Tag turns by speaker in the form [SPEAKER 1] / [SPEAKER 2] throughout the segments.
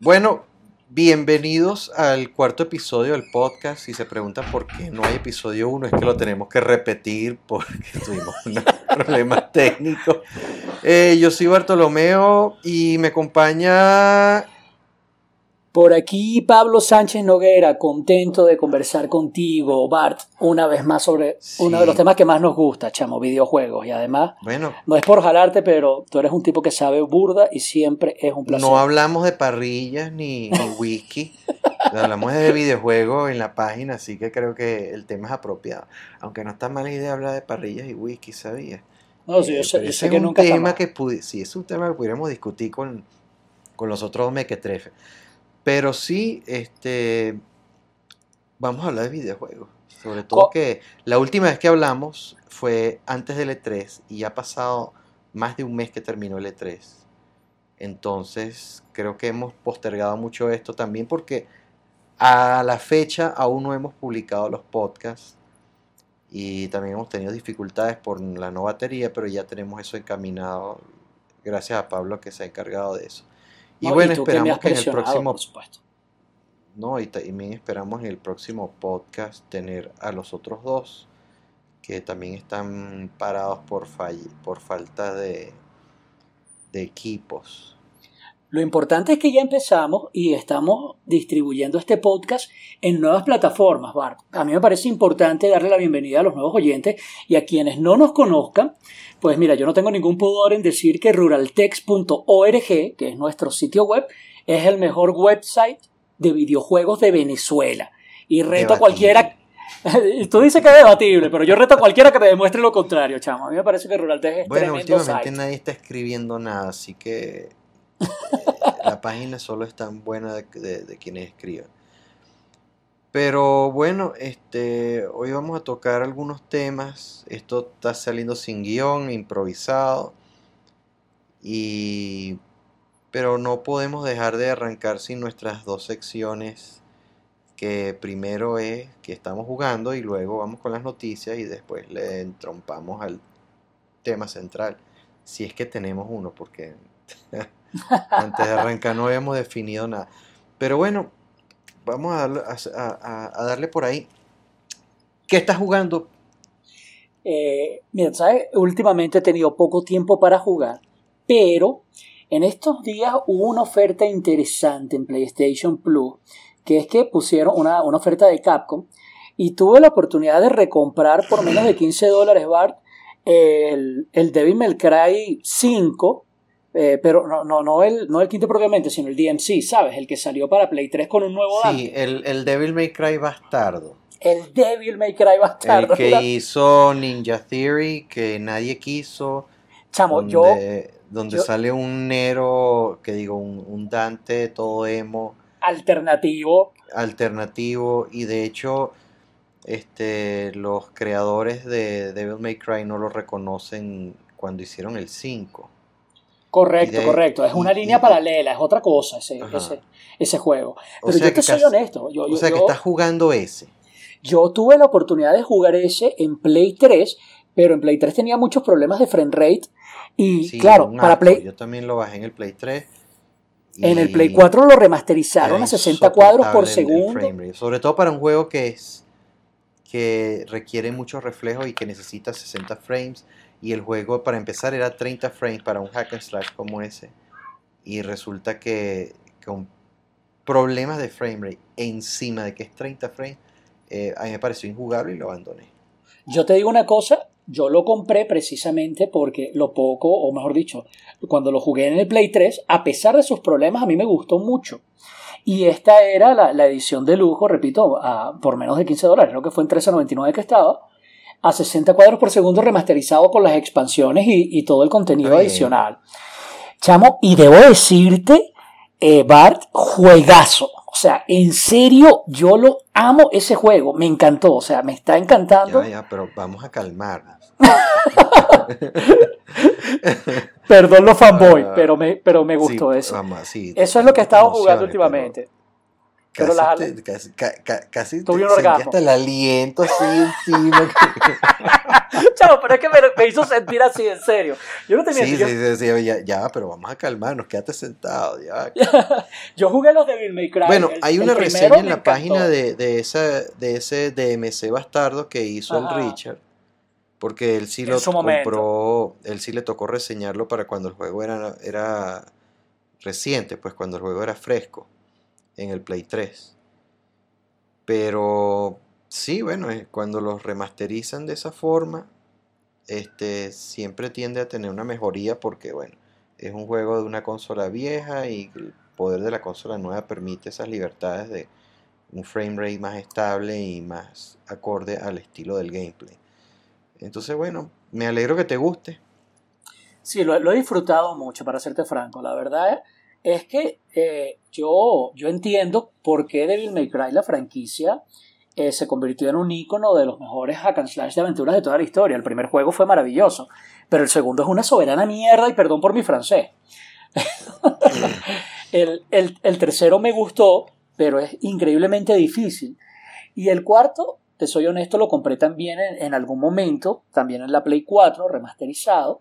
[SPEAKER 1] Bueno, bienvenidos al cuarto episodio del podcast. Si se preguntan por qué no hay episodio 1, es que lo tenemos que repetir porque tuvimos unos problemas técnicos. Yo soy Bartolomeo y me acompaña...
[SPEAKER 2] Por aquí Pablo Sánchez Noguera, contento de conversar contigo, Bart, una vez más sobre uno de los temas que más nos gusta, chamo, videojuegos. Y además, no es por jalarte, pero tú eres un tipo que sabe burda y siempre es un placer.
[SPEAKER 1] No hablamos de parrillas ni whisky, hablamos de videojuegos en la página, así que creo que el tema es apropiado. Aunque no está mala idea hablar de parrillas y whisky, ¿sabías?
[SPEAKER 2] No, sí, yo sé que nunca está mal.
[SPEAKER 1] Sí, es un tema que pudiéramos discutir con los otros mequetrefes. Pero sí, vamos a hablar de videojuegos. Sobre todo que la última vez que hablamos fue antes del E3 y ya ha pasado más de un mes que terminó el E3. Entonces creo que hemos postergado mucho esto también porque a la fecha aún no hemos publicado los podcasts y también hemos tenido dificultades por la no batería, pero ya tenemos eso encaminado gracias a Pablo que se ha encargado de eso. Y
[SPEAKER 2] no,
[SPEAKER 1] bueno,
[SPEAKER 2] y tú
[SPEAKER 1] esperamos que en el
[SPEAKER 2] próximo...
[SPEAKER 1] próximo...
[SPEAKER 2] Por supuesto.
[SPEAKER 1] No, y también esperamos en el próximo podcast tener a los otros dos que también están parados por falta de equipos.
[SPEAKER 2] Lo importante es que ya empezamos y estamos distribuyendo este podcast en nuevas plataformas, Bart. A mí me parece importante darle la bienvenida a los nuevos oyentes y a quienes no nos conozcan. Pues mira, yo no tengo ningún pudor en decir que ruraltext.org, que es nuestro sitio web, es el mejor website de videojuegos de Venezuela. Y reto a cualquiera... Tú dices que es debatible, pero yo reto a cualquiera que te demuestre lo contrario, chamo. A mí me parece que Ruraltext es tremendo site.
[SPEAKER 1] Bueno, últimamente nadie está escribiendo nada, así que la página solo es tan buena de quienes escriban. Pero bueno, hoy vamos a tocar algunos temas. Esto está saliendo sin guión, improvisado. Pero no podemos dejar de arrancar sin nuestras dos secciones, que primero es que estamos jugando y luego vamos con las noticias y después le entrompamos al tema central, si es que tenemos uno, porque antes de arrancar no habíamos definido nada. Pero bueno, vamos a darle por ahí. ¿Qué estás jugando?
[SPEAKER 2] Mira, ¿sabes? Últimamente he tenido poco tiempo para jugar, pero en estos días hubo una oferta interesante en PlayStation Plus, que es que pusieron una oferta de Capcom y tuve la oportunidad de recomprar por menos de $15, Bart, el Devil May Cry 5, pero no el quinto propiamente, sino el DMC, ¿sabes? El que salió para Play 3 con un nuevo
[SPEAKER 1] Sí, el Devil May Cry bastardo.
[SPEAKER 2] El Devil May Cry bastardo.
[SPEAKER 1] El que hizo Ninja Theory, que nadie quiso.
[SPEAKER 2] Chamo,
[SPEAKER 1] donde sale un Nero, un Dante todo emo. Alternativo. Y de hecho, los creadores de Devil May Cry no lo reconocen cuando hicieron el 5.
[SPEAKER 2] Correcto. Es una línea paralela, es otra cosa ese juego. Pero yo te soy honesto.
[SPEAKER 1] Que estás jugando ese.
[SPEAKER 2] Yo tuve la oportunidad de jugar ese en Play 3, pero en Play 3 tenía muchos problemas de frame rate. Y
[SPEAKER 1] sí,
[SPEAKER 2] claro, para Play...
[SPEAKER 1] Yo también lo bajé en el Play 3.
[SPEAKER 2] En el Play 4 lo remasterizaron a 60 cuadros por segundo.
[SPEAKER 1] Sobre todo para un juego que requiere mucho reflejo y que necesita 60 frames. Y el juego, para empezar, era 30 frames para un hack and slash como ese. Y resulta que con problemas de frame rate encima de que es 30 frames, a mí me pareció injugable y lo abandoné.
[SPEAKER 2] Yo te digo una cosa, yo lo compré precisamente porque lo poco, o mejor dicho, cuando lo jugué en el Play 3, a pesar de sus problemas, a mí me gustó mucho. Y esta era la edición de lujo, repito, por menos de $15, creo que fue en $13.99 que estaba, a 60 cuadros por segundo remasterizado con las expansiones y todo el contenido adicional. Chamo, y debo decirte, Bart, juegazo. O sea, en serio, yo lo amo ese juego. Me encantó, o sea, me está encantando.
[SPEAKER 1] Ya, pero vamos a calmarnos.
[SPEAKER 2] Perdón los fanboy, pero me gustó eso.
[SPEAKER 1] Sí,
[SPEAKER 2] eso es lo que he estado jugando últimamente.
[SPEAKER 1] Casi
[SPEAKER 2] tuve un orgasmo.
[SPEAKER 1] hasta el aliento así encima.
[SPEAKER 2] Chavo, pero es que me hizo sentir así, en serio. Yo no tenía...
[SPEAKER 1] Sí, ya, pero vamos a calmarnos, quédate sentado, ya.
[SPEAKER 2] Yo jugué los Devil May Cry.
[SPEAKER 1] Bueno, hay una reseña en la
[SPEAKER 2] encantó.
[SPEAKER 1] página de ese DMC bastardo que hizo el Richard, porque él sí lo compró, él sí le tocó reseñarlo para cuando el juego era reciente, pues cuando el juego era fresco, en el Play 3. Pero sí, bueno, cuando los remasterizan de esa forma, siempre tiende a tener una mejoría porque, bueno, es un juego de una consola vieja y el poder de la consola nueva permite esas libertades de un frame rate más estable y más acorde al estilo del gameplay. Entonces, bueno, me alegro que te guste.
[SPEAKER 2] Sí, lo he disfrutado mucho, para serte franco. La verdad es que yo entiendo por qué Devil May Cry, la franquicia, se convirtió en un ícono de los mejores hack and slash de aventuras de toda la historia. El primer juego fue maravilloso, pero el segundo es una soberana mierda, y perdón por mi francés. el tercero me gustó, pero es increíblemente difícil. Y el cuarto, te soy honesto, lo compré también en algún momento, también en la Play 4, remasterizado.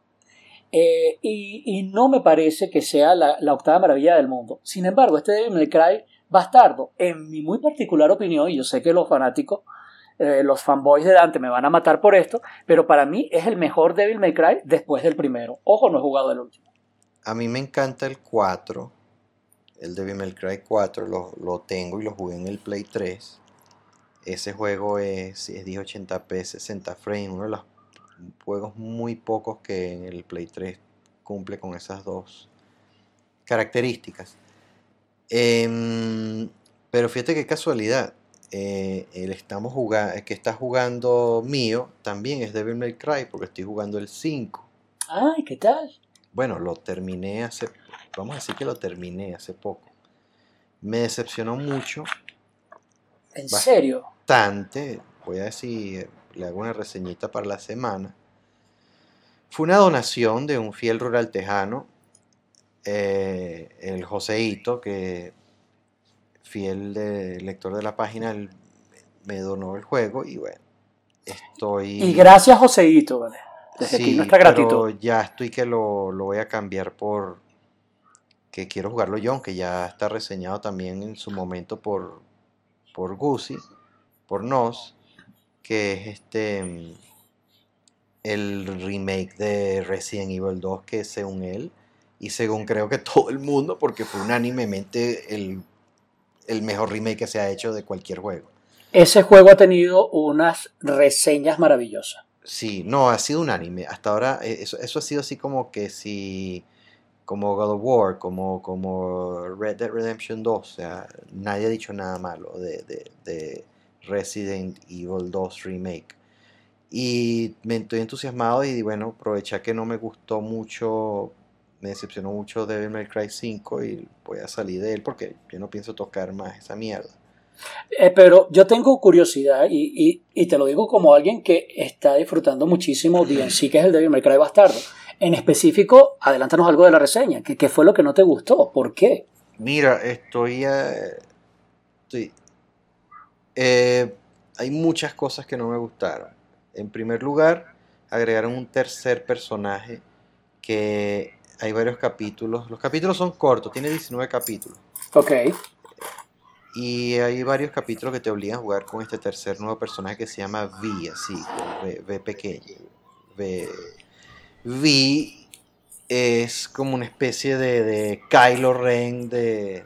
[SPEAKER 2] Y no me parece que sea la octava maravilla del mundo. Sin embargo, este Devil May Cry bastardo, en mi muy particular opinión, y yo sé que los fanáticos, los fanboys de Dante me van a matar por esto, pero para mí es el mejor Devil May Cry después del primero. Ojo, no he jugado el último.
[SPEAKER 1] A mí me encanta el 4, el Devil May Cry 4, lo tengo y lo jugué en el Play 3. Ese juego es 1080p, 60 frames, uno de los juegos muy pocos que en el Play 3 cumple con esas dos características. Pero fíjate qué casualidad, el que está jugando mío también es Devil May Cry, porque estoy jugando el 5.
[SPEAKER 2] Ay, ¿qué tal?
[SPEAKER 1] Bueno, vamos a decir que lo terminé hace poco. Me decepcionó mucho.
[SPEAKER 2] ¿En serio?
[SPEAKER 1] Bastante, voy a decir, le hago una reseñita para la semana. Fue una donación de un fiel rural tejano, el Joseito, que fiel lector de la página, él me donó el juego y bueno,
[SPEAKER 2] Y gracias, Joseito, ¿vale? Desde
[SPEAKER 1] sí,
[SPEAKER 2] aquí nuestra gratitud.
[SPEAKER 1] pero ya estoy que lo voy a cambiar por que quiero jugarlo yo, aunque ya está reseñado también en su momento por Guzzi, por Nos, que es el remake de Resident Evil 2, que según él, y según creo que todo el mundo, porque fue unánimemente el mejor remake que se ha hecho de cualquier juego.
[SPEAKER 2] Ese juego ha tenido unas reseñas maravillosas.
[SPEAKER 1] Sí, no, ha sido unánime. Hasta ahora eso ha sido así como que si... como God of War, como Red Dead Redemption 2, o sea, nadie ha dicho nada malo de Resident Evil 2 Remake. Y me estoy entusiasmado y bueno, aprovechar que no me gustó mucho, me decepcionó mucho Devil May Cry 5 y voy a salir de él porque yo no pienso tocar más esa mierda.
[SPEAKER 2] Pero yo tengo curiosidad y te lo digo como alguien que está disfrutando muchísimo DMC, que es el Devil May Cry bastardo. En específico, adelántanos algo de la reseña. ¿Qué fue lo que no te gustó? ¿Por qué?
[SPEAKER 1] Mira, hay muchas cosas que no me gustaron. En primer lugar, agregaron un tercer personaje que hay varios capítulos. Los capítulos son cortos, tiene 19 capítulos.
[SPEAKER 2] Ok.
[SPEAKER 1] Y hay varios capítulos que te obligan a jugar con este tercer nuevo personaje que se llama V, así, V pequeño. V es como una especie de Kylo Ren de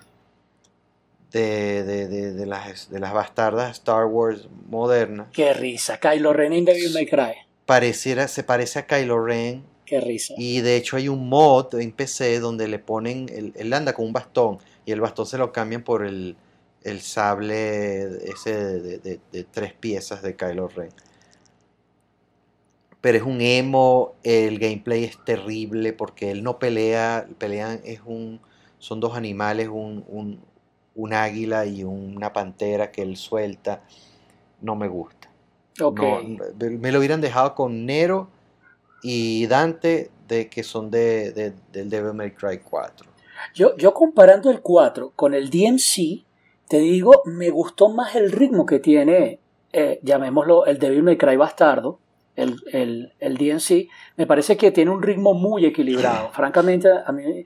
[SPEAKER 1] las bastardas Star Wars modernas.
[SPEAKER 2] Qué risa, Kylo Ren en Devil May Cry.
[SPEAKER 1] Se parece a Kylo Ren.
[SPEAKER 2] Qué risa.
[SPEAKER 1] Y de hecho hay un mod en PC donde le ponen, él anda con un bastón y el bastón se lo cambian por el sable ese de 3 piezas de Kylo Ren. Pero es un emo, el gameplay es terrible porque él no pelean, son dos animales, un águila y una pantera que él suelta. No me gusta.
[SPEAKER 2] Okay.
[SPEAKER 1] No, me lo hubieran dejado con Nero y Dante, que son del Devil May Cry 4.
[SPEAKER 2] Yo comparando el 4 con el DMC, te digo, me gustó más el ritmo que tiene, llamémoslo el Devil May Cry bastardo, el DNC, me parece que tiene un ritmo muy equilibrado. Francamente, a mí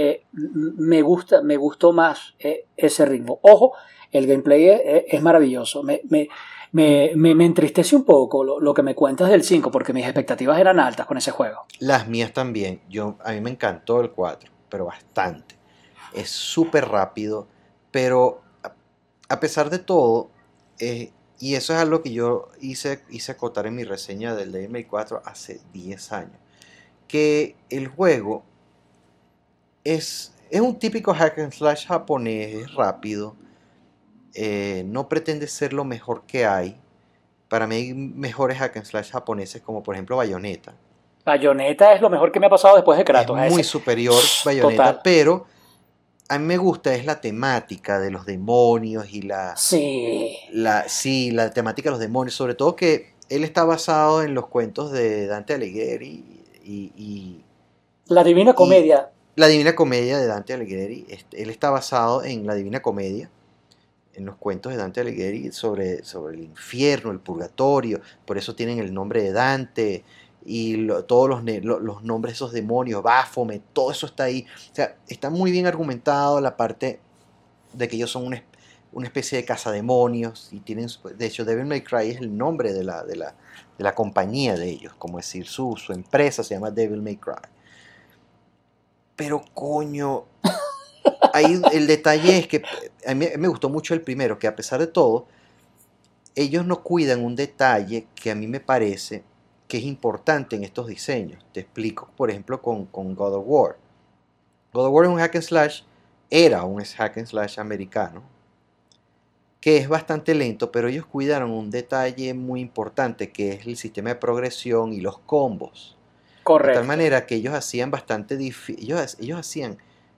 [SPEAKER 2] me gustó más ese ritmo. Ojo, el gameplay es maravilloso. Me entristece un poco lo que me cuentas del 5, porque mis expectativas eran altas con ese juego.
[SPEAKER 1] Las mías también. A mí me encantó el 4, pero bastante. Es súper rápido, pero a pesar de todo, y eso es algo que yo hice acotar en mi reseña del Devil May 4 hace 10 años, que el juego es un típico hack and slash japonés, es rápido, no pretende ser lo mejor que hay. Para mí hay mejores hack and slash japoneses, como por ejemplo Bayonetta.
[SPEAKER 2] Bayonetta es lo mejor que me ha pasado después de Kratos.
[SPEAKER 1] Es muy superior Bayonetta, total. Pero a mí me gusta es la temática de los demonios y la temática de los demonios, sobre todo que él está basado en los cuentos de Dante Alighieri y
[SPEAKER 2] la Divina Comedia.
[SPEAKER 1] La Divina Comedia de Dante Alighieri. Él está basado en la Divina Comedia, en los cuentos de Dante Alighieri sobre el infierno, el purgatorio, por eso tienen el nombre de Dante. Y todos los nombres de esos demonios, Baphomet, todo eso está ahí. O sea, está muy bien argumentado la parte de que ellos son una especie de cazademonios y tienen, de hecho, Devil May Cry es el nombre de la compañía de ellos, como decir, su empresa se llama Devil May Cry. Pero coño, ahí el detalle es que a mí me gustó mucho el primero, que a pesar de todo, ellos no cuidan un detalle que a mí me parece que es importante en estos diseños. Te explico, por ejemplo, con God of War. God of War es un hack and slash, era un hack and slash americano, que es bastante lento, pero ellos cuidaron un detalle muy importante, que es el sistema de progresión y los combos.
[SPEAKER 2] Correcto.
[SPEAKER 1] De tal manera que ellos hacían bastante ellos hacían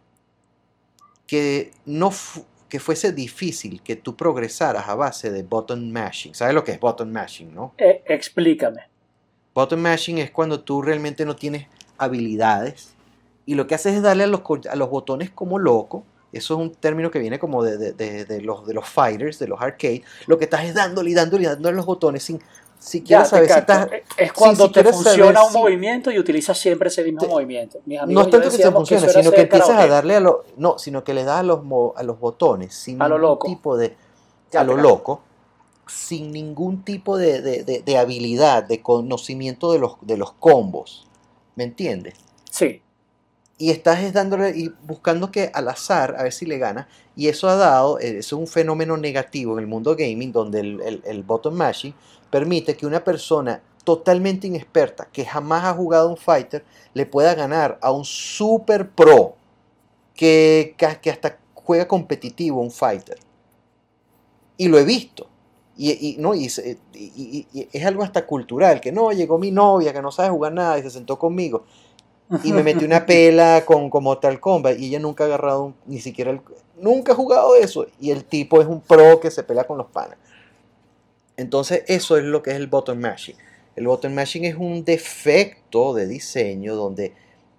[SPEAKER 1] que que fuese difícil que tú progresaras a base de button mashing. ¿Sabes lo que es button mashing, no?
[SPEAKER 2] Explícame.
[SPEAKER 1] Button mashing es cuando tú realmente no tienes habilidades y lo que haces es darle a los botones como loco. Eso es un término que viene como de los fighters, de los arcade. Lo que estás es dándole a los botones sin siquiera saber si estás...
[SPEAKER 2] Es cuando te funciona un movimiento y utilizas siempre ese mismo movimiento.
[SPEAKER 1] No es tanto que te funcione, sino que empiezas a darle sino que le das a los botones sin ningún tipo de... A lo loco. Sin ningún tipo de habilidad, de conocimiento de los combos. ¿Me entiendes?
[SPEAKER 2] Sí.
[SPEAKER 1] Y estás dándole y buscando que al azar, a ver si le gana. Y eso ha dado, eso es un fenómeno negativo en el mundo gaming, donde el button mashing permite que una persona totalmente inexperta, que jamás ha jugado un fighter, le pueda ganar a un super pro, que hasta juega competitivo un fighter. Y lo he visto. Y es algo hasta cultural, que no, llegó mi novia que no sabe jugar nada y se sentó conmigo y me metió una pela con Mortal Kombat y ella nunca ha agarrado ni siquiera nunca ha jugado eso y el tipo es un pro que se pelea con los panas. Entonces eso es lo que es el button mashing. El button mashing es un defecto de diseño donde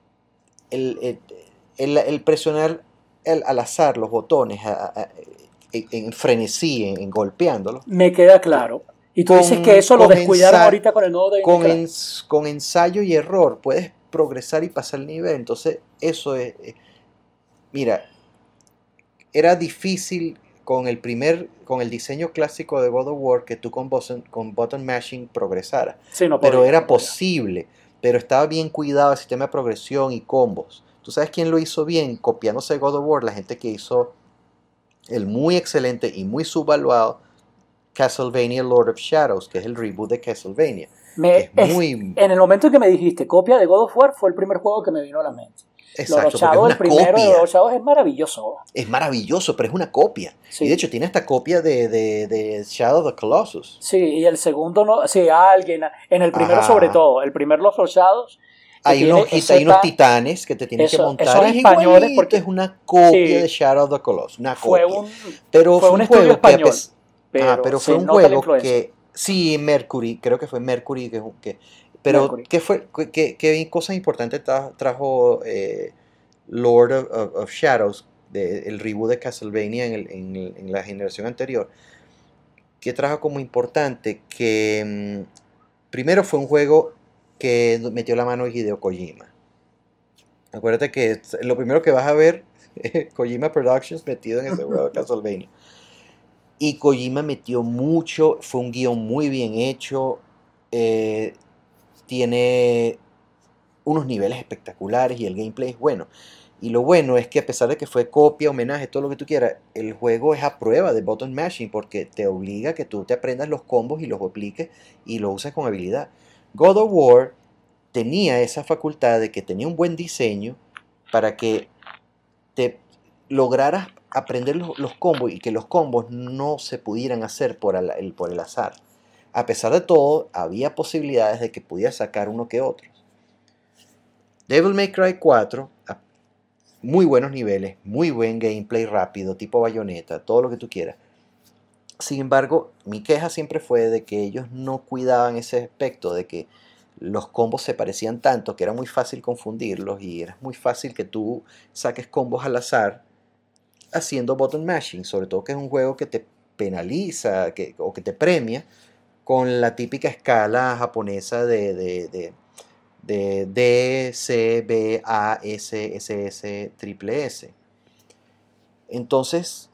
[SPEAKER 1] el presionar al azar los botones en frenesí, en golpeándolos.
[SPEAKER 2] Me queda claro. Y tú dices que eso lo descuidaron ahorita con el nuevo Devil
[SPEAKER 1] con ensayo y error puedes progresar y pasar el nivel. Entonces eso es mira, era difícil con el diseño clásico de God of War que tú con button mashing progresara.
[SPEAKER 2] Sí,
[SPEAKER 1] pero era posible, pero estaba bien cuidado el sistema de progresión y combos. ¿Tú sabes quién lo hizo bien? Copiándose de God of War, la gente que hizo el muy excelente y muy subvaluado Castlevania Lord of Shadows, que es el reboot de Castlevania.
[SPEAKER 2] En el momento en que me dijiste copia de God of War, fue el primer juego que me vino a la mente.
[SPEAKER 1] Exacto,
[SPEAKER 2] Lord of Shadows, el primero de Lord of Shadows es maravilloso.
[SPEAKER 1] Es maravilloso, pero es una copia. Sí. Y de hecho tiene esta copia de Shadow of the Colossus.
[SPEAKER 2] Sí, y el segundo no, sí, alguien, en el primero sobre todo, el primer Lord of Shadows.
[SPEAKER 1] Hay unos titanes que te tienen que montar.
[SPEAKER 2] Es españoles porque
[SPEAKER 1] es una copia de Shadow of the Colossus. Una copia. Fue un
[SPEAKER 2] estudio español.
[SPEAKER 1] Pero fue un juego que... Sí, Mercury, creo que fue Mercury. Pero ¿qué cosas importantes trajo Lord of Shadows, el reboot de Castlevania en la generación anterior? ¿Qué trajo como importante? Que primero fue un juego que metió la mano Hideo Kojima. Acuérdate que lo primero que vas a ver es Kojima Productions metido en ese juego de Castlevania. Y Kojima metió mucho, fue un guión muy bien hecho, tiene unos niveles espectaculares y el gameplay es bueno. Y lo bueno es que a pesar de que fue copia, homenaje, todo lo que tú quieras, el juego es a prueba de button mashing porque te obliga a que tú te aprendas los combos y los apliques y los uses con habilidad. God of War tenía esa facultad de que tenía un buen diseño para que te lograras aprender los combos y que los combos no se pudieran hacer por el azar. A pesar de todo, había posibilidades de que pudieras sacar uno que otro. Devil May Cry 4, muy buenos niveles, muy buen gameplay rápido, tipo Bayonetta, todo lo que tú quieras. Sin embargo, mi queja siempre fue de que ellos no cuidaban ese aspecto, de que los combos se parecían tanto que era muy fácil confundirlos y era muy fácil que tú saques combos al azar haciendo button mashing, sobre todo que es un juego que te penaliza o que te premia con la típica escala japonesa de D, C, B, A, S, S, S, triple S. Entonces,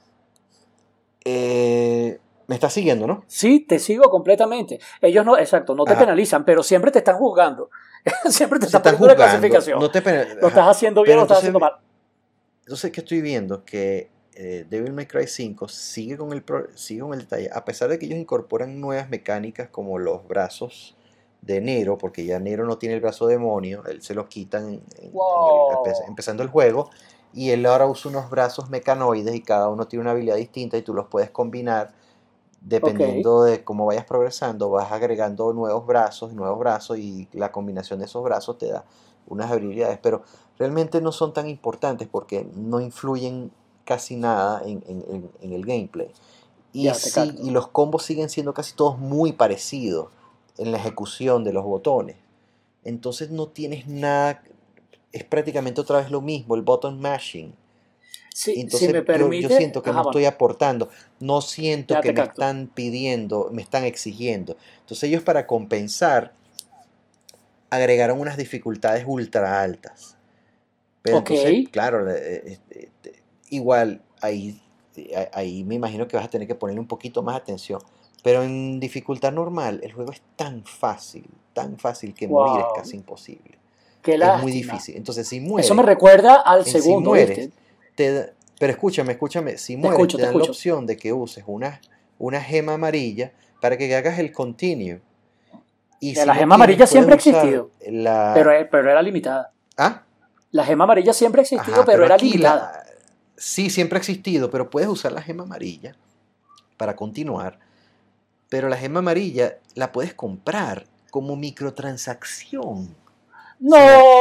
[SPEAKER 1] me estás siguiendo, ¿no?
[SPEAKER 2] Sí, te sigo completamente. Ellos no, exacto, no te penalizan, pero siempre te están juzgando. Siempre te están poniendo la clasificación.
[SPEAKER 1] No te
[SPEAKER 2] lo estás haciendo bien o lo estás haciendo mal.
[SPEAKER 1] Entonces, ¿qué estoy viendo? Que Devil May Cry 5 sigue con el detalle. A pesar de que ellos incorporan nuevas mecánicas como los brazos de Nero, porque ya Nero no tiene el brazo demonio, él se los quitan empezando el juego, y él ahora usa unos brazos mecanoides y cada uno tiene una habilidad distinta y tú los puedes combinar dependiendo de cómo vayas progresando, vas agregando nuevos brazos y la combinación de esos brazos te da unas habilidades, pero realmente no son tan importantes porque no influyen casi nada en el gameplay. Y los combos siguen siendo casi todos muy parecidos en la ejecución de los botones. Entonces no tienes nada, es prácticamente otra vez lo mismo, el button mashing.
[SPEAKER 2] Sí,
[SPEAKER 1] entonces
[SPEAKER 2] si me permite,
[SPEAKER 1] yo siento que no estoy aportando, no siento que me están pidiendo, me están exigiendo. Entonces ellos, para compensar, agregaron unas dificultades ultra altas. Pero entonces, claro, igual ahí me imagino que vas a tener que ponerle un poquito más atención. Pero en dificultad normal, el juego es tan fácil que morir es casi imposible.
[SPEAKER 2] Qué
[SPEAKER 1] es
[SPEAKER 2] lástima.
[SPEAKER 1] Muy difícil. Entonces, si mueres,
[SPEAKER 2] eso me recuerda al segundo.
[SPEAKER 1] Si mueres, pero escúchame, si mueres, te dan la opción de que uses una gema amarilla para que hagas el continue.
[SPEAKER 2] Y la gema amarilla siempre ha existido, pero era limitada.
[SPEAKER 1] ¿Ah?
[SPEAKER 2] La gema amarilla siempre ha existido, pero era limitada.
[SPEAKER 1] Sí, siempre ha existido, pero puedes usar la gema amarilla para continuar. Pero la gema amarilla la puedes comprar como microtransacción.
[SPEAKER 2] ¡No!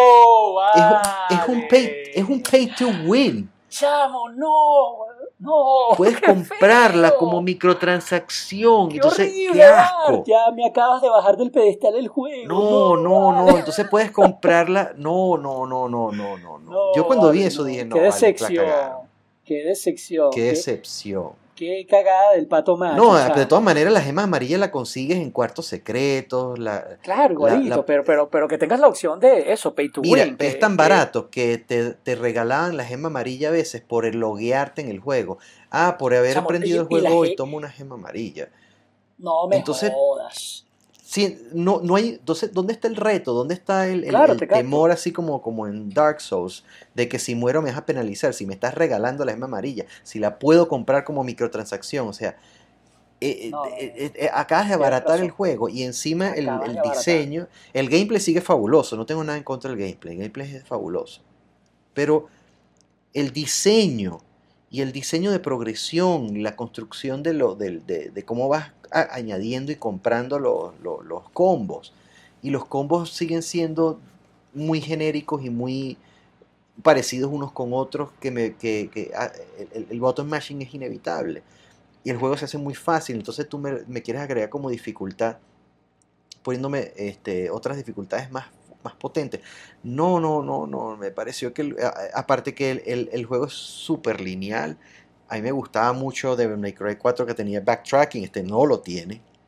[SPEAKER 1] Es un pay to win.
[SPEAKER 2] Chamo, no.
[SPEAKER 1] Puedes comprarla como microtransacción. Entonces,
[SPEAKER 2] horrible,
[SPEAKER 1] ¡qué asco!
[SPEAKER 2] Ya me acabas de bajar del pedestal el juego.
[SPEAKER 1] No. Entonces puedes comprarla. No. Yo cuando vi eso dije, no,
[SPEAKER 2] qué decepción. Qué decepción.
[SPEAKER 1] Qué decepción.
[SPEAKER 2] Qué cagada del pato macho.
[SPEAKER 1] No, de todas maneras, la gema amarilla la consigues en cuartos secretos.
[SPEAKER 2] Claro, igualito, pero que tengas la opción de eso, pay to win.
[SPEAKER 1] Es tan barato que te regalaban la gema amarilla a veces por el loguearte en el juego. Por haber aprendido el juego hoy tomo una gema amarilla.
[SPEAKER 2] No me jodas.
[SPEAKER 1] Sí, no hay, entonces, ¿dónde está el reto? ¿Dónde está el temor, así como en Dark Souls, de que si muero me vas a penalizar, si me estás regalando la gema amarilla, si la puedo comprar como microtransacción? O sea, acabas de abaratar el juego y encima el diseño, el gameplay sigue fabuloso, no tengo nada en contra del gameplay, el gameplay es fabuloso, pero el diseño y el diseño de progresión, la construcción de cómo vas añadiendo y comprando los combos. Y los combos siguen siendo muy genéricos y muy parecidos unos con otros, el button mashing es inevitable. Y el juego se hace muy fácil, entonces tú me quieres agregar como dificultad, poniéndome otras dificultades más potentes. No, me pareció que, aparte que el juego es súper lineal. A mí me gustaba mucho Devil May Cry 4 que tenía backtracking, no lo tiene.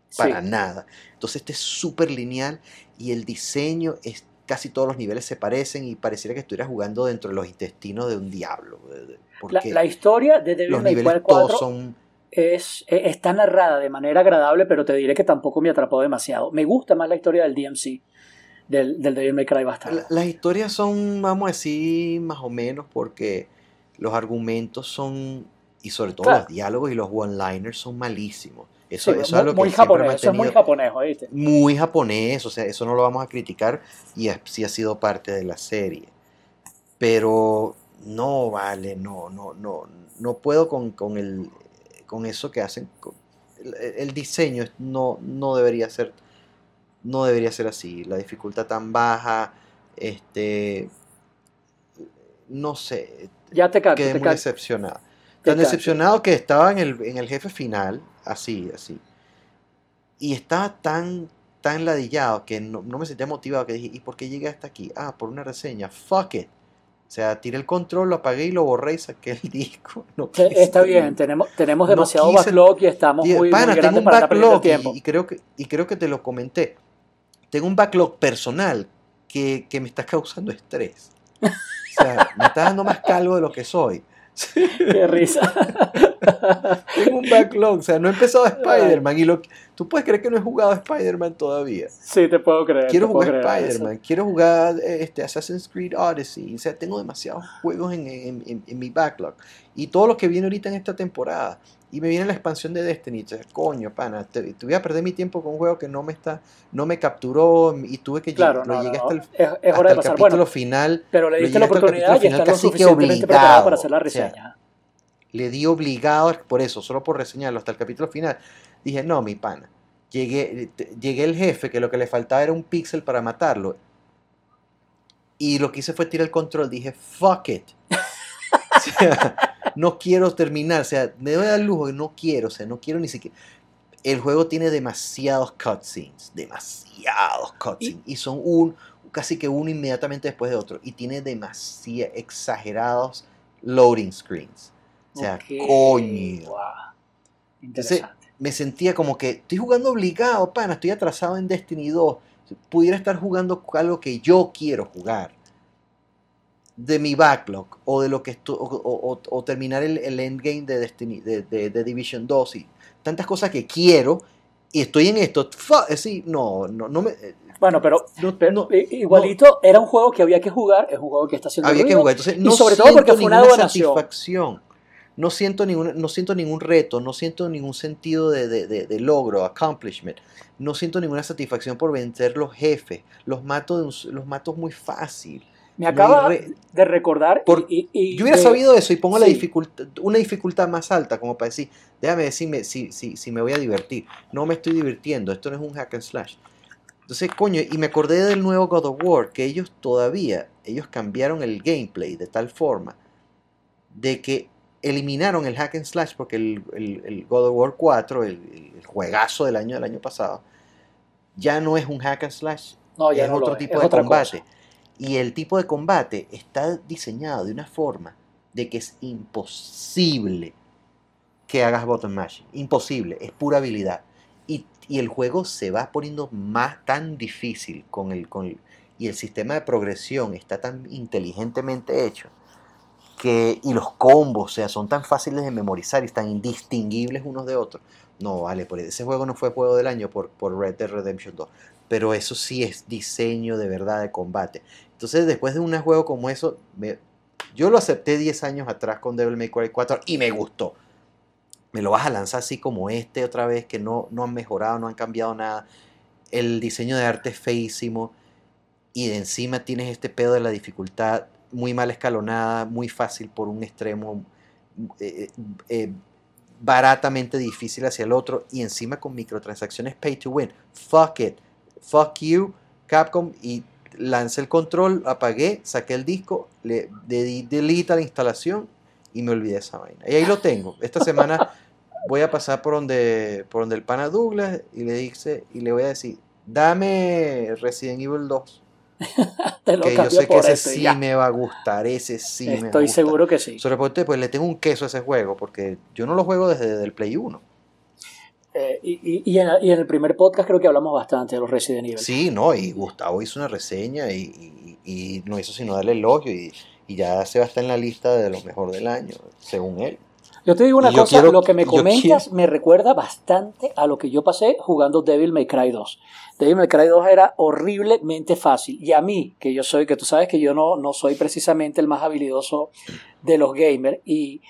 [SPEAKER 2] Sí.
[SPEAKER 1] para nada. Entonces este es súper lineal y el diseño es, casi todos los niveles se parecen y pareciera que estuvieras jugando dentro de los intestinos de un diablo. Porque
[SPEAKER 2] La historia de Devil
[SPEAKER 1] los
[SPEAKER 2] May Cry
[SPEAKER 1] niveles todos
[SPEAKER 2] 4
[SPEAKER 1] son...
[SPEAKER 2] está narrada de manera agradable, pero te diré que tampoco me atrapó demasiado. Me gusta más la historia del DMC, del Devil May Cry bastante.
[SPEAKER 1] Las historias son, vamos a decir, más o menos, porque los argumentos son, y sobre todo
[SPEAKER 2] Claro,
[SPEAKER 1] los diálogos y los one-liners son malísimos.
[SPEAKER 2] sí,
[SPEAKER 1] Eso es algo que
[SPEAKER 2] muy
[SPEAKER 1] siempre
[SPEAKER 2] japonés,
[SPEAKER 1] me ha
[SPEAKER 2] eso es muy
[SPEAKER 1] tenido
[SPEAKER 2] japonés, ¿oíste?
[SPEAKER 1] muy japonés, o sea, eso no lo vamos a criticar y sí ha sido parte de la serie. Pero no vale, no puedo con eso que hacen. El diseño no debería ser así. La dificultad tan baja, este, no sé,
[SPEAKER 2] Ya te capto,
[SPEAKER 1] quedé muy decepcionado.
[SPEAKER 2] te
[SPEAKER 1] Tan
[SPEAKER 2] capto.
[SPEAKER 1] decepcionado que estaba en el jefe final, así. Y estaba tan ladillado que no me sentía motivado que dije, ¿y por qué llegué hasta aquí? Ah, por una reseña. Fuck it. O sea, tiré el control, lo apagué y lo borré y saqué el disco. No quise
[SPEAKER 2] Está bien,
[SPEAKER 1] terminar.
[SPEAKER 2] tenemos
[SPEAKER 1] No
[SPEAKER 2] demasiado
[SPEAKER 1] quise.
[SPEAKER 2] backlog y estamos muy, muy
[SPEAKER 1] Pana, tengo
[SPEAKER 2] grandes
[SPEAKER 1] un
[SPEAKER 2] para estar perdiendo el
[SPEAKER 1] backlog
[SPEAKER 2] tiempo.
[SPEAKER 1] y creo que te lo comenté. Tengo un backlog personal que me está causando estrés. O sea, me está dando más calvo de lo que soy.
[SPEAKER 2] Qué risa.
[SPEAKER 1] Tengo un backlog, o sea, no he empezado
[SPEAKER 2] Ay,
[SPEAKER 1] Spider-Man tú puedes creer que no he jugado Spider-Man todavía.
[SPEAKER 2] sí, te puedo creer,
[SPEAKER 1] Quiero
[SPEAKER 2] te puedo
[SPEAKER 1] jugar
[SPEAKER 2] creer eso.
[SPEAKER 1] Spider-Man, quiero jugar Assassin's Creed Odyssey, o sea, tengo demasiados juegos en mi backlog. Y todo lo que viene ahorita en esta temporada. Y me viene la expansión de Destiny, o sea, coño, pana, te voy a perder mi tiempo con un juego que no me capturó y tuve que
[SPEAKER 2] Claro,
[SPEAKER 1] lo llegué
[SPEAKER 2] no. Es hora
[SPEAKER 1] hasta
[SPEAKER 2] de
[SPEAKER 1] el
[SPEAKER 2] pasar. Bueno,
[SPEAKER 1] capítulo final,
[SPEAKER 2] pero le
[SPEAKER 1] lo
[SPEAKER 2] diste
[SPEAKER 1] llegué
[SPEAKER 2] la
[SPEAKER 1] hasta el capítulo
[SPEAKER 2] oportunidad y
[SPEAKER 1] final
[SPEAKER 2] estás lo
[SPEAKER 1] casi que
[SPEAKER 2] suficientemente preparado para hacer
[SPEAKER 1] obligado.
[SPEAKER 2] la
[SPEAKER 1] O sea,
[SPEAKER 2] reseña.
[SPEAKER 1] le di obligado por eso, solo por reseñarlo hasta el capítulo final. Dije, no, mi pana. Llegué el jefe, que lo que le faltaba era un píxel para matarlo. Y lo que hice fue tirar el control. Dije, fuck it. O sea, no quiero terminar. O sea, me doy al lujo que no quiero. O sea, no quiero ni siquiera. El juego tiene demasiados cutscenes. Demasiados
[SPEAKER 2] Y,
[SPEAKER 1] cutscenes. Y son casi que uno inmediatamente después de otro. Y tiene demasiados exagerados loading screens. O sea,
[SPEAKER 2] ok,
[SPEAKER 1] coño.
[SPEAKER 2] wow,
[SPEAKER 1] Entonces
[SPEAKER 2] interesante.
[SPEAKER 1] me sentía como que estoy jugando obligado, pana, estoy atrasado en Destiny 2. Pudiera estar jugando algo que yo quiero jugar. De mi backlog. O de lo que o terminar el endgame de Destiny, de Division 2. Y tantas cosas que quiero. Y estoy en esto. Sí, no me.
[SPEAKER 2] Bueno,
[SPEAKER 1] No,
[SPEAKER 2] pero
[SPEAKER 1] no, no.
[SPEAKER 2] igualito era un juego que había que jugar, es un juego que está haciendo
[SPEAKER 1] Había que
[SPEAKER 2] ruido
[SPEAKER 1] jugar. Entonces
[SPEAKER 2] y
[SPEAKER 1] no
[SPEAKER 2] sobre todo porque
[SPEAKER 1] siento
[SPEAKER 2] fue una
[SPEAKER 1] ninguna
[SPEAKER 2] donación.
[SPEAKER 1] satisfacción. No siento ningún reto, no siento ningún sentido de logro, accomplishment. No siento ninguna satisfacción por vencer los jefes. Los mato muy fácil.
[SPEAKER 2] Me
[SPEAKER 1] No hay
[SPEAKER 2] acaba de recordar
[SPEAKER 1] yo hubiera sabido eso y pongo
[SPEAKER 2] Sí,
[SPEAKER 1] una dificultad más alta, como para decir, déjame decirme si me voy a divertir. No me estoy divirtiendo, esto no es un hack and slash. Entonces, coño, y me acordé del nuevo God of War, que ellos cambiaron el gameplay de tal forma de que eliminaron el hack and slash porque el God of War 4, el juegazo del año pasado, ya no es un hack and slash,
[SPEAKER 2] no, ya
[SPEAKER 1] es
[SPEAKER 2] no lo
[SPEAKER 1] otro
[SPEAKER 2] es
[SPEAKER 1] tipo de
[SPEAKER 2] otra cosa.
[SPEAKER 1] combate. Y el tipo de combate está diseñado de una forma de que es imposible que hagas button mashing. Imposible, es pura habilidad. Y el juego se va poniendo tan difícil y el sistema de progresión está tan inteligentemente hecho y los combos, o sea, son tan fáciles de memorizar y tan indistinguibles unos de otros. No, vale, ese juego no fue juego del año por Red Dead Redemption 2, pero eso sí es diseño de verdad de combate. Entonces, después de un juego como eso, yo lo acepté 10 años atrás con Devil May Cry 4 y me gustó. Me lo vas a lanzar así como otra vez, que no han mejorado, no han cambiado nada. El diseño de arte es feísimo y de encima tienes este pedo de la dificultad muy mal escalonada, muy fácil por un extremo, eh, eh, baratamente difícil hacia el otro y encima con microtransacciones pay to win. Fuck it, fuck you, Capcom, y lancé el control, apagué, saqué el disco, le di delete a la instalación y me olvidé de esa vaina. Y ahí lo tengo. Esta semana voy a pasar por donde el pana Douglas y le voy a decir, dame Resident Evil 2.
[SPEAKER 2] Te lo
[SPEAKER 1] Que yo
[SPEAKER 2] cambio
[SPEAKER 1] sé que
[SPEAKER 2] por
[SPEAKER 1] ese
[SPEAKER 2] esto y
[SPEAKER 1] sí
[SPEAKER 2] ya.
[SPEAKER 1] me va a gustar, ese sí me
[SPEAKER 2] Estoy
[SPEAKER 1] gusta.
[SPEAKER 2] seguro que sí.
[SPEAKER 1] Sobre todo pues le tengo un queso a ese juego, porque yo no lo juego desde el Play 1.
[SPEAKER 2] Y en el primer podcast creo que hablamos bastante de los Resident Evil.
[SPEAKER 1] Sí, no, y Gustavo hizo una reseña y no hizo sino darle elogio y ya se va a estar en la lista de lo mejor del año, según él.
[SPEAKER 2] Yo te digo una
[SPEAKER 1] Y yo
[SPEAKER 2] cosa,
[SPEAKER 1] quiero-
[SPEAKER 2] lo que me
[SPEAKER 1] yo
[SPEAKER 2] comentas
[SPEAKER 1] quiero-
[SPEAKER 2] me recuerda bastante a lo que yo pasé jugando Devil May Cry 2. Devil May Cry 2 era horriblemente fácil. Y a mí, que tú sabes que yo no soy precisamente el más habilidoso de los gamers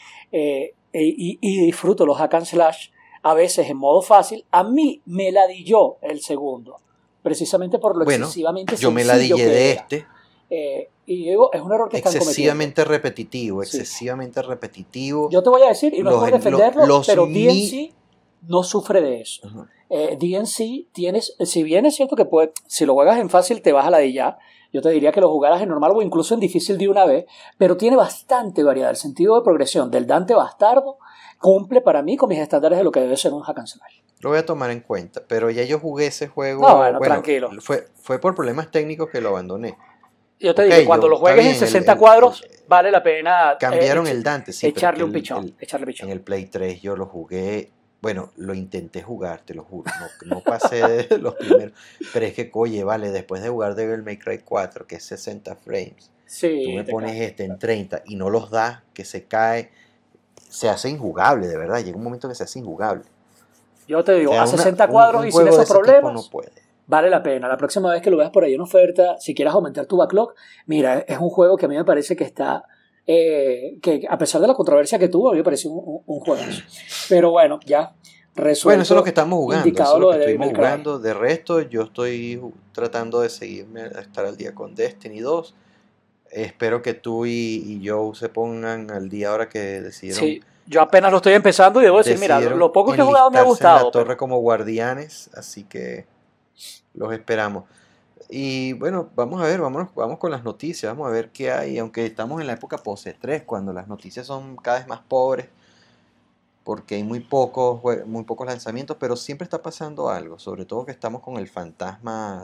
[SPEAKER 2] y disfruto los hack and slash a veces en modo fácil, a mí me ladilló el segundo. Precisamente por lo
[SPEAKER 1] Bueno,
[SPEAKER 2] excesivamente
[SPEAKER 1] yo me
[SPEAKER 2] sencillo
[SPEAKER 1] ladillé
[SPEAKER 2] que
[SPEAKER 1] de
[SPEAKER 2] era.
[SPEAKER 1] este,
[SPEAKER 2] Y yo digo, es un error que están cometiendo.
[SPEAKER 1] excesivamente repetitivo,
[SPEAKER 2] Sí.
[SPEAKER 1] excesivamente repetitivo.
[SPEAKER 2] Yo te voy a decir, y no es por defenderlo,
[SPEAKER 1] los
[SPEAKER 2] pero
[SPEAKER 1] mi-
[SPEAKER 2] DNC no sufre de eso.
[SPEAKER 1] Ajá.
[SPEAKER 2] DNC tienes, si bien es cierto que si lo juegas en fácil te vas a ladillar, yo te diría que lo jugaras en normal o incluso en difícil de una vez, pero tiene bastante variedad. El sentido de progresión del Dante Bastardo cumple para mí con mis estándares de lo que debe ser un hack and slash.
[SPEAKER 1] Lo voy a tomar en cuenta, pero ya yo jugué ese juego.
[SPEAKER 2] No, bueno, tranquilo.
[SPEAKER 1] Fue por problemas técnicos que lo abandoné.
[SPEAKER 2] Yo te
[SPEAKER 1] Ok,
[SPEAKER 2] digo, cuando lo
[SPEAKER 1] está
[SPEAKER 2] juegues
[SPEAKER 1] bien,
[SPEAKER 2] en 60 cuadros, vale la pena
[SPEAKER 1] Cambiaron el Dante, sí, pero
[SPEAKER 2] echarle
[SPEAKER 1] es
[SPEAKER 2] un
[SPEAKER 1] que
[SPEAKER 2] pichón. Echarle pichón.
[SPEAKER 1] en el Play 3 yo lo jugué, bueno, lo intenté jugar, te lo juro, no pasé de los primeros, pero es que, oye, vale, después de jugar Devil May Cry 4, que es 60 frames,
[SPEAKER 2] Sí,
[SPEAKER 1] tú me
[SPEAKER 2] te
[SPEAKER 1] pones
[SPEAKER 2] cae.
[SPEAKER 1] este en 30 y no los das, que se cae, se hace injugable, de verdad, llega un momento que se hace injugable.
[SPEAKER 2] Yo te digo,
[SPEAKER 1] O sea,
[SPEAKER 2] a 60 cuadros
[SPEAKER 1] un
[SPEAKER 2] y sin
[SPEAKER 1] juego de
[SPEAKER 2] esos
[SPEAKER 1] ese tipo
[SPEAKER 2] problemas,
[SPEAKER 1] no puede.
[SPEAKER 2] vale la pena. La próxima vez que lo veas por ahí en oferta, si quieres aumentar tu backlog, mira, es un juego que a mí me parece que está, que a pesar de la controversia que tuvo, a mí me parece un juegazo. Pero bueno, ya resuelto.
[SPEAKER 1] Bueno, eso es lo que estamos jugando,
[SPEAKER 2] indicado
[SPEAKER 1] eso es lo
[SPEAKER 2] lo
[SPEAKER 1] que
[SPEAKER 2] de Devil
[SPEAKER 1] estuvimos
[SPEAKER 2] May Cry.
[SPEAKER 1] jugando. De resto, yo estoy tratando de seguirme, a estar al día con Destiny 2. Espero que tú y Joe se pongan al día ahora que decidieron,
[SPEAKER 2] Sí, yo apenas lo estoy empezando y debo decir, mira,
[SPEAKER 1] decidieron
[SPEAKER 2] lo poco que he jugado me ha
[SPEAKER 1] enlistarse en
[SPEAKER 2] gustado.
[SPEAKER 1] la torre como guardianes, así que los esperamos. Y bueno, vamos a ver, vamos con las noticias, vamos a ver qué hay, aunque estamos en la época post-E3, cuando las noticias son cada vez más pobres, porque hay muy pocos lanzamientos, pero siempre está pasando algo, sobre todo que estamos con el fantasma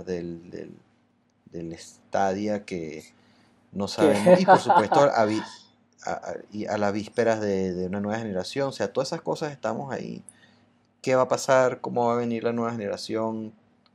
[SPEAKER 1] del Stadia que no sabemos, y por supuesto a las vísperas de una nueva generación, o sea, todas esas cosas estamos ahí. ¿Qué va a pasar? ¿Cómo va a venir la nueva generación?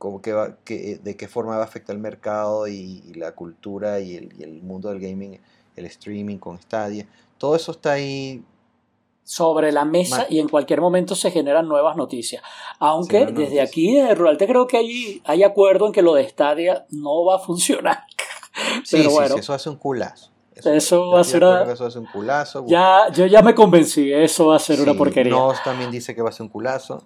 [SPEAKER 1] ¿De qué forma va a afectar el mercado y la cultura y el mundo del gaming, el streaming con Stadia? Todo eso está ahí.
[SPEAKER 2] Sobre la mesa y en cualquier momento se generan nuevas noticias. Aunque
[SPEAKER 1] Sí, no,
[SPEAKER 2] desde
[SPEAKER 1] noticias.
[SPEAKER 2] aquí, desde Ruralte, creo que hay acuerdo en que lo de Stadia no va a funcionar.
[SPEAKER 1] Sí,
[SPEAKER 2] Pero
[SPEAKER 1] sí,
[SPEAKER 2] bueno,
[SPEAKER 1] sí, eso hace un culazo.
[SPEAKER 2] Eso va a ser
[SPEAKER 1] Eso hace un culazo.
[SPEAKER 2] yo ya me convencí, eso va a ser una
[SPEAKER 1] Sí,
[SPEAKER 2] porquería.
[SPEAKER 1] Nos también dice que va a ser un culazo.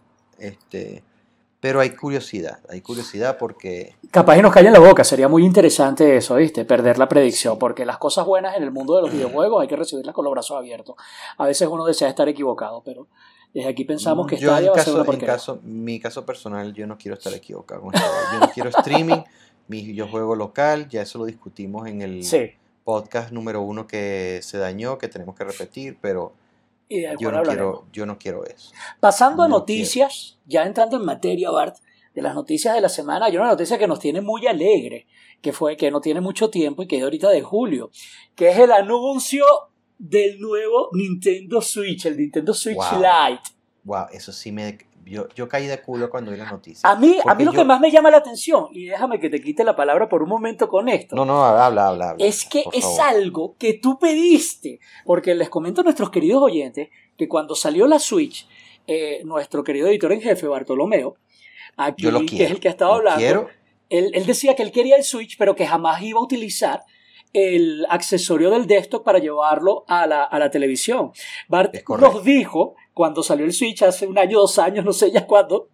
[SPEAKER 1] Pero hay curiosidad porque
[SPEAKER 2] Capaz y nos calla en la boca, sería muy interesante eso, ¿viste? Perder la predicción,
[SPEAKER 1] Sí.
[SPEAKER 2] porque las cosas buenas en el mundo de los videojuegos hay que recibirlas con los brazos abiertos. A veces uno desea estar equivocado, pero desde aquí pensamos que
[SPEAKER 1] yo
[SPEAKER 2] Stadia va a ser una porquería.
[SPEAKER 1] mi caso personal, yo no quiero estar equivocado con esto. Yo no quiero streaming, yo juego local, ya eso lo discutimos en el
[SPEAKER 2] Sí,
[SPEAKER 1] podcast número 1 que se dañó, que tenemos que repetir, pero
[SPEAKER 2] y de
[SPEAKER 1] yo
[SPEAKER 2] acuerdo hablaremos.
[SPEAKER 1] yo no quiero eso.
[SPEAKER 2] Pasando a
[SPEAKER 1] No
[SPEAKER 2] noticias, ya entrando en materia, Bart, de las noticias de la semana, hay una noticia que nos tiene muy alegre, que no tiene mucho tiempo y que es ahorita de julio, que es el anuncio del nuevo Nintendo Switch, el Nintendo Switch
[SPEAKER 1] Wow.
[SPEAKER 2] Lite.
[SPEAKER 1] Wow, eso sí yo caí de culo cuando vi las noticias.
[SPEAKER 2] A mí
[SPEAKER 1] Porque
[SPEAKER 2] lo que más me llama la atención, y déjame que te quite la palabra por un momento con esto,
[SPEAKER 1] No, habla.
[SPEAKER 2] es que
[SPEAKER 1] por
[SPEAKER 2] es
[SPEAKER 1] favor.
[SPEAKER 2] algo que tú pediste, porque les comento a nuestros queridos oyentes que cuando salió la Switch, nuestro querido editor en jefe, Bartolomeo, aquí,
[SPEAKER 1] Yo lo
[SPEAKER 2] que
[SPEAKER 1] quiero.
[SPEAKER 2] es el que ha estado
[SPEAKER 1] Lo
[SPEAKER 2] hablando,
[SPEAKER 1] quiero.
[SPEAKER 2] él decía que él quería el Switch, pero que jamás iba a utilizar el accesorio del desktop para llevarlo a la televisión. Bart
[SPEAKER 1] Es correcto.
[SPEAKER 2] nos dijo, cuando salió el Switch hace un año, 2 años, no sé ya cuándo,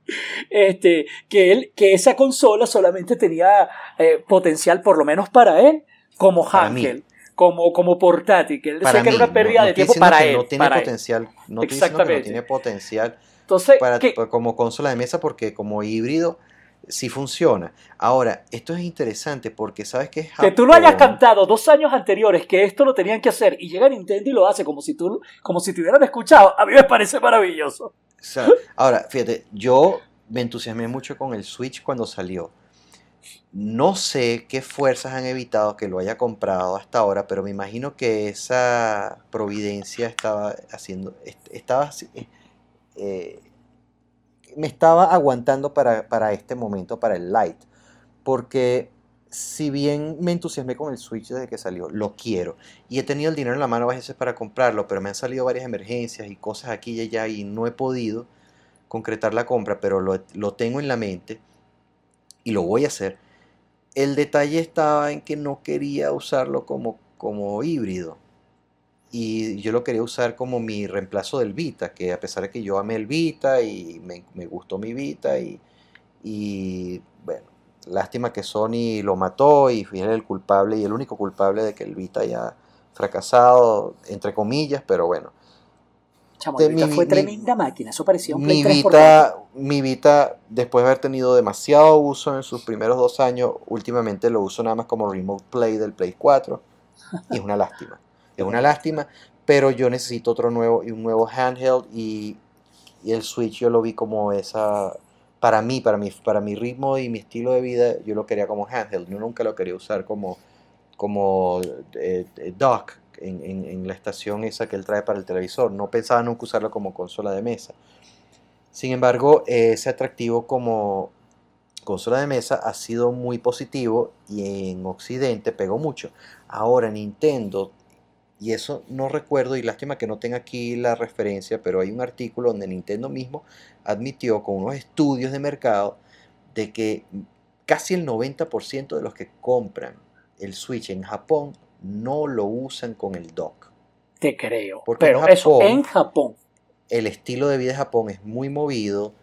[SPEAKER 2] que esa consola solamente tenía potencial, por lo menos para él, como
[SPEAKER 1] Para mí.
[SPEAKER 2] handheld, como portátil, que él decía
[SPEAKER 1] Para
[SPEAKER 2] que era
[SPEAKER 1] mí,
[SPEAKER 2] una pérdida
[SPEAKER 1] no
[SPEAKER 2] de
[SPEAKER 1] estoy
[SPEAKER 2] tiempo
[SPEAKER 1] diciendo
[SPEAKER 2] para
[SPEAKER 1] que
[SPEAKER 2] él.
[SPEAKER 1] no tiene
[SPEAKER 2] para él.
[SPEAKER 1] potencial, no estoy diciendo que no
[SPEAKER 2] Exactamente.
[SPEAKER 1] tiene potencial
[SPEAKER 2] Entonces,
[SPEAKER 1] como consola de mesa porque como híbrido sí funciona. Ahora, esto es interesante porque sabes que es
[SPEAKER 2] que tú lo hayas
[SPEAKER 1] Japón.
[SPEAKER 2] cantado 2 años anteriores que esto lo tenían que hacer y llega Nintendo y lo hace como si te hubieran escuchado, a mí me parece maravilloso.
[SPEAKER 1] O sea, ahora, fíjate, yo me entusiasmé mucho con el Switch cuando salió. No sé qué fuerzas han evitado que lo haya comprado hasta ahora, pero me imagino que esa providencia estaba me estaba aguantando para este momento, para el Lite, porque si bien me entusiasmé con el Switch desde que salió, lo quiero, y he tenido el dinero en la mano a veces para comprarlo, pero me han salido varias emergencias y cosas aquí y allá y no he podido concretar la compra, pero lo tengo en la mente y lo voy a hacer. El detalle estaba en que no quería usarlo como híbrido. Y yo lo quería usar como mi reemplazo del Vita, que a pesar de que yo amé el Vita y me gustó mi Vita y bueno, lástima que Sony lo mató y fue el culpable y el único culpable de que el Vita haya fracasado, entre comillas, pero bueno.
[SPEAKER 2] Chamo, el
[SPEAKER 1] Mi,
[SPEAKER 2] Vita
[SPEAKER 1] mi,
[SPEAKER 2] fue
[SPEAKER 1] mi-
[SPEAKER 2] tremenda máquina. Eso parecía un Play
[SPEAKER 1] mi
[SPEAKER 2] 3 por dentro.
[SPEAKER 1] Vita, después de haber tenido demasiado uso en sus primeros 2 años, últimamente lo uso nada más como Remote Play del Play 4 y es una lástima. Es
[SPEAKER 2] Es
[SPEAKER 1] una
[SPEAKER 2] una lástima.
[SPEAKER 1] lástima, pero yo necesito otro nuevo y un nuevo handheld y el Switch yo lo vi como esa para mi ritmo y mi estilo de vida, yo lo quería como handheld. Yo nunca lo quería usar como dock en la estación esa que él trae para el televisor. No pensaba nunca usarlo como consola de mesa. Sin embargo, ese atractivo como consola de mesa ha sido muy positivo y en Occidente pegó mucho. Ahora Nintendo, y eso no recuerdo, y lástima que no tenga aquí la referencia, pero hay un artículo donde Nintendo mismo admitió con unos estudios de mercado de que casi el 90% de los que compran el Switch en Japón no lo usan con el dock.
[SPEAKER 2] Te creo.
[SPEAKER 1] Porque en
[SPEAKER 2] Pero eso, en
[SPEAKER 1] Japón
[SPEAKER 2] Japón.
[SPEAKER 1] el estilo de vida de Japón es muy movido,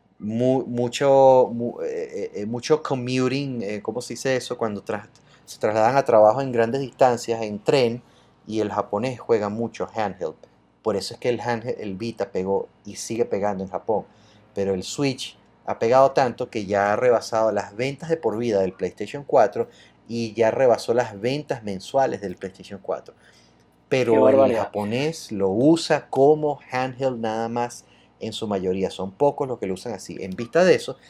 [SPEAKER 1] mucho commuting, ¿cómo se dice eso? Cuando se trasladan a trabajo en grandes distancias en tren y el japonés juega mucho handheld. Por eso es que el Vita pegó y sigue pegando en Japón. Pero el Switch ha pegado tanto que ya ha rebasado las ventas de por vida del PlayStation 4 y ya rebasó las ventas mensuales del PlayStation 4.
[SPEAKER 2] Qué
[SPEAKER 1] Pero el
[SPEAKER 2] barbaridad.
[SPEAKER 1] japonés lo usa como handheld nada más en su mayoría. Son pocos los que lo usan así. En vista de eso,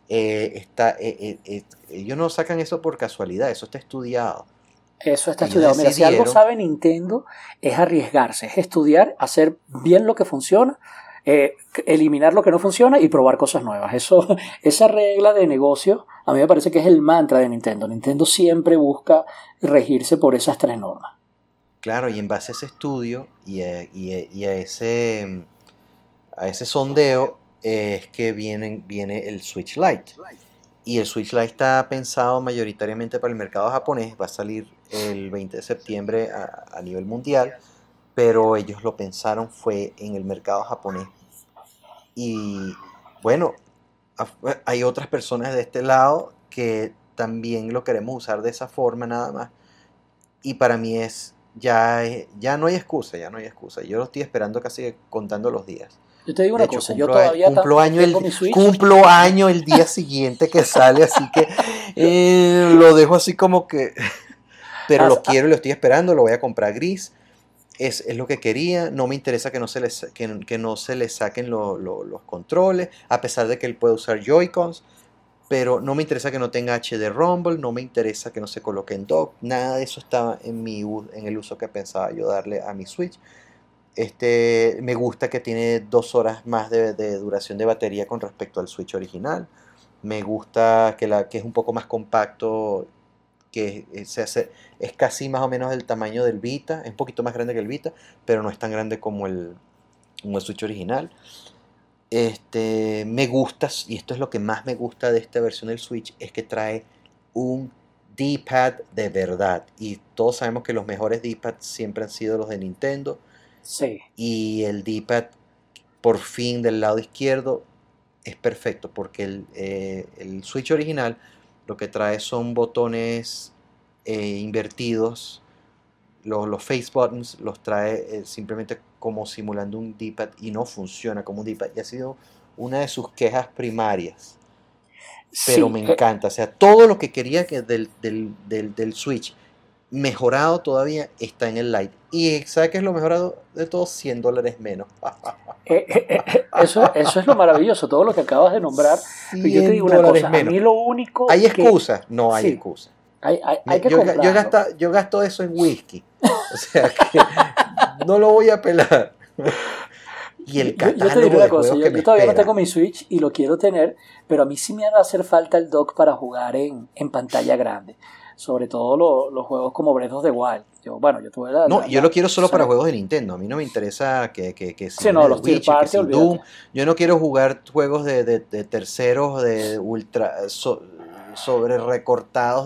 [SPEAKER 1] ellos no sacan eso por casualidad, eso está estudiado.
[SPEAKER 2] Eso está
[SPEAKER 1] Ellos
[SPEAKER 2] estudiado. Mira, si algo
[SPEAKER 1] decidieron,
[SPEAKER 2] sabe Nintendo es arriesgarse, es estudiar, hacer bien lo que funciona, eliminar lo que no funciona y probar cosas nuevas. Eso, esa regla de negocio a mí me parece que es el mantra de Nintendo. Nintendo siempre busca regirse por esas tres normas.
[SPEAKER 1] claro, y en base a ese estudio y a ese sondeo es que viene el Switch Lite. Y el Switch Lite está pensado mayoritariamente para el mercado japonés, va a salir el 20 de septiembre a nivel mundial, pero ellos lo pensaron fue en el mercado japonés. Y bueno, hay otras personas de este lado que también lo queremos usar de esa forma nada más. Y para mí ya no hay excusa, ya no hay excusa. Yo lo estoy esperando casi contando los días.
[SPEAKER 2] Yo te digo
[SPEAKER 1] De
[SPEAKER 2] una
[SPEAKER 1] hecho,
[SPEAKER 2] cosa, yo todavía tengo mi Switch.
[SPEAKER 1] cumplo año el día siguiente que sale, así que lo dejo así como que... Pero
[SPEAKER 2] As-
[SPEAKER 1] lo quiero y lo estoy esperando, lo voy a comprar gris. Es lo que quería, no me interesa que no se le saquen los controles, a pesar de que él puede usar Joy-Cons, pero no me interesa que no tenga HD Rumble, no me interesa que no se coloque en dock, nada de eso estaba en el uso que pensaba yo darle a mi Switch. Me gusta que tiene 2 horas más de duración de batería con respecto al Switch original. Me gusta que es un poco más compacto, es casi más o menos del tamaño del Vita, es un poquito más grande que el Vita, pero no es tan grande como el Switch original. Me gusta, y esto es lo que más me gusta de esta versión del Switch, es que trae un D-pad de verdad. Y todos sabemos que los mejores D-pads siempre han sido los de Nintendo.
[SPEAKER 2] sí,
[SPEAKER 1] Y el D-pad, por fin del lado izquierdo, es perfecto porque el Switch original lo que trae son botones invertidos. Los face buttons los trae simplemente como simulando un D-pad y no funciona como un D-pad. Y ha sido una de sus quejas primarias. Pero
[SPEAKER 2] sí.
[SPEAKER 1] me encanta. O sea, todo lo que quería que del Switch mejorado todavía está en el Lite. Y ¿sabes qué es lo mejorado de todo? $100 menos.
[SPEAKER 2] Eso es lo maravilloso, todo lo que acabas de nombrar. Pero yo te digo
[SPEAKER 1] 100
[SPEAKER 2] una
[SPEAKER 1] dólares
[SPEAKER 2] cosa, a
[SPEAKER 1] menos.
[SPEAKER 2] mí lo único
[SPEAKER 1] ¿Hay
[SPEAKER 2] que...
[SPEAKER 1] excusas? No hay
[SPEAKER 2] Sí,
[SPEAKER 1] excusas.
[SPEAKER 2] hay que comprarlo.
[SPEAKER 1] Yo gasto eso en whisky. O sea que no lo voy a pelar. y el
[SPEAKER 2] Yo te
[SPEAKER 1] catálogo
[SPEAKER 2] diré una
[SPEAKER 1] de
[SPEAKER 2] cosa,
[SPEAKER 1] juegos que me
[SPEAKER 2] yo todavía no
[SPEAKER 1] espera.
[SPEAKER 2] tengo mi Switch y lo quiero tener, pero a mí sí me va a hacer falta el dock para jugar en pantalla grande. Sobre todo los juegos como Breath of the Wild. Yo tuve
[SPEAKER 1] No, yo lo quiero solo para
[SPEAKER 2] ¿sabes?
[SPEAKER 1] juegos de Nintendo. A mí no me interesa que si
[SPEAKER 2] Sí,
[SPEAKER 1] viene
[SPEAKER 2] no,
[SPEAKER 1] The
[SPEAKER 2] los tier
[SPEAKER 1] Witcher, que
[SPEAKER 2] party,
[SPEAKER 1] si Doom.
[SPEAKER 2] olvídate.
[SPEAKER 1] Yo no quiero jugar juegos de terceros, de ultra, sobre recortados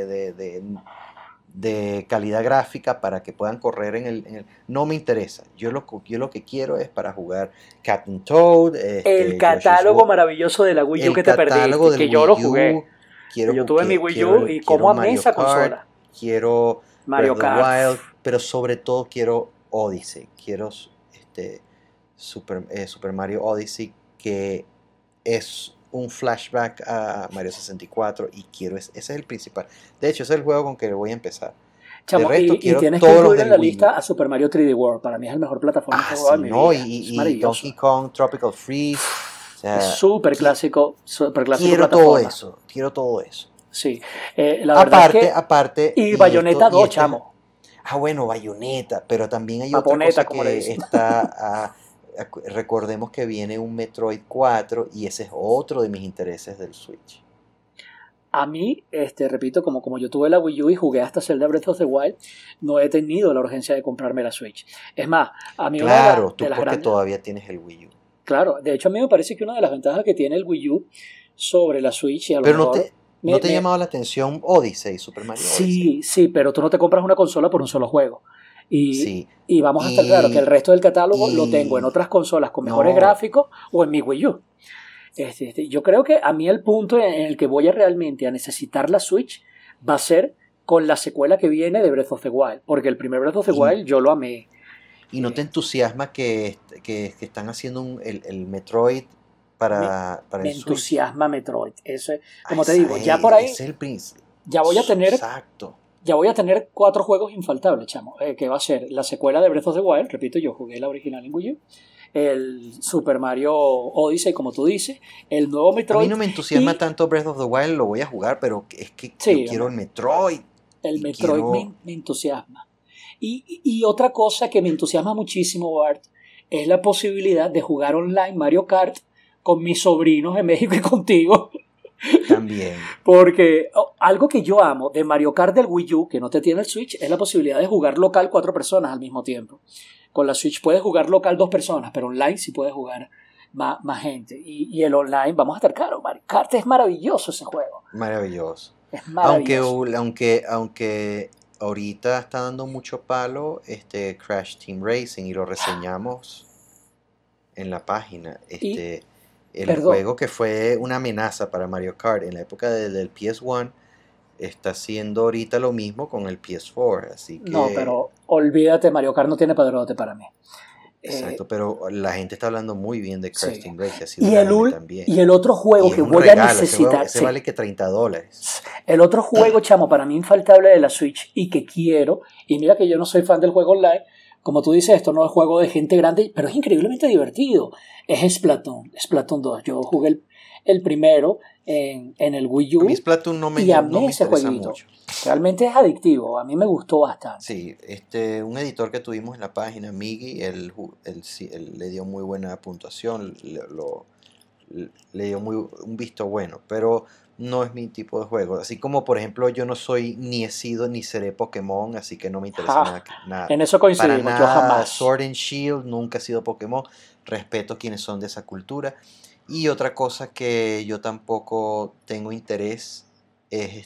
[SPEAKER 1] de calidad gráfica para que puedan correr no me interesa. Yo lo que quiero es para jugar Captain Toad,
[SPEAKER 2] El
[SPEAKER 1] Yoshi's
[SPEAKER 2] catálogo maravilloso de la Wii U
[SPEAKER 1] el
[SPEAKER 2] que te
[SPEAKER 1] catálogo
[SPEAKER 2] perdiste,
[SPEAKER 1] del
[SPEAKER 2] que yo lo
[SPEAKER 1] Wii
[SPEAKER 2] jugué.
[SPEAKER 1] U.
[SPEAKER 2] Que yo tuve mi Wii U y
[SPEAKER 1] Quiero
[SPEAKER 2] cómo amé
[SPEAKER 1] Mario
[SPEAKER 2] esa
[SPEAKER 1] Kart,
[SPEAKER 2] consola.
[SPEAKER 1] quiero Breath
[SPEAKER 2] Mario
[SPEAKER 1] of the
[SPEAKER 2] Kart.
[SPEAKER 1] Wild, pero sobre todo quiero Odyssey. Quiero Super Mario Odyssey, que es un flashback a Mario 64 y ese es el principal. De hecho, ese es el juego con que voy a empezar. De
[SPEAKER 2] Chamo,
[SPEAKER 1] resto,
[SPEAKER 2] y
[SPEAKER 1] quiero
[SPEAKER 2] tienes que
[SPEAKER 1] todos los
[SPEAKER 2] incluir en
[SPEAKER 1] del
[SPEAKER 2] la
[SPEAKER 1] Wii U.
[SPEAKER 2] lista a Super Mario 3D World. Para mí es el mejor plataforma que he jugado en
[SPEAKER 1] Sí,
[SPEAKER 2] mi
[SPEAKER 1] ¿no?
[SPEAKER 2] vida. Es maravilloso.
[SPEAKER 1] Donkey Kong Tropical Freeze. O
[SPEAKER 2] Es
[SPEAKER 1] sea,
[SPEAKER 2] súper clásico
[SPEAKER 1] quiero todo
[SPEAKER 2] plataforma.
[SPEAKER 1] eso. Quiero todo eso.
[SPEAKER 2] Sí, la verdad es que...
[SPEAKER 1] Aparte,
[SPEAKER 2] Y Bayonetta 2, chamo.
[SPEAKER 1] Bueno, Bayonetta, pero también hay otra
[SPEAKER 2] Paponeta,
[SPEAKER 1] cosa
[SPEAKER 2] como le
[SPEAKER 1] que
[SPEAKER 2] dicen.
[SPEAKER 1] recordemos que viene un Metroid 4 y ese es otro de mis intereses del Switch.
[SPEAKER 2] A mí, repito, como yo tuve la Wii U y jugué hasta Zelda Breath of the Wild, no he tenido la urgencia de comprarme la Switch. Es más, a mí
[SPEAKER 1] Claro, tú
[SPEAKER 2] de las
[SPEAKER 1] porque
[SPEAKER 2] grandes...
[SPEAKER 1] todavía tienes el Wii U.
[SPEAKER 2] Claro, de hecho a mí me parece que una de las ventajas que tiene el Wii U sobre la Switch, y a lo
[SPEAKER 1] Pero
[SPEAKER 2] mejor...
[SPEAKER 1] ¿no te ha llamado la atención Odyssey, Super Mario Odyssey?
[SPEAKER 2] Sí, pero tú no te compras una consola por un solo juego.
[SPEAKER 1] Sí.
[SPEAKER 2] Y vamos a estar claro que el resto del catálogo lo tengo en
[SPEAKER 1] Y
[SPEAKER 2] otras consolas con mejores
[SPEAKER 1] no,
[SPEAKER 2] gráficos o en mi Wii U. Yo creo que a mí el punto en el que voy a realmente a necesitar la Switch va a ser con la secuela que viene de Breath of the Wild, porque el primer Breath of the
[SPEAKER 1] y,
[SPEAKER 2] Wild yo lo amé.
[SPEAKER 1] y no te entusiasma que están haciendo el Metroid para
[SPEAKER 2] Me
[SPEAKER 1] el Switch.
[SPEAKER 2] entusiasma Metroid. Eso es,
[SPEAKER 1] Ah,
[SPEAKER 2] como te digo, ya por ahí
[SPEAKER 1] es el príncipe.
[SPEAKER 2] ya voy a tener
[SPEAKER 1] Exacto.
[SPEAKER 2] 4 juegos infaltables, chamo, que va a ser la secuela de Breath of the Wild, repito, yo jugué la original en Wii U, el Super Mario Odyssey, como tú dices, el nuevo
[SPEAKER 1] A
[SPEAKER 2] Metroid.
[SPEAKER 1] mí no me entusiasma
[SPEAKER 2] y
[SPEAKER 1] tanto Breath of the Wild, lo voy a jugar, pero es que
[SPEAKER 2] sí,
[SPEAKER 1] yo quiero el Metroid.
[SPEAKER 2] el
[SPEAKER 1] Y
[SPEAKER 2] Metroid
[SPEAKER 1] quiero...
[SPEAKER 2] me entusiasma. Y otra cosa que me entusiasma muchísimo, Bart, es la posibilidad de jugar online Mario Kart con mis sobrinos en México y contigo.
[SPEAKER 1] También.
[SPEAKER 2] Porque algo que yo amo de Mario Kart del Wii U, que no te tiene el Switch, es la posibilidad de jugar local 4 personas al mismo tiempo. Con la Switch puedes jugar local 2 personas, pero online sí puedes jugar más gente. Y el online, vamos a estar claros, Mario Kart es maravilloso ese juego.
[SPEAKER 1] Maravilloso.
[SPEAKER 2] Es maravilloso.
[SPEAKER 1] Aunque ahorita está dando mucho palo Crash Team Racing y lo reseñamos en la página. El
[SPEAKER 2] Perdón.
[SPEAKER 1] juego que fue una amenaza para Mario Kart en la época del PS1 está haciendo ahorita lo mismo con el PS4, así que...
[SPEAKER 2] No, pero olvídate, Mario Kart no tiene padrote para mí.
[SPEAKER 1] Exacto, pero la gente está hablando muy bien de Crash
[SPEAKER 2] Sí.
[SPEAKER 1] Team Racing, ha sido un anime también.
[SPEAKER 2] Y el otro juego
[SPEAKER 1] Y es
[SPEAKER 2] que
[SPEAKER 1] un
[SPEAKER 2] voy
[SPEAKER 1] regalo,
[SPEAKER 2] a necesitar...
[SPEAKER 1] ese vale que $30.
[SPEAKER 2] El otro juego, chamo, para mí infaltable de la Switch y que quiero, y mira que yo no soy fan del juego online, como tú dices, esto no es juego de gente grande, pero es increíblemente divertido, es Splatoon 2. Yo jugué el primero en el Wii U
[SPEAKER 1] A mí Splatoon no me
[SPEAKER 2] y amé ese
[SPEAKER 1] interesa
[SPEAKER 2] jueguito.
[SPEAKER 1] mucho.
[SPEAKER 2] Realmente es adictivo, a mí me gustó bastante.
[SPEAKER 1] Sí, un editor que tuvimos en la página, Miggy, él le dio muy buena puntuación, le dio un visto bueno, pero no es mi tipo de juego. Así como, por ejemplo, yo no soy ni he sido ni seré Pokémon, así que no me interesa nada.
[SPEAKER 2] En eso
[SPEAKER 1] Para
[SPEAKER 2] coincidimos, yo
[SPEAKER 1] nada,
[SPEAKER 2] jamás.
[SPEAKER 1] Sword and Shield nunca ha sido Pokémon. Respeto a quienes son de esa cultura. Y otra cosa que yo tampoco tengo interés es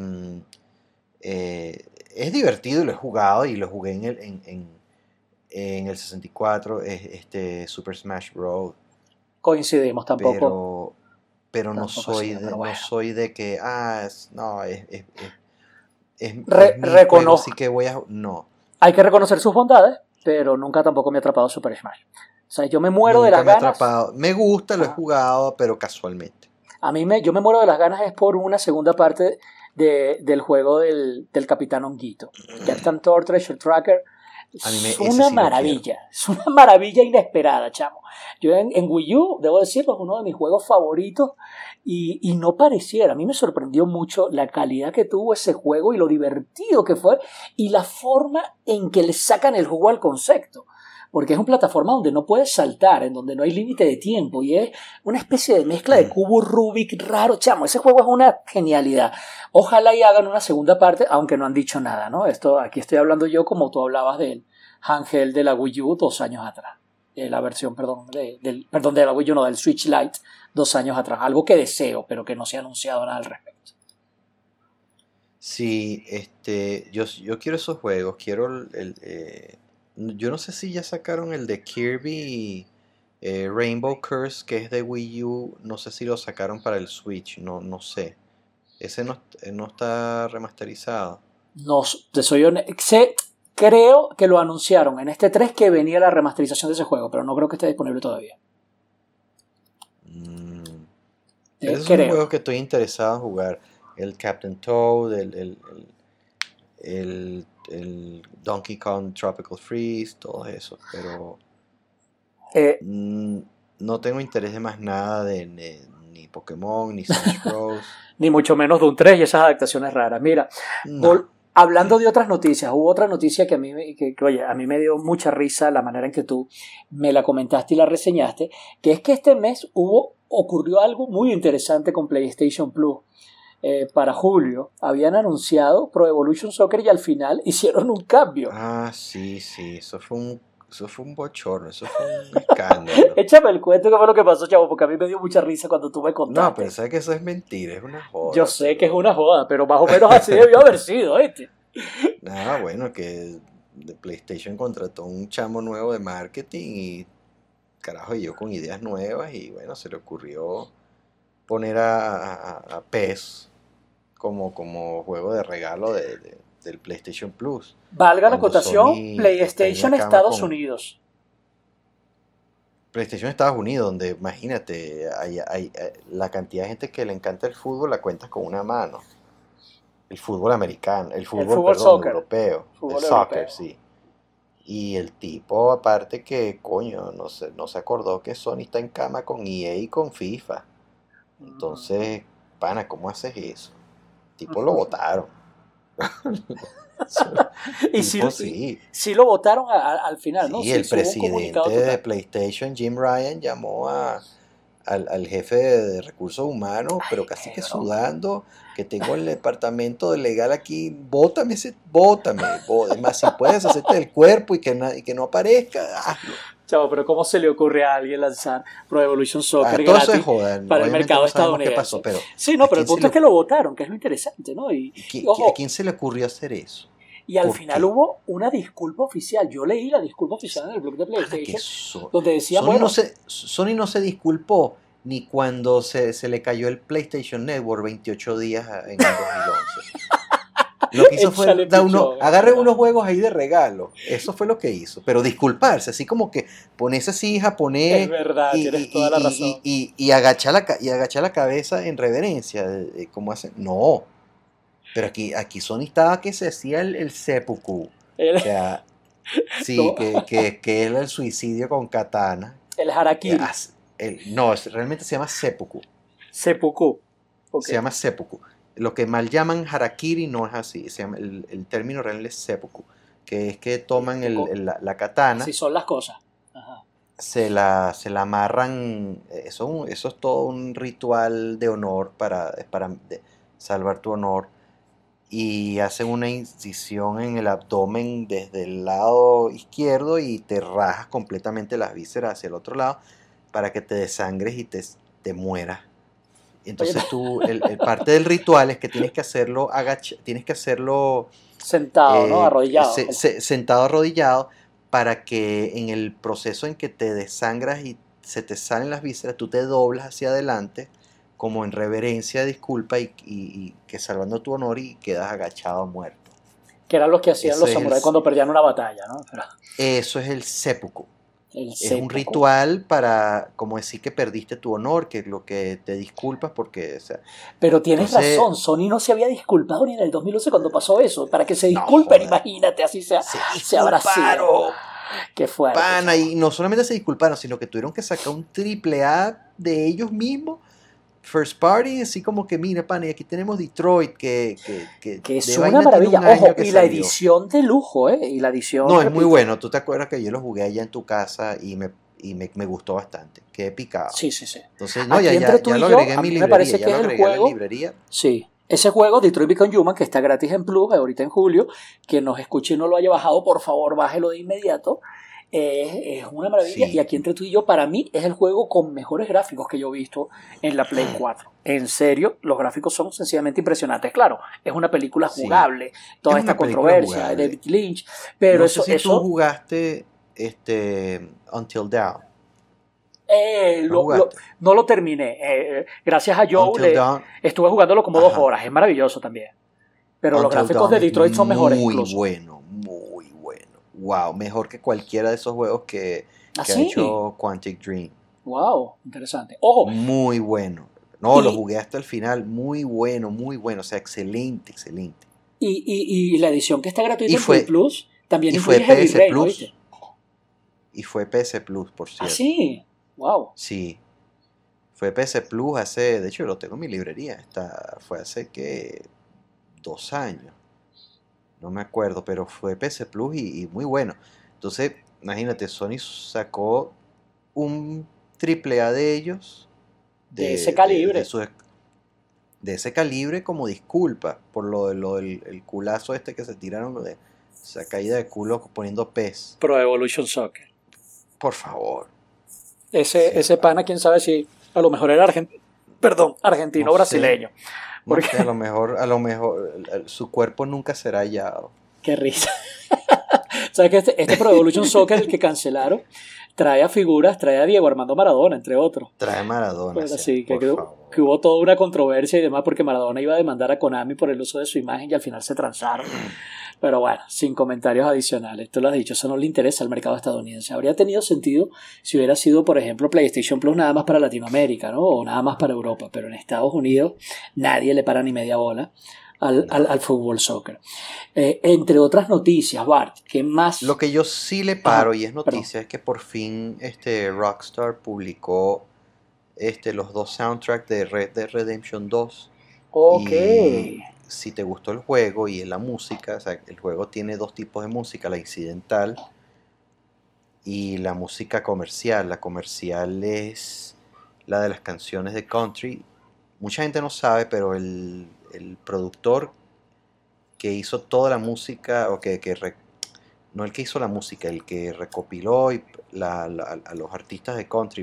[SPEAKER 1] es divertido y lo he jugado y lo jugué en el 64, es Super Smash Bros.
[SPEAKER 2] Coincidimos tampoco.
[SPEAKER 1] Pero no
[SPEAKER 2] Tampoco
[SPEAKER 1] soy
[SPEAKER 2] sido, pero bueno.
[SPEAKER 1] no soy de que es mi
[SPEAKER 2] Reconozco.
[SPEAKER 1] juego, así que voy a no.
[SPEAKER 2] Hay que reconocer sus bondades, pero nunca tampoco me ha atrapado Super Smash. O sea, yo me muero de
[SPEAKER 1] Nunca
[SPEAKER 2] las
[SPEAKER 1] me ha
[SPEAKER 2] ganas.
[SPEAKER 1] atrapado. Me gusta, lo he
[SPEAKER 2] Ajá.
[SPEAKER 1] jugado, pero casualmente.
[SPEAKER 2] Yo me muero de las ganas es por una segunda parte del juego del Capitán Honguito. Captain Toad Treasure Tracker.
[SPEAKER 1] A mí
[SPEAKER 2] Es
[SPEAKER 1] ese
[SPEAKER 2] una
[SPEAKER 1] sí lo
[SPEAKER 2] maravilla. Es una maravilla inesperada, chamo. Yo en Wii U, debo decirlo, es uno de mis juegos favoritos y no pareciera. A mí me sorprendió mucho la calidad que tuvo ese juego y lo divertido que fue y la forma en que le sacan el juego al concepto. porque es una plataforma donde no puedes saltar, en donde no hay límite de tiempo, y es una especie de mezcla de cubo Rubik raro, chamo, ese juego es una genialidad. Ojalá y hagan una segunda parte, aunque no han dicho nada, ¿no? Aquí estoy hablando yo como tú hablabas del handheld de la Wii U 2 años atrás. La versión, de la Wii U, no, del Switch Lite 2 años atrás. Algo que deseo, pero que no se ha anunciado nada al respecto.
[SPEAKER 1] Sí, yo quiero esos juegos, quiero yo no sé si ya sacaron el de Kirby Rainbow Curse, que es de Wii U, no sé si lo sacaron para el Switch, no sé. Ese no está remasterizado.
[SPEAKER 2] No, te soy honesto. Creo que lo anunciaron en este 3 que venía la remasterización de ese juego, pero no creo que esté disponible todavía.
[SPEAKER 1] Esos son juegos que estoy interesado en jugar. El Captain Toad, el Donkey Kong Tropical Freeze, todo eso, pero no tengo interés de más nada de ni Pokémon, ni Smash Bros.
[SPEAKER 2] Ni mucho menos de un 3 y esas adaptaciones raras. Mira, hablando de otras noticias, hubo otra noticia que oye, a mí me dio mucha risa la manera en que tú me la comentaste y la reseñaste, que es que este mes ocurrió algo muy interesante con PlayStation Plus. Para julio habían anunciado Pro Evolution Soccer y al final hicieron un cambio.
[SPEAKER 1] Ah, sí, eso fue un bochorno, eso fue un escándalo.
[SPEAKER 2] Échame el cuento, ¿qué fue lo que pasó, chavo? Porque a mí me dio mucha risa cuando tú me contaste.
[SPEAKER 1] No, pero sabes que eso es mentira, es una joda.
[SPEAKER 2] Yo sé que es una joda, pero más o menos así debió haber sido, ¿viste?
[SPEAKER 1] Nada, bueno, que PlayStation contrató un chamo nuevo de marketing y carajo, yo con ideas nuevas y bueno, se le ocurrió poner a PES como juego de regalo del PlayStation Plus.
[SPEAKER 2] Valga la acotación, PlayStation Estados Unidos.
[SPEAKER 1] PlayStation Estados Unidos, donde imagínate, hay la cantidad de gente que le encanta el fútbol, la cuentas con una mano. El fútbol americano, el fútbol europeo, el soccer, sí. Y el tipo, aparte que, coño, no se acordó que Sony está en cama con EA y con FIFA. Entonces, pana, ¿cómo haces eso? Tipo lo votaron.
[SPEAKER 2] Y sí lo votaron al final,
[SPEAKER 1] sí,
[SPEAKER 2] ¿no?
[SPEAKER 1] Sí, el presidente de PlayStation, Jim Ryan, llamó al jefe de recursos humanos, pero casi que sudando, que tengo el departamento legal aquí, bótame. Además, si puedes hacerte el cuerpo y que no aparezca, hazlo.
[SPEAKER 2] Chavo, pero ¿cómo se le ocurre a alguien lanzar Pro Evolution Soccer
[SPEAKER 1] todo
[SPEAKER 2] gratis
[SPEAKER 1] eso es joda,
[SPEAKER 2] para el mercado estadounidense?
[SPEAKER 1] Qué pasó, pero
[SPEAKER 2] sí, no, pero el punto es que lo votaron, que es lo interesante, ¿no?
[SPEAKER 1] ¿A quién se le ocurrió hacer eso?
[SPEAKER 2] Y al final hubo una disculpa oficial. Yo leí la disculpa oficial en el blog de PlayStation, donde decía,
[SPEAKER 1] Sony no se disculpó ni cuando se le cayó el PlayStation Network 28 días en el 2011. Lo que hizo fue agarre unos juegos ahí de regalo. Eso fue lo que hizo. Pero disculparse, así como que ponerse así, japonés.
[SPEAKER 2] Es verdad, tienes toda la razón.
[SPEAKER 1] Y agachar la cabeza en reverencia. ¿Cómo hacen? No. Pero aquí Sony estaba que se hacía el seppuku. O sea, sí, que era el suicidio con katana.
[SPEAKER 2] El harakiri.
[SPEAKER 1] Realmente se llama seppuku.
[SPEAKER 2] Seppuku. Okay.
[SPEAKER 1] Se llama seppuku. Lo que mal llaman harakiri no es así. Se llama, el término real es seppuku, que es que toman la katana.
[SPEAKER 2] Así son las cosas. Ajá.
[SPEAKER 1] Se la amarran. Eso es todo un ritual de honor para salvar tu honor. Y hacen una incisión en el abdomen desde el lado izquierdo y te rajas completamente las vísceras hacia el otro lado para que te desangres y te mueras. Entonces parte del ritual es que tienes que hacerlo
[SPEAKER 2] sentado, ¿no? Arrodillado.
[SPEAKER 1] Sentado arrodillado, para que en el proceso en que te desangras y se te salen las vísceras, tú te doblas hacia adelante como en reverencia, disculpa, y que salvando tu honor y quedas agachado muerto.
[SPEAKER 2] Que era lo que hacían los samuráis cuando perdían una batalla, ¿no?
[SPEAKER 1] Eso es el seppuku. Es un ritual para como decir que perdiste tu honor, que lo que te disculpas porque... O sea,
[SPEAKER 2] pero tienes razón, Sony no se había disculpado ni en el 2011 cuando pasó eso. Para que se disculpen, imagínate, así se habrá sido. Qué fuerte.
[SPEAKER 1] Pana, y no solamente se disculparon, sino que tuvieron que sacar un AAA de ellos mismos first party, así como que mira, pana, y aquí tenemos Detroit, que
[SPEAKER 2] es
[SPEAKER 1] de
[SPEAKER 2] una
[SPEAKER 1] vaina tiene un
[SPEAKER 2] maravilla.
[SPEAKER 1] año
[SPEAKER 2] Ojo,
[SPEAKER 1] que
[SPEAKER 2] y la
[SPEAKER 1] salió.
[SPEAKER 2] edición de lujo, y la edición,
[SPEAKER 1] No, es muy
[SPEAKER 2] repito.
[SPEAKER 1] bueno. ¿Tú te acuerdas que yo lo jugué allá en tu casa y me gustó bastante? Quedé picado.
[SPEAKER 2] Sí, sí, sí.
[SPEAKER 1] Entonces, no,
[SPEAKER 2] Aquí entre tú
[SPEAKER 1] ya
[SPEAKER 2] y
[SPEAKER 1] lo
[SPEAKER 2] yo,
[SPEAKER 1] agregué en
[SPEAKER 2] a
[SPEAKER 1] mi
[SPEAKER 2] mí me
[SPEAKER 1] librería,
[SPEAKER 2] parece
[SPEAKER 1] ya
[SPEAKER 2] que
[SPEAKER 1] lo
[SPEAKER 2] es el
[SPEAKER 1] agregué a la
[SPEAKER 2] juego,
[SPEAKER 1] librería.
[SPEAKER 2] sí, ese juego, Detroit Become Human, que está gratis en Plus, ahorita en julio, quien nos escuche y no lo haya bajado, por favor, bájelo de inmediato. Es una maravilla. Y
[SPEAKER 1] Sí,
[SPEAKER 2] aquí entre tú y yo, para mí, es el juego con mejores gráficos que yo he visto en la Play 4. En serio, los gráficos son sencillamente impresionantes. Claro, es una película
[SPEAKER 1] sí.
[SPEAKER 2] jugable,
[SPEAKER 1] Es
[SPEAKER 2] toda esta
[SPEAKER 1] una película
[SPEAKER 2] controversia de
[SPEAKER 1] jugable.
[SPEAKER 2] David Lynch, pero
[SPEAKER 1] No sé si tú
[SPEAKER 2] eso
[SPEAKER 1] jugaste Until Dawn. ¿Lo jugaste?
[SPEAKER 2] no lo terminé. Gracias a Joe
[SPEAKER 1] Until Dawn,
[SPEAKER 2] estuve jugándolo como 2 horas.
[SPEAKER 1] ajá.
[SPEAKER 2] Es maravilloso también. Pero los
[SPEAKER 1] Until
[SPEAKER 2] gráficos de
[SPEAKER 1] Dawn es
[SPEAKER 2] Detroit son mejores
[SPEAKER 1] muy
[SPEAKER 2] incluso.
[SPEAKER 1] bueno, muy bueno. Wow, mejor que cualquiera de esos juegos que
[SPEAKER 2] Ah,
[SPEAKER 1] ha
[SPEAKER 2] sí.
[SPEAKER 1] hecho Quantic Dream.
[SPEAKER 2] Wow, interesante. Ojo.
[SPEAKER 1] Muy bueno. No, lo
[SPEAKER 2] Y,
[SPEAKER 1] jugué hasta el final. Muy bueno, muy bueno. O sea, excelente, excelente.
[SPEAKER 2] y la edición que está gratuita
[SPEAKER 1] Y
[SPEAKER 2] en Play
[SPEAKER 1] fue,
[SPEAKER 2] Plus también
[SPEAKER 1] y fue
[SPEAKER 2] incluye Heavy
[SPEAKER 1] PS
[SPEAKER 2] Rain, ¿oíste?
[SPEAKER 1] Plus. Y fue PS Plus, por
[SPEAKER 2] Ah,
[SPEAKER 1] cierto.
[SPEAKER 2] sí. Wow.
[SPEAKER 1] Sí. Fue PS Plus hace, de hecho lo tengo en mi librería. Fue hace que 2 años. No me acuerdo, pero fue PS Plus y muy bueno. Entonces, imagínate, Sony sacó un triple A de ellos,
[SPEAKER 2] De ese
[SPEAKER 1] de, de, de,
[SPEAKER 2] calibre.
[SPEAKER 1] su- de ese calibre, como disculpa por lo del el culazo este que se tiraron, lo de esa caída de culo poniendo PES.
[SPEAKER 2] Pro Evolution Soccer.
[SPEAKER 1] Por favor.
[SPEAKER 2] Ese
[SPEAKER 1] Sí,
[SPEAKER 2] pana, quién sabe si a lo mejor era argentino
[SPEAKER 1] no
[SPEAKER 2] o
[SPEAKER 1] sé,
[SPEAKER 2] brasileño.
[SPEAKER 1] no
[SPEAKER 2] Porque,
[SPEAKER 1] sé, a lo mejor su cuerpo nunca será hallado.
[SPEAKER 2] qué risa. ¿Sabes que este Pro Evolution Soccer, el que cancelaron, trae a Diego Armando Maradona, entre otros?
[SPEAKER 1] Trae Maradona,
[SPEAKER 2] Pues
[SPEAKER 1] o sea,
[SPEAKER 2] así,
[SPEAKER 1] por favor.
[SPEAKER 2] que hubo toda una controversia y demás porque Maradona iba a demandar a Konami por el uso de su imagen y al final se transaron. Pero bueno, sin comentarios adicionales. Tú lo has dicho, eso no le interesa al mercado estadounidense. Habría tenido sentido si hubiera sido, por ejemplo, PlayStation Plus nada más para Latinoamérica, ¿no? O nada más para Europa. Pero en Estados Unidos nadie le para ni media bola al fútbol soccer. Entre otras noticias, Bart, ¿qué más?
[SPEAKER 1] Lo que yo sí le paro, y es
[SPEAKER 2] Perdón.
[SPEAKER 1] noticia, es que por fin Rockstar publicó los 2 soundtracks de Red Dead Redemption 2.
[SPEAKER 2] Ok.
[SPEAKER 1] Y si te gustó el juego y la música, o sea, el juego tiene 2 tipos de música, la incidental y la música comercial. La comercial es la de las canciones de country. Mucha gente no sabe, pero el productor que hizo toda la música, o no el que hizo la música, el que recopiló a los artistas de country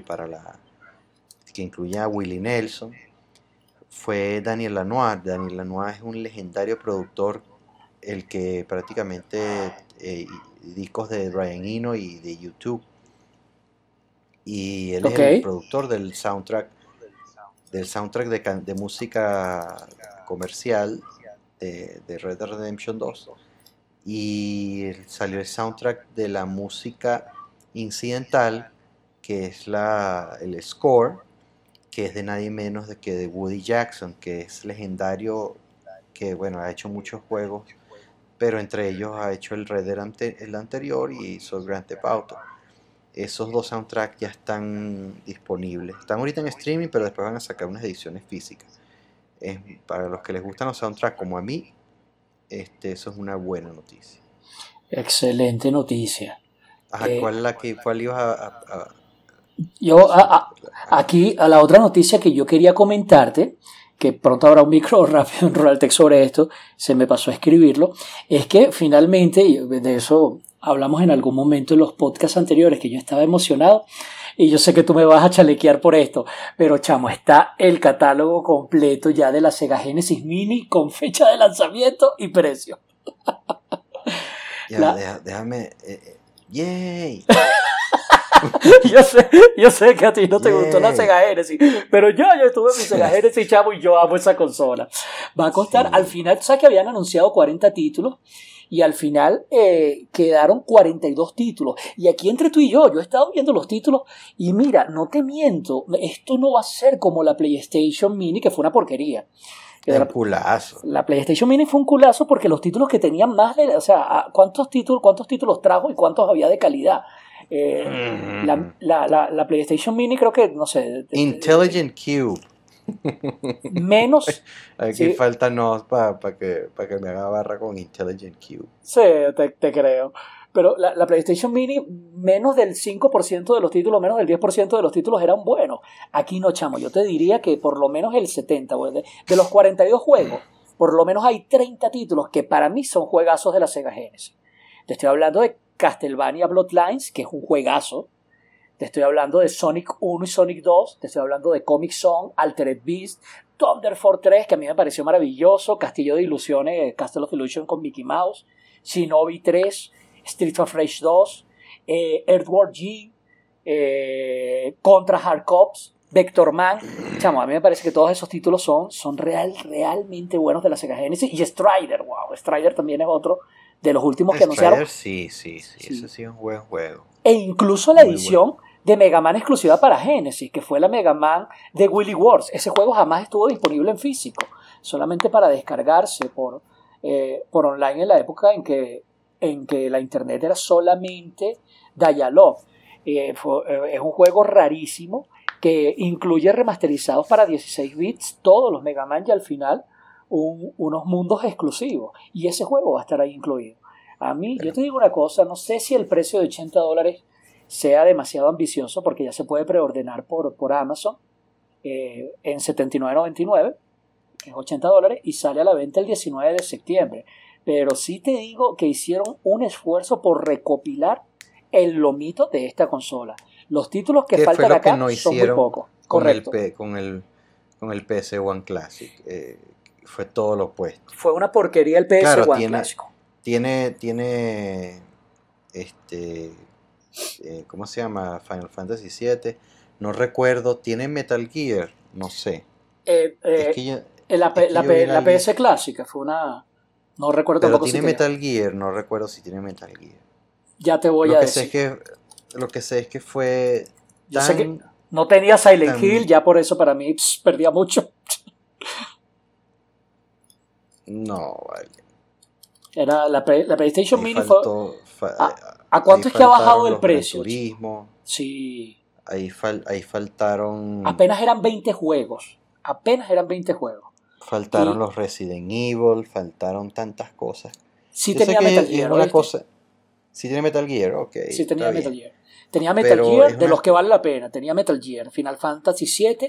[SPEAKER 1] que incluía a Willie Nelson, fue Daniel Lanois. Daniel Lanois es un legendario productor, el que prácticamente discos de Brian Eno y de YouTube. Y él es el productor del soundtrack de música comercial de Red Dead Redemption 2. Y salió el soundtrack de la música incidental, que es el score, que es de nadie menos que de Woody Jackson, que es legendario, que bueno, ha hecho muchos juegos, pero entre ellos ha hecho el Red Dead el anterior y hizo el Grand Theft Auto. Esos 2 soundtracks ya están disponibles. Están ahorita en streaming, pero después van a sacar unas ediciones físicas. Para los que les gustan los soundtracks como a mí, eso es una buena noticia.
[SPEAKER 2] Excelente noticia.
[SPEAKER 1] Ajá, ¿cuál ibas a
[SPEAKER 2] Yo aquí a la otra noticia que yo quería comentarte, que pronto habrá un micro rápido en Ruraltech sobre esto, se me pasó a escribirlo, es que finalmente, y de eso hablamos en algún momento en los podcasts anteriores, que yo estaba emocionado, y yo sé que tú me vas a chalequear por esto, pero chamo, está el catálogo completo ya de la Sega Genesis Mini con fecha de lanzamiento y precio.
[SPEAKER 1] Ya, déjame... ¡Yay!
[SPEAKER 2] Yo sé que a ti no te gustó la Sega Genesis, pero yo tuve mi Sega Genesis, chavo, y yo amo esa consola. Va a costar, al final, tú sabes que habían anunciado 40 títulos, y al final quedaron 42 títulos. Y aquí entre tú y yo he estado viendo los títulos, y mira, no te miento, esto no va a ser como la PlayStation Mini, que fue una porquería.
[SPEAKER 1] Un culazo.
[SPEAKER 2] La PlayStation Mini fue un culazo porque los títulos que tenían más de... O sea, ¿cuántos títulos trajo y cuántos había de calidad? La PlayStation Mini creo que, no sé...
[SPEAKER 1] Intelligent Cube.
[SPEAKER 2] Menos,
[SPEAKER 1] Aquí
[SPEAKER 2] sí,
[SPEAKER 1] falta no para que me haga barra con Intelligent Cube.
[SPEAKER 2] sí, te creo. Pero la PlayStation Mini, menos del 5% de los títulos, menos del 10% de los títulos eran buenos. Aquí no, chamo. Yo te diría que por lo menos el 70%, de los 42 juegos, por lo menos hay 30 títulos que para mí son juegazos de la Sega Genesis. Te estoy hablando de Castlevania Bloodlines, que es un juegazo. Te estoy hablando de Sonic 1 y Sonic 2. Te estoy hablando de Comic Zone, Altered Beast, Thunder Force 3, que a mí me pareció maravilloso. Castillo de Ilusiones, Castle of Illusion con Mickey Mouse. Shinobi 3, Street of Rage 2, Earthworm Jim, Contra Hard Cops, Vector Man. Chamo, a mí me parece que todos esos títulos son realmente buenos de la Sega Genesis. Y Strider, wow. Strider también es otro de los últimos que anunciaron.
[SPEAKER 1] Strider, sí. Ese sí es un buen juego.
[SPEAKER 2] E incluso la
[SPEAKER 1] Muy bueno.
[SPEAKER 2] edición de Mega Man exclusiva para Genesis, que fue la Mega Man de Willy Wars. Ese juego jamás estuvo disponible en físico, solamente para descargarse por online en la época en que la internet era solamente dial-up. Es un juego rarísimo que incluye remasterizados para 16 bits todos los Mega Man y al final unos mundos exclusivos. Y ese juego va a estar ahí incluido. A mí, yo te digo una cosa, no sé si el precio de $80 sea demasiado ambicioso porque ya se puede preordenar por Amazon en $79.99, que es $80, y sale a la venta el 19 de septiembre. Pero sí te digo que hicieron un esfuerzo por recopilar el lomito de esta consola. Los títulos que faltan acá
[SPEAKER 1] no
[SPEAKER 2] son muy pocos. Correcto.
[SPEAKER 1] Con el PS1 Classic. Fue todo lo opuesto.
[SPEAKER 2] Fue una porquería el PS1
[SPEAKER 1] Claro,
[SPEAKER 2] clásico.
[SPEAKER 1] Tiene ¿cómo se llama? Final Fantasy VII. No recuerdo. Tiene Metal Gear. No sé. Es que yo
[SPEAKER 2] La
[SPEAKER 1] vi la
[SPEAKER 2] PS
[SPEAKER 1] lista.
[SPEAKER 2] clásica fue una... No recuerdo
[SPEAKER 1] Pero
[SPEAKER 2] tampoco
[SPEAKER 1] tiene
[SPEAKER 2] si tenía.
[SPEAKER 1] Metal Gear. No recuerdo si tiene Metal Gear.
[SPEAKER 2] Ya te voy
[SPEAKER 1] Lo
[SPEAKER 2] a
[SPEAKER 1] que sé
[SPEAKER 2] decir.
[SPEAKER 1] lo que sé es que fue
[SPEAKER 2] Yo sé que
[SPEAKER 1] tan,
[SPEAKER 2] no tenía Silent
[SPEAKER 1] tan
[SPEAKER 2] Hill, ya por eso para mí perdía mucho.
[SPEAKER 1] no, vale.
[SPEAKER 2] Era la PlayStation
[SPEAKER 1] Ahí
[SPEAKER 2] Mini fue...
[SPEAKER 1] faltó,
[SPEAKER 2] ¿A
[SPEAKER 1] ahí
[SPEAKER 2] cuánto es que ha bajado
[SPEAKER 1] faltaron
[SPEAKER 2] el
[SPEAKER 1] los Gran
[SPEAKER 2] precio?
[SPEAKER 1] Turismo.
[SPEAKER 2] Sí.
[SPEAKER 1] Ahí faltaron
[SPEAKER 2] Apenas eran 20 juegos. Apenas eran 20 juegos.
[SPEAKER 1] faltaron
[SPEAKER 2] Y
[SPEAKER 1] los Resident Evil, faltaron tantas cosas.
[SPEAKER 2] sí
[SPEAKER 1] Yo sé
[SPEAKER 2] tenía
[SPEAKER 1] que
[SPEAKER 2] Metal
[SPEAKER 1] es
[SPEAKER 2] Gear,
[SPEAKER 1] una
[SPEAKER 2] ¿oíste?
[SPEAKER 1] cosa. Si tiene Metal Gear, ok,
[SPEAKER 2] Sí
[SPEAKER 1] está
[SPEAKER 2] tenía Metal
[SPEAKER 1] bien.
[SPEAKER 2] Gear. Tenía Metal
[SPEAKER 1] Pero es
[SPEAKER 2] Gear de
[SPEAKER 1] una
[SPEAKER 2] los que vale la pena. Tenía Metal Gear, Final Fantasy VII,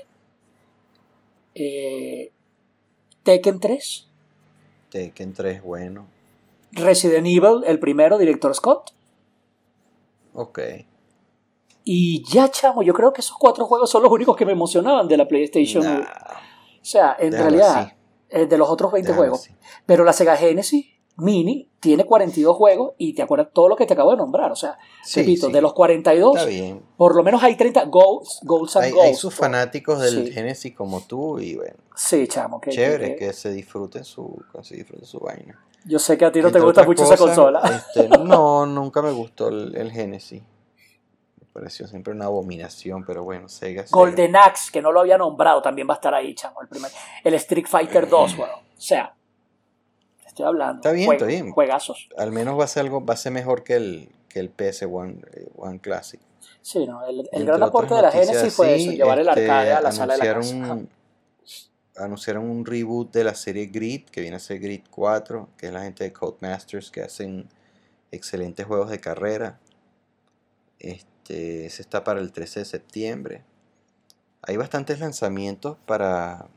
[SPEAKER 2] Tekken 3,
[SPEAKER 1] Tekken 3, bueno,
[SPEAKER 2] Resident Evil, el primero, Director Scott.
[SPEAKER 1] ok.
[SPEAKER 2] Y ya, chamo, yo creo que esos 4 juegos son los únicos que me emocionaban de la PlayStation 1.
[SPEAKER 1] Nah,
[SPEAKER 2] O sea, en
[SPEAKER 1] déjalo
[SPEAKER 2] realidad,
[SPEAKER 1] así,
[SPEAKER 2] de los otros 20
[SPEAKER 1] déjalo
[SPEAKER 2] juegos.
[SPEAKER 1] así.
[SPEAKER 2] Pero la Sega Genesis Mini tiene 42 juegos y te acuerdas todo lo que te acabo de nombrar. O sea,
[SPEAKER 1] Sí,
[SPEAKER 2] repito, de
[SPEAKER 1] sí,
[SPEAKER 2] los
[SPEAKER 1] está
[SPEAKER 2] 42,
[SPEAKER 1] bien.
[SPEAKER 2] por lo menos hay 30 Goals and
[SPEAKER 1] Hay
[SPEAKER 2] Goals.
[SPEAKER 1] sus fanáticos del
[SPEAKER 2] Sí,
[SPEAKER 1] Genesis como tú y bueno,
[SPEAKER 2] sí, chamo,
[SPEAKER 1] chévere que se disfruten su vaina.
[SPEAKER 2] yo sé que a ti no te
[SPEAKER 1] Entre
[SPEAKER 2] gusta
[SPEAKER 1] otras
[SPEAKER 2] mucho esa
[SPEAKER 1] cosas,
[SPEAKER 2] consola.
[SPEAKER 1] no, nunca me gustó el Genesis. Me pareció siempre una abominación, pero bueno, Sega.
[SPEAKER 2] Golden Axe, que no lo había nombrado, también va a estar ahí, chamo. El Street Fighter 2, bueno. O sea, te estoy hablando.
[SPEAKER 1] Está bien, está bien.
[SPEAKER 2] Juegazos.
[SPEAKER 1] Al menos va a ser mejor que el PS1 One Classic.
[SPEAKER 2] Sí, no, el
[SPEAKER 1] Entre
[SPEAKER 2] gran aporte de
[SPEAKER 1] otras
[SPEAKER 2] la
[SPEAKER 1] noticias
[SPEAKER 2] Genesis fue eso,
[SPEAKER 1] así,
[SPEAKER 2] llevar el arcade a la sala de la casa.
[SPEAKER 1] anunciaron un reboot de la serie Grid, que viene a ser Grid 4, que es la gente de Codemasters que hacen excelentes juegos de carrera. Ese está para el 13 de septiembre. Hay bastantes lanzamientos para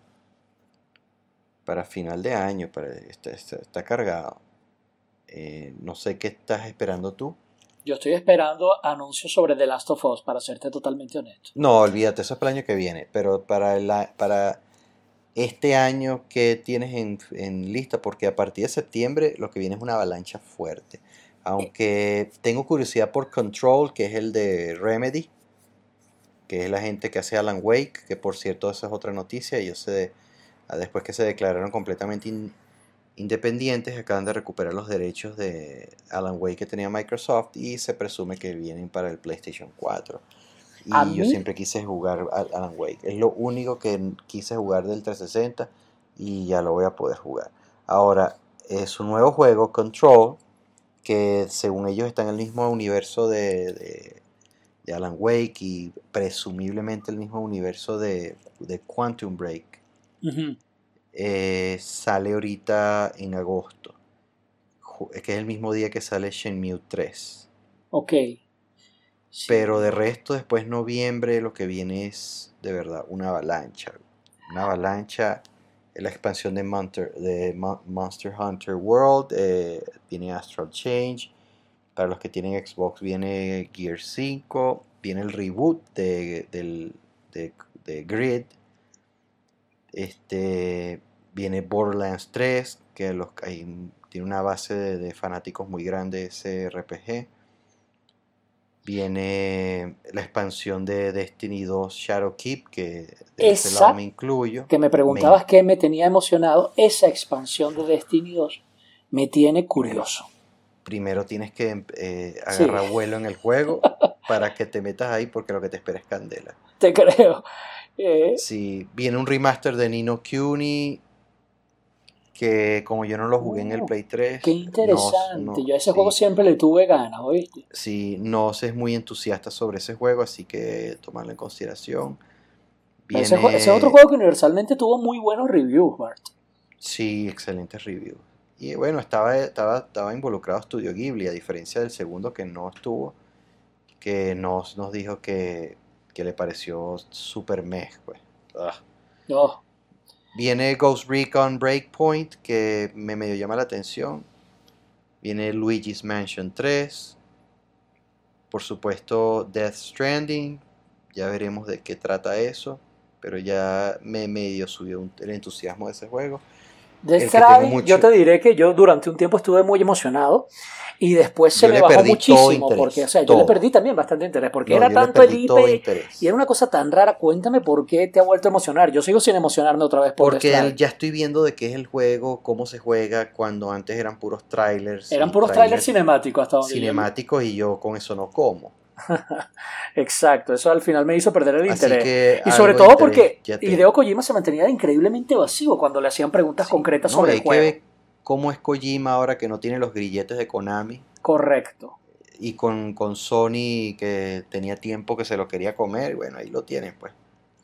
[SPEAKER 1] final de año. Está cargado. No sé qué estás esperando tú.
[SPEAKER 2] Yo estoy esperando anuncios sobre The Last of Us, para serte totalmente honesto.
[SPEAKER 1] No, olvídate, eso es para el año que viene. Pero para este año, ¿qué tienes en lista? Porque a partir de septiembre lo que viene es una avalancha fuerte. Aunque tengo curiosidad por Control, que es el de Remedy, que es la gente que hace Alan Wake, que por cierto esa es otra noticia. Después que se declararon completamente independientes, acaban de recuperar los derechos de Alan Wake que tenía Microsoft y se presume que vienen para el PlayStation 4.
[SPEAKER 2] A
[SPEAKER 1] Y yo
[SPEAKER 2] mí,
[SPEAKER 1] siempre quise jugar Alan Wake. Es lo único que quise jugar del 360 y ya lo voy a poder jugar. Ahora, es un nuevo juego, Control, que según ellos está en el mismo universo de de Alan Wake y presumiblemente el mismo universo de Quantum Break.
[SPEAKER 2] Ujú.
[SPEAKER 1] Sale ahorita en agosto, que es el mismo día que sale Shenmue 3.
[SPEAKER 2] Ok. Sí.
[SPEAKER 1] Pero de resto, después noviembre, lo que viene es de verdad una avalancha. Una avalancha. La expansión de Monster Hunter World. Viene Astral Change. Para los que tienen Xbox viene Gear 5. Viene el reboot de Grid. Viene Borderlands 3. Que tiene una base de fanáticos muy grande ese RPG. Viene la expansión de Destiny 2 Shadowkeep, que de ese lado me incluyo.
[SPEAKER 2] Que me preguntabas qué me tenía emocionado, esa expansión de Destiny 2 me tiene curioso.
[SPEAKER 1] Primero tienes que agarrar vuelo en el juego para que te metas ahí, porque lo que te espera es candela.
[SPEAKER 2] Te creo.
[SPEAKER 1] Sí, viene un remaster de Ni no Kuni, que como yo no lo jugué en el Play 3,
[SPEAKER 2] qué interesante. Yo a ese juego siempre le tuve ganas, ¿oíste?
[SPEAKER 1] Sí, no sé, es muy entusiasta sobre ese juego, así que tomarlo en consideración.
[SPEAKER 2] Ese es otro juego que universalmente tuvo muy buenos reviews, Bart.
[SPEAKER 1] Sí, excelentes reviews. Y bueno, estaba involucrado Studio Ghibli, a diferencia del segundo que no estuvo, que nos dijo que le pareció super meh, pues.
[SPEAKER 2] No.
[SPEAKER 1] Viene Ghost Recon Breakpoint, que me medio llama la atención. Viene Luigi's Mansion 3. Por supuesto, Death Stranding. Ya veremos de qué trata eso. Pero ya me medio subió el entusiasmo de ese juego.
[SPEAKER 2] Death Stranding, yo te diré que yo durante un tiempo estuve muy emocionado y después se me bajó muchísimo porque, o sea, yo le perdí también bastante interés porque era tanto el IP y era una cosa tan rara. Cuéntame por qué te ha vuelto a emocionar. Yo sigo sin emocionarme otra vez por
[SPEAKER 1] porque ya estoy viendo de qué es el juego, cómo se juega, cuando antes eran puros trailers.
[SPEAKER 2] Eran puros trailers cinemáticos hasta donde
[SPEAKER 1] cinemáticos y yo con eso no como.
[SPEAKER 2] Exacto, eso al final me hizo perder el interés. Y sobre todo porque Hideo Kojima se mantenía increíblemente evasivo cuando le hacían preguntas concretas sobre el juego.
[SPEAKER 1] Hay que ver cómo es Kojima ahora que no tiene los grilletes de Konami.
[SPEAKER 2] Correcto.
[SPEAKER 1] Y con Sony, que tenía tiempo que se lo quería comer, bueno, ahí lo tienen, pues.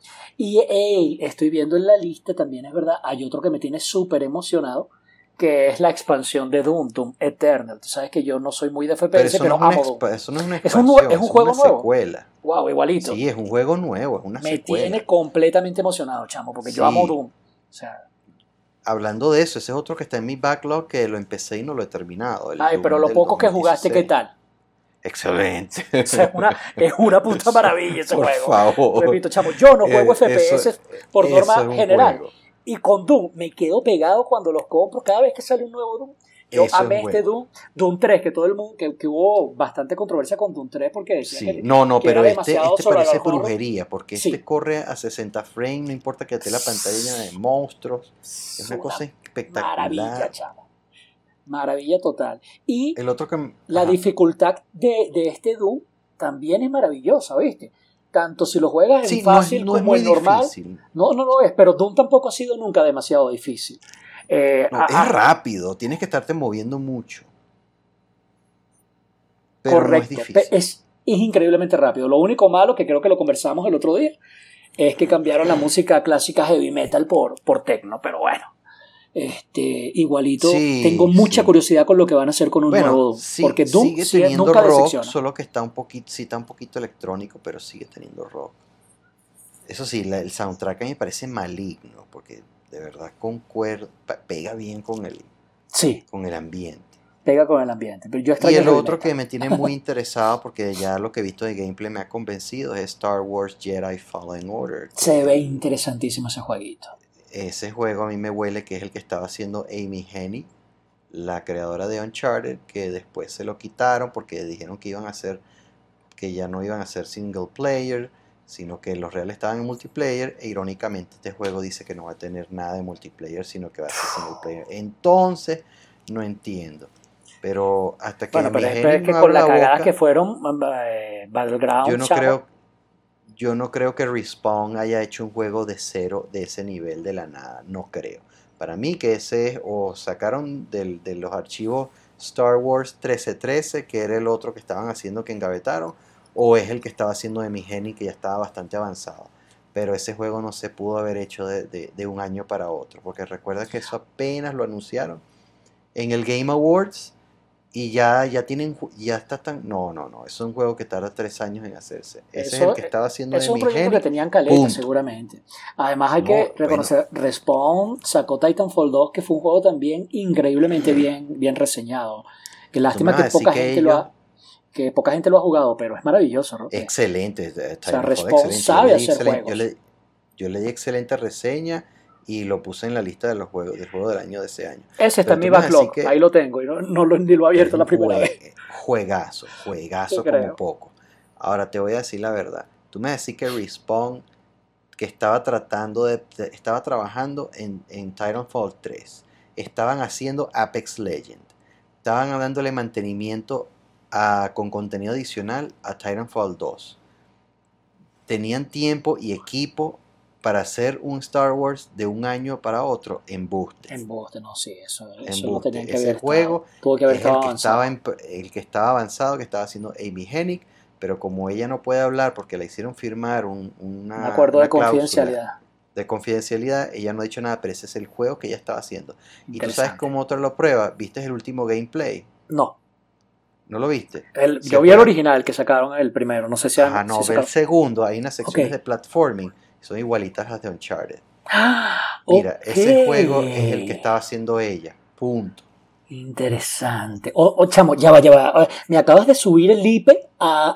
[SPEAKER 2] Y estoy viendo en la lista, también es verdad, hay otro que me tiene súper emocionado, que es la expansión de Doom Eternal. Tú sabes que yo no soy muy de FPS, pero amo Doom.
[SPEAKER 1] Eso no es una expansión,
[SPEAKER 2] es un juego nuevo.
[SPEAKER 1] Secuela.
[SPEAKER 2] Wow, igualito.
[SPEAKER 1] Sí, es un juego nuevo, es una secuela.
[SPEAKER 2] Me tiene completamente emocionado, chamo, porque yo amo Doom. O sea,
[SPEAKER 1] hablando de eso, ese es otro que está en mi backlog, que lo empecé y no lo he terminado.
[SPEAKER 2] Pero lo poco que jugaste, ¿qué tal?
[SPEAKER 1] Excelente.
[SPEAKER 2] O sea, es una puta maravilla ese juego.
[SPEAKER 1] Por favor.
[SPEAKER 2] Repito, chamo, yo no juego FPS por norma general. Juego. Y con Doom me quedo pegado cuando los compro cada vez que sale un nuevo Doom. Yo amé este Doom 3, que todo el mundo, que hubo bastante controversia con Doom 3 porque decía que
[SPEAKER 1] pero este parece brujería, porque este corre a 60 frames, no importa que esté la pantalla llena de monstruos. Es una cosa espectacular.
[SPEAKER 2] Maravilla, chamo. Maravilla total. Y
[SPEAKER 1] el otro
[SPEAKER 2] la dificultad de este Doom también es maravillosa, ¿viste? Tanto si lo juegas en fácil como en normal. Difícil. No lo es, pero Doom tampoco ha sido nunca demasiado difícil.
[SPEAKER 1] Es rápido, tienes que estarte moviendo mucho. Pero
[SPEAKER 2] correcto,
[SPEAKER 1] no es difícil.
[SPEAKER 2] Es increíblemente rápido. Lo único malo, que creo que lo conversamos el otro día, es que cambiaron la música clásica heavy metal por techno, pero bueno. Igualito, tengo mucha curiosidad con lo que van a hacer con un nuevo Doom. Porque Doom
[SPEAKER 1] sigue teniendo
[SPEAKER 2] nunca
[SPEAKER 1] rock,
[SPEAKER 2] decepciona.
[SPEAKER 1] Solo que está un poquito electrónico, pero sigue teniendo rock. Eso sí, el soundtrack a mí me parece maligno, porque de verdad pega bien con el ambiente.
[SPEAKER 2] Pega con el ambiente. Pero yo
[SPEAKER 1] y el otro que me tiene muy interesado, porque ya lo que he visto de gameplay me ha convencido, es Star Wars Jedi Fallen Order.
[SPEAKER 2] Se ve interesantísimo ese jueguito.
[SPEAKER 1] Ese juego a mí me huele que es el que estaba haciendo Amy Hennig, la creadora de Uncharted, que después se lo quitaron porque dijeron que ya no iban a ser single player, sino que los reales estaban en multiplayer, e irónicamente este juego dice que no va a tener nada de multiplayer, sino que va a ser single player. Entonces, no entiendo. Pero hasta que
[SPEAKER 2] pero es que con la cagada que fueron Battlegrounds,
[SPEAKER 1] yo no creo que Respawn haya hecho un juego de cero de ese nivel de la nada, no creo. Para mí que ese es, o sacaron de los archivos Star Wars 1313, que era el otro que estaban haciendo que engavetaron, o es el que estaba haciendo Amy Hennig, que ya estaba bastante avanzado. Pero ese juego no se pudo haber hecho de un año para otro, porque recuerda que eso apenas lo anunciaron en el Game Awards y ya está tan... No, es un juego que tarda 3 años en hacerse. Ese es el que estaba haciendo
[SPEAKER 2] es un
[SPEAKER 1] Amy
[SPEAKER 2] proyecto
[SPEAKER 1] Hennig,
[SPEAKER 2] que tenían caleta,
[SPEAKER 1] punto.
[SPEAKER 2] seguramente. Además hay que reconocer, Respawn sacó Titanfall 2, que fue un juego también increíblemente bien reseñado. Qué lástima que poca gente lo ha jugado, pero es maravilloso, ¿no?
[SPEAKER 1] Excelente.
[SPEAKER 2] O sea, Respawn sabe hacer juegos.
[SPEAKER 1] Yo le di excelente reseña y lo puse en la lista de los juegos, del juego del año de ese año.
[SPEAKER 2] Ese está en mi backlog, ahí lo tengo, y ni lo he abierto la primera vez.
[SPEAKER 1] Juegazo como poco. Ahora te voy a decir la verdad. Tú me decís que Respawn, que estaba trabajando en Titanfall 3, estaban haciendo Apex Legends, estaban dándole mantenimiento con contenido adicional a Titanfall 2. Tenían tiempo y equipo para hacer un Star Wars de un año para otro en Booster.
[SPEAKER 2] En Booster, no, sí, eso
[SPEAKER 1] no tenía que haber juego tuvo que haber estado avanzado. El que estaba avanzado, que estaba haciendo Amy Hennig, pero como ella no puede hablar porque le hicieron firmar un
[SPEAKER 2] acuerdo de confidencialidad.
[SPEAKER 1] De confidencialidad, ella no ha dicho nada, pero ese es el juego que ella estaba haciendo. ¿Y tú sabes cómo otro lo prueba? ¿Viste el último gameplay?
[SPEAKER 2] No.
[SPEAKER 1] ¿No lo viste?
[SPEAKER 2] Yo vi el original que sacaron, el primero, no sé si...
[SPEAKER 1] ve el segundo, hay unas secciones de platforming, son igualitas a las de Uncharted. Mira, ese juego es el que estaba haciendo ella, punto.
[SPEAKER 2] Interesante. Chamo, ya va. Me acabas de subir el IPE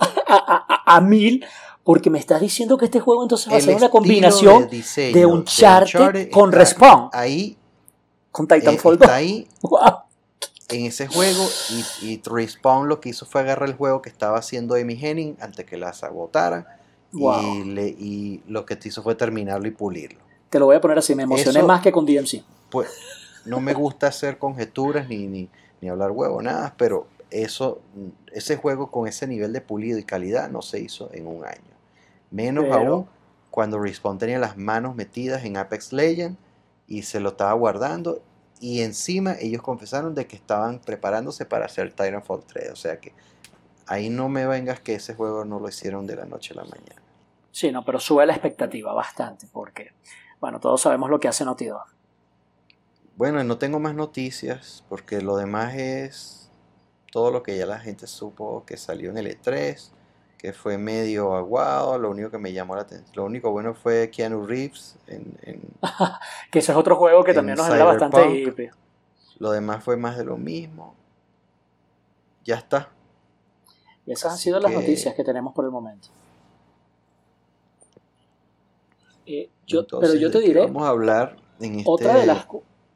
[SPEAKER 2] a 1000 porque me estás diciendo que este juego entonces va a ser una combinación de Uncharted con Respawn.
[SPEAKER 1] Ahí,
[SPEAKER 2] con Titanfall 2.
[SPEAKER 1] Está ahí. Wow. En ese juego, y Respawn lo que hizo fue agarrar el juego que estaba haciendo Amy Hennig antes que la sabotaran. Wow. Y lo que te hizo fue terminarlo y pulirlo.
[SPEAKER 2] Te lo voy a poner así, me emocioné más que con DMC.
[SPEAKER 1] Pues no me gusta hacer conjeturas ni hablar huevo, nada, pero ese juego con ese nivel de pulido y calidad no se hizo en un año. Menos aún cuando Respawn tenía las manos metidas en Apex Legends y se lo estaba guardando. Y encima ellos confesaron de que estaban preparándose para hacer Titanfall 3. O sea que ahí no me vengas que ese juego no lo hicieron de la noche a la mañana.
[SPEAKER 2] Sí, no, pero sube la expectativa bastante porque, bueno, todos sabemos lo que hace Naughty Dog.
[SPEAKER 1] Bueno, no tengo más noticias porque lo demás es todo lo que ya la gente supo que salió en el E3, que fue medio aguado. Lo único que me llamó la atención, lo único bueno fue Keanu Reeves
[SPEAKER 2] que ese es otro juego que también nos genera bastante hipe.
[SPEAKER 1] Lo demás fue más de lo mismo. Ya está.
[SPEAKER 2] Y esas han sido las noticias que tenemos por el momento. Pero yo te diré,
[SPEAKER 1] vamos a hablar en
[SPEAKER 2] otra de las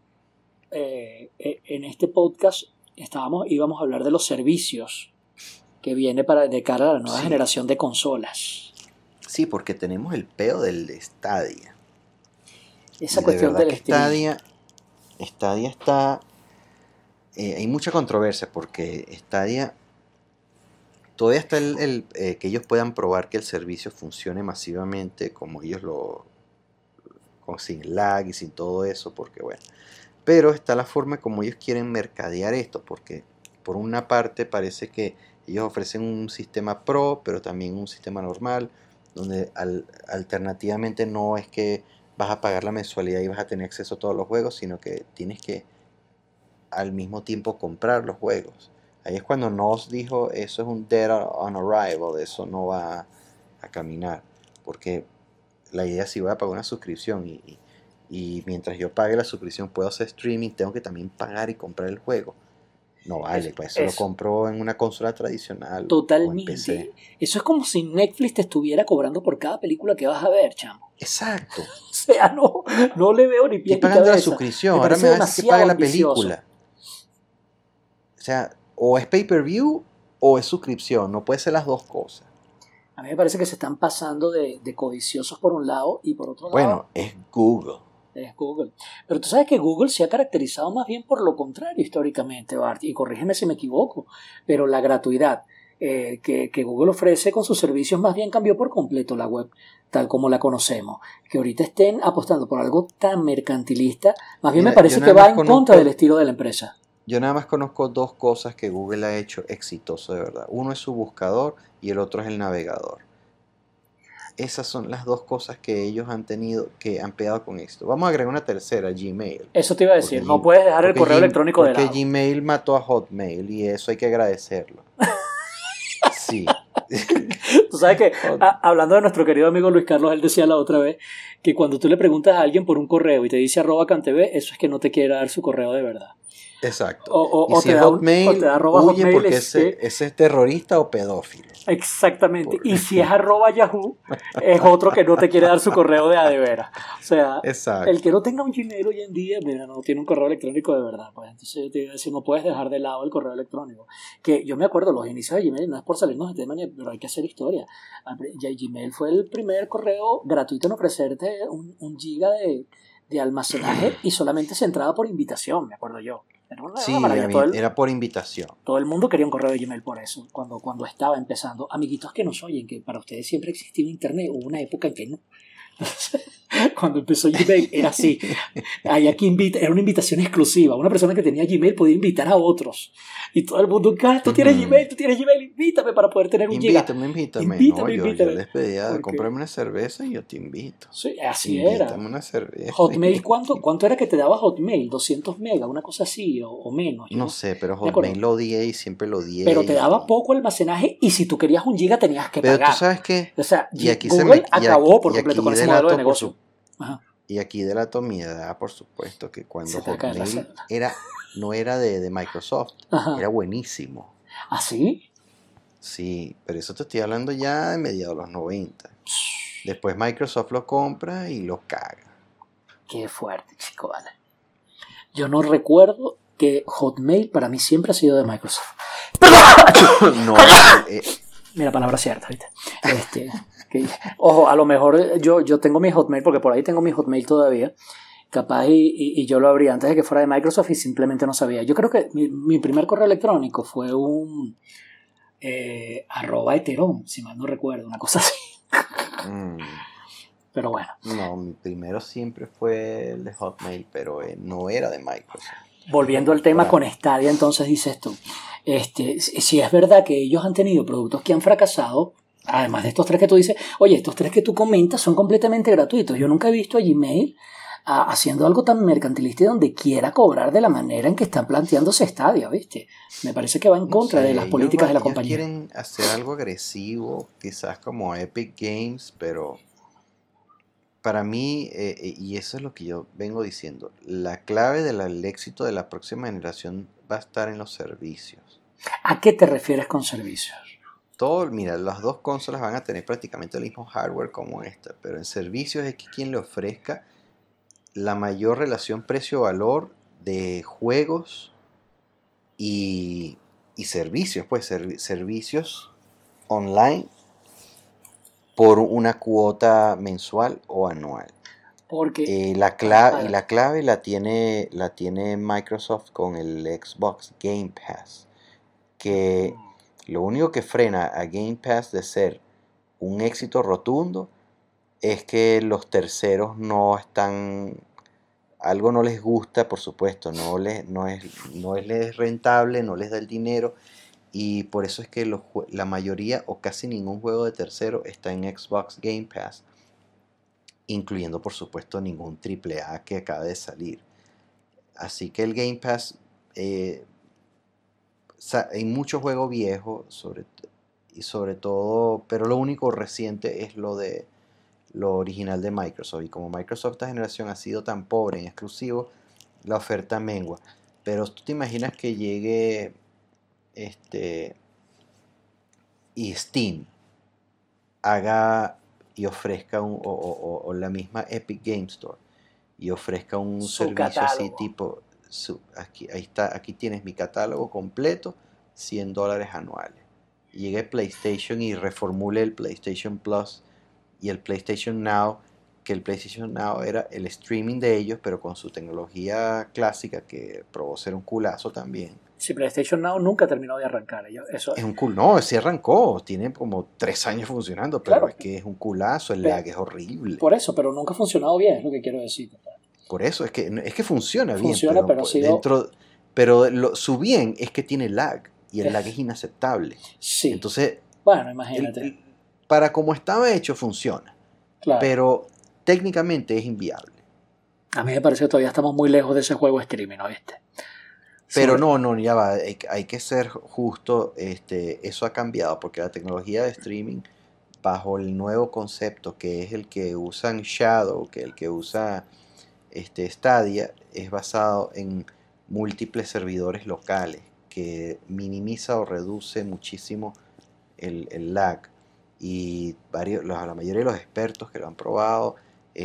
[SPEAKER 2] en este podcast íbamos a hablar de los servicios que viene de cara a la nueva generación de consolas.
[SPEAKER 1] Sí, porque tenemos el peo del Stadia.
[SPEAKER 2] Esa cuestión del
[SPEAKER 1] Stadia está... hay mucha controversia porque Stadia... Todavía está que ellos puedan probar que el servicio funcione masivamente como ellos sin lag y sin todo eso, porque bueno. Pero está la forma como ellos quieren mercadear esto, porque por una parte parece que ellos ofrecen un sistema pro, pero también un sistema normal, donde alternativamente no es que vas a pagar la mensualidad y vas a tener acceso a todos los juegos, sino que tienes que al mismo tiempo comprar los juegos. Ahí es cuando nos dijo, eso es un dead on arrival, eso no va a caminar, porque la idea es si voy a pagar una suscripción y mientras yo pague la suscripción puedo hacer streaming, tengo que también pagar y comprar el juego. No vale, pues eso lo compró en una consola tradicional.
[SPEAKER 2] Totalmente.
[SPEAKER 1] O en PC.
[SPEAKER 2] Eso es como si Netflix te estuviera cobrando por cada película que vas a ver, chamo.
[SPEAKER 1] Exacto.
[SPEAKER 2] O sea, no le veo ni pie ni cabeza.
[SPEAKER 1] Estoy pagando la suscripción, ahora me vas a decir que pague la película. O sea, o es pay-per-view o es suscripción, no puede ser las dos cosas.
[SPEAKER 2] A mí me parece que se están pasando de codiciosos por un lado y por otro lado...
[SPEAKER 1] Bueno, es Google.
[SPEAKER 2] Es Google. Pero tú sabes que Google se ha caracterizado más bien por lo contrario históricamente, Bart, y corrígeme si me equivoco, pero la gratuidad que Google ofrece con sus servicios más bien cambió por completo la web tal como la conocemos. Que ahorita estén apostando por algo tan mercantilista, más bien me parece que va en contra del estilo de la empresa.
[SPEAKER 1] Yo nada más conozco dos cosas que Google ha hecho exitoso de verdad. Uno es su buscador y el otro es el navegador. Esas son las dos cosas que ellos han tenido, que han pegado con esto. Vamos a agregar una tercera, Gmail.
[SPEAKER 2] Eso te iba a decir, no puedes dejar el correo electrónico de lado.
[SPEAKER 1] Porque Gmail mató a Hotmail y eso hay que agradecerlo. Sí.
[SPEAKER 2] Tú sabes que, hablando de nuestro querido amigo Luis Carlos, él decía la otra vez que cuando tú le preguntas a alguien por un correo y te dice @cantv, eso es que no te quiere dar su correo de verdad.
[SPEAKER 1] Exacto.
[SPEAKER 2] O
[SPEAKER 1] si es Hotmail, huye
[SPEAKER 2] Hotmail
[SPEAKER 1] porque ese es terrorista o pedófilo.
[SPEAKER 2] Exactamente. Y si es @Yahoo, es otro que no te quiere dar su correo de veras. O sea,
[SPEAKER 1] exacto.
[SPEAKER 2] El que no tenga un Gmail hoy en día, mira, no tiene un correo electrónico de verdad. Pues entonces yo te iba a decir, no puedes dejar de lado el correo electrónico. Que yo me acuerdo, los inicios de Gmail, no es por salirnos de tema, pero hay que hacer historia. Ya Gmail fue el primer correo gratuito en ofrecerte un giga de almacenaje y solamente se entraba por invitación, me acuerdo yo.
[SPEAKER 1] Era por invitación.
[SPEAKER 2] Todo el mundo quería un correo de Gmail por eso, cuando estaba empezando. Amiguitos que nos oyen, que para ustedes siempre existió Internet, hubo una época en que no. Cuando empezó Gmail era así. Había que era una invitación exclusiva. Una persona que tenía Gmail podía invitar a otros. Y todo el mundo, tú tienes Gmail, invítame para poder tener un giga.
[SPEAKER 1] Invítame. Yo les pedía, cómprame una cerveza y yo te invito.
[SPEAKER 2] Sí, así era.
[SPEAKER 1] Una cerveza.
[SPEAKER 2] Hotmail, ¿cuánto era que te daba Hotmail? 200 megas, una cosa así, o menos.
[SPEAKER 1] No sé, pero Hotmail lo odié y siempre lo odié.
[SPEAKER 2] Pero te daba poco almacenaje y si tú querías un giga tenías que pagar.
[SPEAKER 1] Pero tú sabes qué.
[SPEAKER 2] O sea, Google acabó por completo con ese modelo de negocio.
[SPEAKER 1] Y aquí delato mi edad, por supuesto, que cuando Hotmail no era de Microsoft, era buenísimo.
[SPEAKER 2] ¿Ah, sí?
[SPEAKER 1] Sí, pero eso te estoy hablando ya de mediados de los 90. Después Microsoft lo compra y lo caga.
[SPEAKER 2] Qué fuerte, chico, vale. Yo no recuerdo que Hotmail para mí siempre ha sido de Microsoft.
[SPEAKER 1] No,
[SPEAKER 2] Mira, palabra cierta, ¿viste? Ojo, a lo mejor yo tengo mi Hotmail, porque por ahí tengo mi Hotmail todavía, capaz y yo lo abrí antes de que fuera de Microsoft y simplemente no sabía. Yo creo que mi primer correo electrónico fue un @Ethereum, si mal no recuerdo, una cosa así. Pero bueno.
[SPEAKER 1] No, mi primero siempre fue el de Hotmail, pero no era de Microsoft.
[SPEAKER 2] Volviendo al tema con Stadia, entonces dices tú, si es verdad que ellos han tenido productos que han fracasado, además de estos tres que tú dices, oye, estos tres que tú comentas son completamente gratuitos. Yo nunca he visto a Gmail haciendo algo tan mercantilista y donde quiera cobrar de la manera en que están planteándose Stadia, ¿viste? Me parece que va en contra de las políticas de la compañía.
[SPEAKER 1] Quieren hacer algo agresivo, quizás como Epic Games, pero para mí, y eso es lo que yo vengo diciendo, la clave del éxito de la próxima generación va a estar en los servicios.
[SPEAKER 2] ¿A qué te refieres con servicios?
[SPEAKER 1] Mira, las dos consolas van a tener prácticamente el mismo hardware como esta, pero en servicios es que quien le ofrezca la mayor relación precio-valor de juegos y servicios, pues servicios online por una cuota mensual o anual.
[SPEAKER 2] Porque
[SPEAKER 1] la clave la tiene Microsoft con el Xbox Game Pass, que lo único que frena a Game Pass de ser un éxito rotundo es que los terceros no están, algo no les gusta, por supuesto, no es rentable, no les da el dinero, y por eso es que la mayoría o casi ningún juego de tercero está en Xbox Game Pass, incluyendo por supuesto ningún AAA que acaba de salir. Así que el Game Pass, hay muchos juegos viejos sobre todo, pero lo único reciente es lo original de Microsoft, y como Microsoft esta generación ha sido tan pobre en exclusivos, la oferta mengua. Pero tú te imaginas que llegue y Steam haga y ofrezca o la misma Epic Game Store y ofrezca un servicio catálogo. Así tipo, aquí tienes mi catálogo completo, $100 anuales. Y llegue PlayStation y reformule el PlayStation Plus y el PlayStation Now, que el PlayStation Now era el streaming de ellos, pero con su tecnología clásica, que probó ser un culazo también.
[SPEAKER 2] Sí, PlayStation Now nunca terminó de arrancar. Eso
[SPEAKER 1] es un no, sí arrancó, tiene como 3 años funcionando, pero claro, es que es un culazo, el lag es horrible.
[SPEAKER 2] Por eso, pero nunca ha funcionado bien, es lo que quiero decir.
[SPEAKER 1] Por eso, es que funciona bien, pero Pero su bien es que tiene lag, y el lag es inaceptable.
[SPEAKER 2] Sí.
[SPEAKER 1] Entonces,
[SPEAKER 2] bueno, imagínate.
[SPEAKER 1] Para como estaba hecho funciona,
[SPEAKER 2] Claro.
[SPEAKER 1] pero técnicamente es inviable.
[SPEAKER 2] A mí me parece que todavía estamos muy lejos de ese juego streaming, ¿no viste?
[SPEAKER 1] Pero no, ya va, hay que ser justo, eso ha cambiado, porque la tecnología de streaming, bajo el nuevo concepto que es el que usan Shadow, que el que usa Stadia, es basado en múltiples servidores locales, que minimiza o reduce muchísimo el lag. Y la mayoría de los expertos que lo han probado,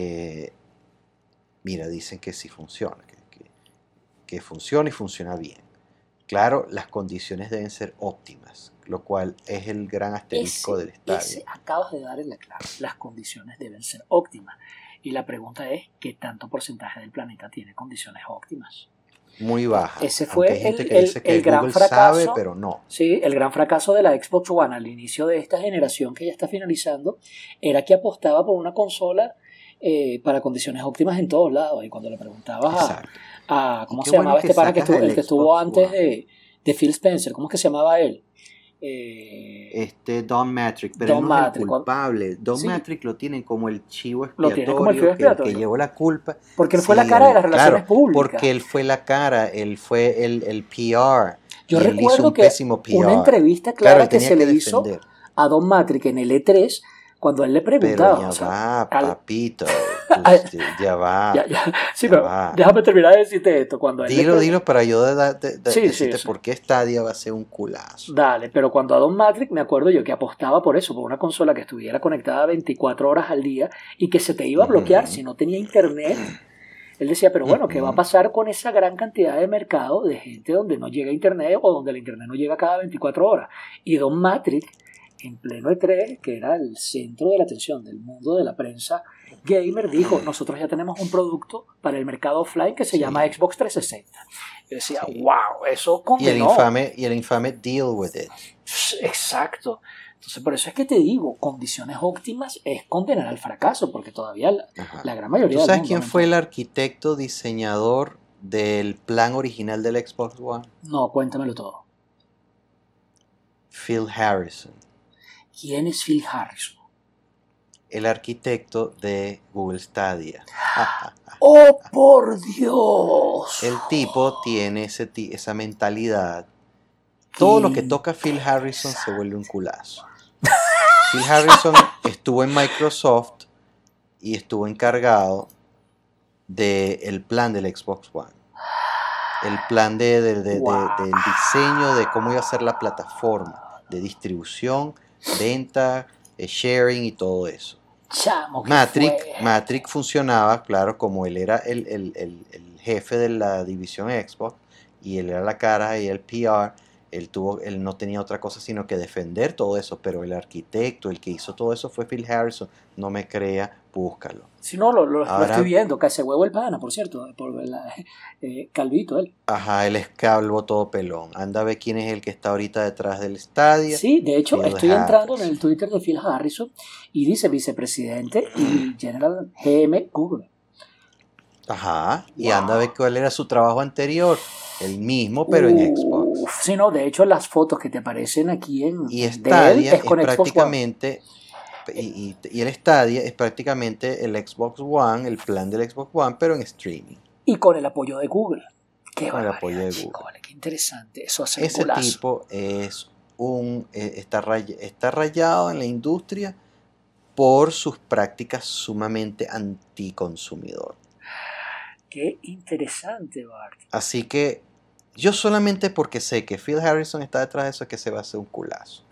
[SPEAKER 1] mira, dicen que sí funciona, que funciona y funciona bien. Claro, las condiciones deben ser óptimas, lo cual es el gran asterisco del Stadia.
[SPEAKER 2] Acabas de dar en la clave. Las condiciones deben ser óptimas. Y la pregunta es, ¿qué tanto porcentaje del planeta tiene condiciones óptimas?
[SPEAKER 1] Muy baja.
[SPEAKER 2] Ese fue
[SPEAKER 1] hay gente que dice que
[SPEAKER 2] el gran
[SPEAKER 1] Google
[SPEAKER 2] fracaso,
[SPEAKER 1] sabe, pero no.
[SPEAKER 2] Sí, el gran fracaso de la Xbox One al inicio de esta generación que ya está finalizando era que apostaba por una consola para condiciones óptimas en todos lados. Y cuando le preguntabas a ¿cómo se llamaba este pana el que estuvo antes de Phil Spencer? ¿Cómo es que se llamaba él?
[SPEAKER 1] Don Matrick, pero
[SPEAKER 2] Don
[SPEAKER 1] él no es
[SPEAKER 2] Matrick,
[SPEAKER 1] el culpable. Don
[SPEAKER 2] sí.
[SPEAKER 1] Matrick lo tienen como el chivo
[SPEAKER 2] expiatorio,
[SPEAKER 1] que llevó la culpa.
[SPEAKER 2] Porque él fue la cara de las relaciones públicas.
[SPEAKER 1] Porque él fue la cara, él fue el PR.
[SPEAKER 2] Yo recuerdo que una entrevista clara que se le hizo a Don Matrick en el E3, cuando él le preguntaba.
[SPEAKER 1] Pero ya va, papito. Ya va.
[SPEAKER 2] Sí, pero déjame terminar de decirte esto. Cuando
[SPEAKER 1] dilo para yo decirte por qué Stadia va a ser un culazo.
[SPEAKER 2] Dale, pero cuando a Don Matrick me acuerdo yo que apostaba por eso, por una consola que estuviera conectada 24 horas al día y que se te iba a bloquear si no tenía internet. Él decía, pero bueno, ¿qué va a pasar con esa gran cantidad de mercado de gente donde no llega internet o donde el internet no llega cada 24 horas? Y Don Matrick, en pleno E3, que era el centro de la atención del mundo de la prensa gamer, dijo, nosotros ya tenemos un producto para el mercado offline que se llama Xbox 360. Yo decía, wow, eso condenó.
[SPEAKER 1] Y el infame deal with it.
[SPEAKER 2] Exacto. Entonces, por eso es que te digo, condiciones óptimas es condenar al fracaso, porque todavía la gran mayoría
[SPEAKER 1] ¿Tú sabes quién fue el arquitecto diseñador del plan original del Xbox One?
[SPEAKER 2] No, cuéntamelo todo.
[SPEAKER 1] Phil Harrison.
[SPEAKER 2] ¿Quién es Phil Harrison?
[SPEAKER 1] El arquitecto de Google Stadia.
[SPEAKER 2] ¡Oh, por Dios!
[SPEAKER 1] El tipo tiene esa mentalidad. Todo lo que toca Phil Harrison se vuelve un culazo. Phil Harrison estuvo en Microsoft y estuvo encargado del plan del Xbox One. El plan del diseño de cómo iba a ser la plataforma de distribución, venta, sharing y todo eso.
[SPEAKER 2] Chamo,
[SPEAKER 1] Matrick funcionaba, claro, como él era el jefe de la división Xbox y él era la cara y el PR. Él no tenía otra cosa sino que defender todo eso, pero el arquitecto, el que hizo todo eso fue Phil Harrison. No me crea, búscalo.
[SPEAKER 2] Si no, lo estoy viendo, que se huevo el pana, por cierto, calvito él.
[SPEAKER 1] Ajá, él es calvo todo pelón. Anda a ver quién es el que está ahorita detrás del Stadia.
[SPEAKER 2] Sí, de hecho, estoy entrando en el Twitter de Phil Harrison y dice vicepresidente y General GM Google.
[SPEAKER 1] Ajá, y anda a ver cuál era su trabajo anterior. El mismo, pero en Xbox.
[SPEAKER 2] Sí, no, de hecho las fotos que te aparecen aquí
[SPEAKER 1] y Stadia
[SPEAKER 2] es con
[SPEAKER 1] es
[SPEAKER 2] Xbox
[SPEAKER 1] prácticamente y el Stadia es prácticamente el Xbox One, el plan del Xbox One, pero en streaming.
[SPEAKER 2] Y con el apoyo de Google.
[SPEAKER 1] Con el apoyo de Google.
[SPEAKER 2] Chico, vale, qué interesante. Eso hace
[SPEAKER 1] ese tipo es está rayado en la industria por sus prácticas sumamente anticonsumidor.
[SPEAKER 2] Qué interesante, Bart.
[SPEAKER 1] Así que yo solamente porque sé que Phil Harrison está detrás de eso es que se va a hacer un culazo.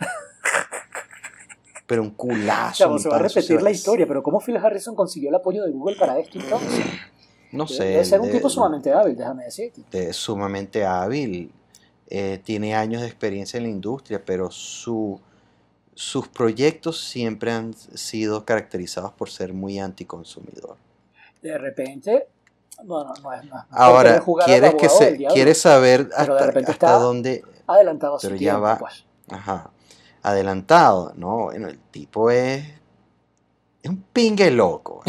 [SPEAKER 1] Pero un culazo.
[SPEAKER 2] Chavo, se va a repetir la historia, pero ¿cómo Phil Harrison consiguió el apoyo de Google para esto entonces?
[SPEAKER 1] No sé.
[SPEAKER 2] Debe ser un tipo sumamente hábil, déjame decirte.
[SPEAKER 1] Sumamente hábil. Tiene años de experiencia en la industria, pero sus proyectos siempre han sido caracterizados por ser muy anticonsumidor.
[SPEAKER 2] De repente... Bueno, no es más.
[SPEAKER 1] Ahora, quieres saber hasta dónde.
[SPEAKER 2] Adelantado
[SPEAKER 1] pero
[SPEAKER 2] tiempo,
[SPEAKER 1] ya va.
[SPEAKER 2] Pues.
[SPEAKER 1] Ajá. Adelantado, ¿no? Bueno, el tipo es un pingue loco.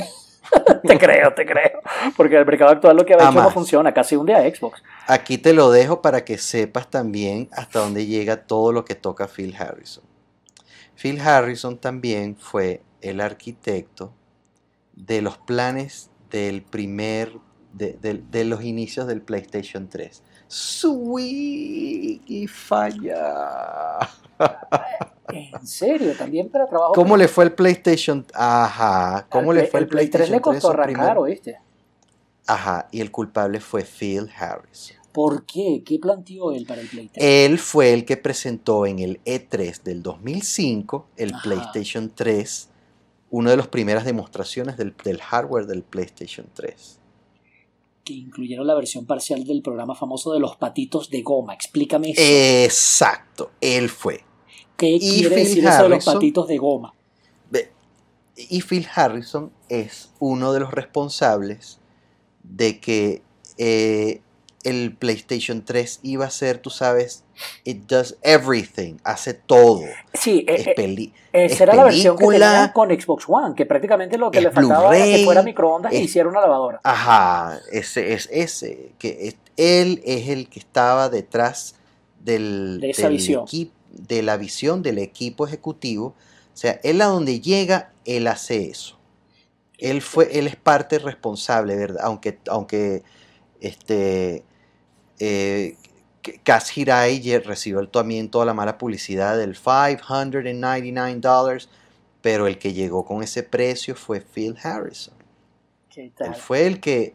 [SPEAKER 2] Te creo. Porque el mercado actual lo que ha hecho no funciona, casi hunde a Xbox.
[SPEAKER 1] Aquí te lo dejo para que sepas también hasta dónde llega todo lo que toca Phil Harrison. Phil Harrison también fue el arquitecto de los planes del de los inicios del PlayStation 3. ¡Sweet! Y falla.
[SPEAKER 2] ¿En serio? También para trabajo.
[SPEAKER 1] ¿Cómo le fue el PlayStation? Ajá. ¿Cómo le fue el PlayStation 3?
[SPEAKER 2] Le costó arrancar, ¿oíste?
[SPEAKER 1] Ajá. Y el culpable fue Phil Harrison.
[SPEAKER 2] ¿Por qué? ¿Qué planteó él para el Play 3?
[SPEAKER 1] Él fue el que presentó en el E3 del 2005 el PlayStation 3, una de las primeras demostraciones del hardware del PlayStation 3.
[SPEAKER 2] Que incluyeron la versión parcial del programa famoso de los patitos de goma. Explícame eso.
[SPEAKER 1] Exacto, él fue.
[SPEAKER 2] ¿Qué quiere decir eso de los patitos de goma?
[SPEAKER 1] Y Phil Harrison es uno de los responsables de que el PlayStation 3 iba a ser, tú sabes, it does everything, hace todo.
[SPEAKER 2] Sí, esa era la versión que tenían con Xbox One, que prácticamente lo que le faltaba era que fuera microondas y hiciera una lavadora.
[SPEAKER 1] Ajá, que él es el que estaba detrás de esa visión. De la visión del equipo ejecutivo. O sea, él a donde llega, él hace eso. Él es parte responsable, ¿verdad? Aunque Kaz Hirai recibió también toda la mala publicidad del $599, pero el que llegó con ese precio fue Phil Harrison.
[SPEAKER 2] ¿Qué tal?
[SPEAKER 1] Él fue el que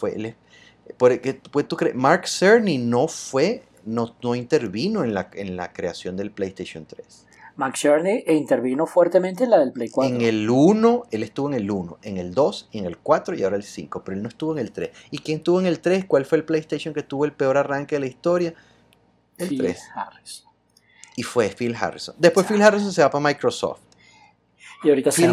[SPEAKER 1] ¿tú crees? Mark Cerny no intervino en la creación del PlayStation 3.
[SPEAKER 2] Mark Cerny intervino fuertemente en la del Play 4.
[SPEAKER 1] En el 1, él estuvo en el 1, en el 2, en el 4 y ahora el 5, pero él no estuvo en el 3. ¿Y quién estuvo en el 3? ¿Cuál fue el PlayStation que tuvo el peor arranque de la historia? El
[SPEAKER 2] Phil
[SPEAKER 1] 3.
[SPEAKER 2] Harrison.
[SPEAKER 1] Y fue Phil Harrison. Después Phil Harrison se va para Microsoft.
[SPEAKER 2] Y ahorita
[SPEAKER 1] Phil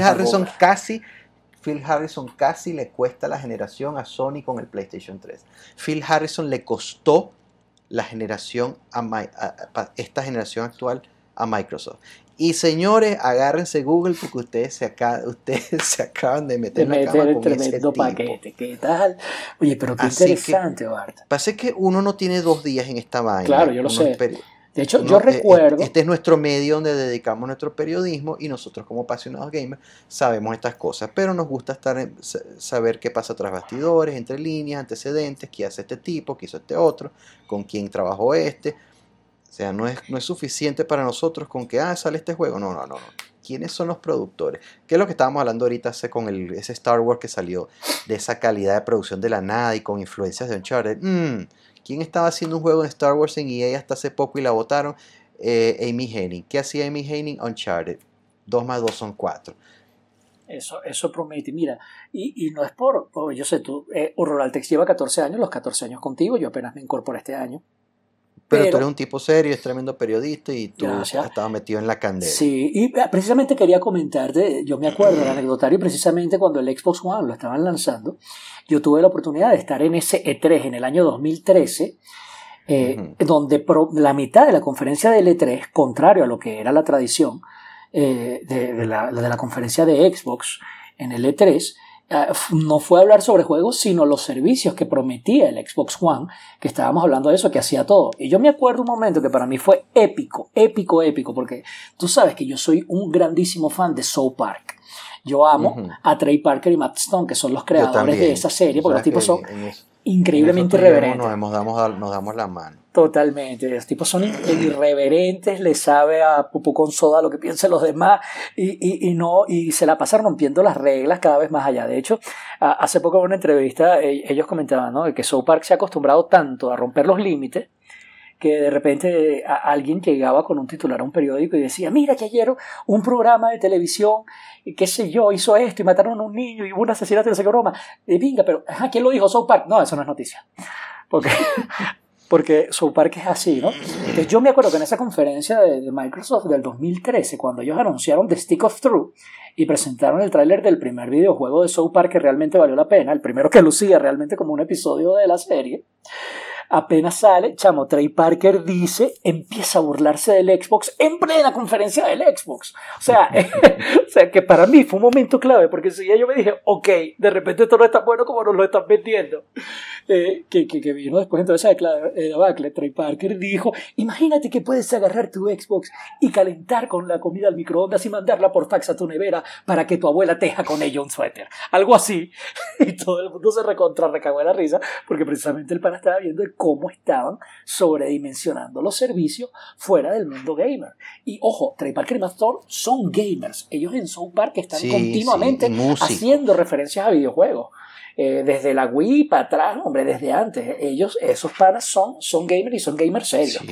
[SPEAKER 1] Harrison casi le cuesta la generación a Sony con el PlayStation 3. Phil Harrison le costó la generación esta generación actual a Microsoft. Y señores, agárrense Google porque ustedes se acaban de meter en la cama con ese tipo.
[SPEAKER 2] Paquete. ¿Qué tal? Oye, pero qué interesante, Bart.
[SPEAKER 1] Pasa que uno no tiene 2 días en esta vaina.
[SPEAKER 2] Claro, yo lo sé. De hecho, yo recuerdo...
[SPEAKER 1] Este es nuestro medio donde dedicamos nuestro periodismo y nosotros como apasionados gamers sabemos estas cosas, pero nos gusta saber qué pasa tras bastidores, entre líneas, antecedentes, qué hace este tipo, qué hizo este otro, con quién trabajó este. O sea, no es suficiente para nosotros con que sale este juego. No. ¿Quiénes son los productores? ¿Qué es lo que estábamos hablando ahorita con ese Star Wars que salió de esa calidad de producción de la nada y con influencias de Uncharted? ¿Quién estaba haciendo un juego de Star Wars en EA hasta hace poco y la votaron? Amy Hennig. ¿Qué hacía Amy Hennig? Uncharted. 2 más 2 son 4.
[SPEAKER 2] Eso promete. Mira, y no es yo sé, Urroraltex lleva 14 años, los 14 años contigo, yo apenas me incorporé este año.
[SPEAKER 1] Pero tú eres un tipo serio, es tremendo periodista y tú estabas metido en la candela.
[SPEAKER 2] Sí, y precisamente quería comentarte, yo me acuerdo del anecdotario precisamente cuando el Xbox One lo estaban lanzando, yo tuve la oportunidad de estar en ese E3 en el año 2013, donde la mitad de la conferencia del E3, contrario a lo que era la tradición de la conferencia de Xbox en el E3, no fue a hablar sobre juegos, sino los servicios que prometía el Xbox One, que estábamos hablando de eso, que hacía todo. Y yo me acuerdo un momento que para mí fue épico, porque tú sabes que yo soy un grandísimo fan de South Park. Yo amo a Trey Parker y Matt Stone, que son los creadores de esa serie, porque los tipos son increíblemente irreverentes.
[SPEAKER 1] Nos damos la mano.
[SPEAKER 2] Totalmente, los tipos son irreverentes, les sabe a pupú con soda lo que piensan los demás y se la pasan rompiendo las reglas cada vez más allá. De hecho, hace poco en una entrevista ellos comentaban, ¿no?, que South Park se ha acostumbrado tanto a romper los límites que de repente alguien llegaba con un titular a un periódico y decía, mira que ayer un programa de televisión, qué sé yo, hizo esto y mataron a un niño y hubo un asesinato, no sé qué broma. Venga, pero ¿quién lo dijo? South Park. No, eso no es noticia. Porque South Park es así, ¿no? Entonces yo me acuerdo que en esa conferencia de Microsoft del 2013, cuando ellos anunciaron The Stick of Truth y presentaron el tráiler del primer videojuego de South Park que realmente valió la pena, el primero que lucía realmente como un episodio de la serie, Apenas sale, chamo, Trey Parker empieza a burlarse del Xbox en plena conferencia del Xbox. O sea, o sea, que para mí fue un momento clave, porque si yo me dije, ok, de repente esto no es tan bueno como nos lo están vendiendo. Que vino después entonces de debacle. Trey Parker dijo, imagínate que puedes agarrar tu Xbox y calentar con la comida al microondas y mandarla por fax a tu nevera para que tu abuela teja con ella un suéter. Algo así. Y todo el mundo se recagó de la risa, porque precisamente el pana estaba viendo cómo estaban sobredimensionando los servicios fuera del mundo gamer. Y ojo, Trey Parker y Matt Thorne son gamers. Ellos en South Park están continuamente haciendo referencias a videojuegos. Desde la Wii para atrás, hombre, desde antes. Esos panas son gamers y son gamers serios.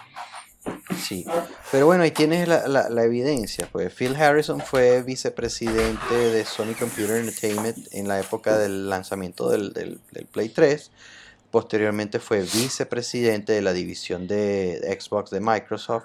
[SPEAKER 1] Sí, pero bueno, ahí tienes la evidencia. Pues Phil Harrison fue vicepresidente de Sony Computer Entertainment en la época del lanzamiento del Play 3. Posteriormente fue vicepresidente de la división de Xbox de Microsoft.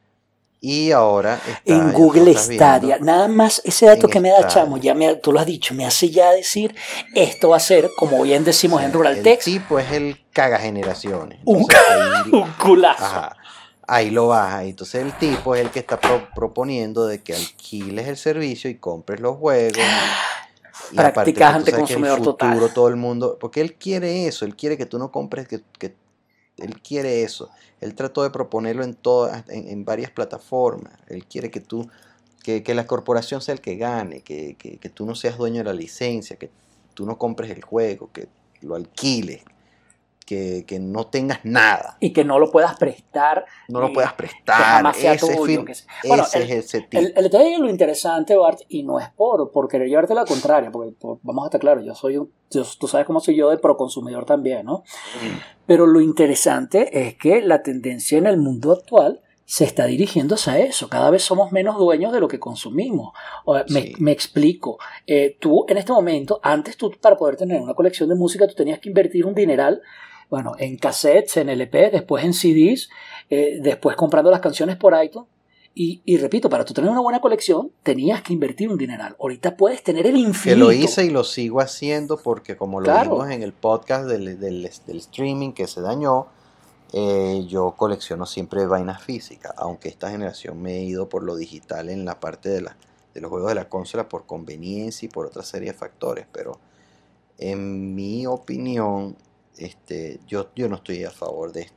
[SPEAKER 1] Y ahora está
[SPEAKER 2] en Google Stadia. Nada más ese dato que me da, chamo, tú lo has dicho, me hace ya decir, esto va a ser, como bien decimos en Rural Text.
[SPEAKER 1] El tipo es el cagageneraciones.
[SPEAKER 2] Un culazo.
[SPEAKER 1] Ajá, ahí lo baja. Entonces el tipo es el que está proponiendo de que alquiles el servicio y compres los juegos. Y
[SPEAKER 2] practicas ante consumidor total.
[SPEAKER 1] Todo el mundo, porque él quiere eso, él quiere que tú no compres, que él quiere eso. Él trató de proponerlo en varias plataformas. Él quiere que la corporación sea el que gane, que tú no seas dueño de la licencia, que tú no compres el juego, que lo alquiles, que no tengas nada.
[SPEAKER 2] Y que no lo puedas prestar.
[SPEAKER 1] No lo puedas prestar.
[SPEAKER 2] Ese es ese tipo. El detalle es lo interesante, Bart, y no es por querer llevarte la contraria, porque vamos a estar claros, tú sabes cómo soy yo de proconsumidor también, ¿no? Pero lo interesante es que la tendencia en el mundo actual se está dirigiendo hacia eso. Cada vez somos menos dueños de lo que consumimos. Me explico. Tú, en este momento, antes tú, para poder tener una colección de música, tú tenías que invertir un dineral, bueno, en cassettes, en LP, después en CDs, después comprando las canciones por iTunes. Y repito, para tú tener una buena colección, tenías que invertir un dineral. Ahorita puedes tener el infinito.
[SPEAKER 1] Que lo hice y lo sigo haciendo porque como lo vimos en el podcast del streaming que se dañó, yo colecciono siempre vainas físicas, aunque esta generación me he ido por lo digital en la parte de los juegos de la consola por conveniencia y por otra serie de factores, pero en mi opinión, yo no estoy a favor de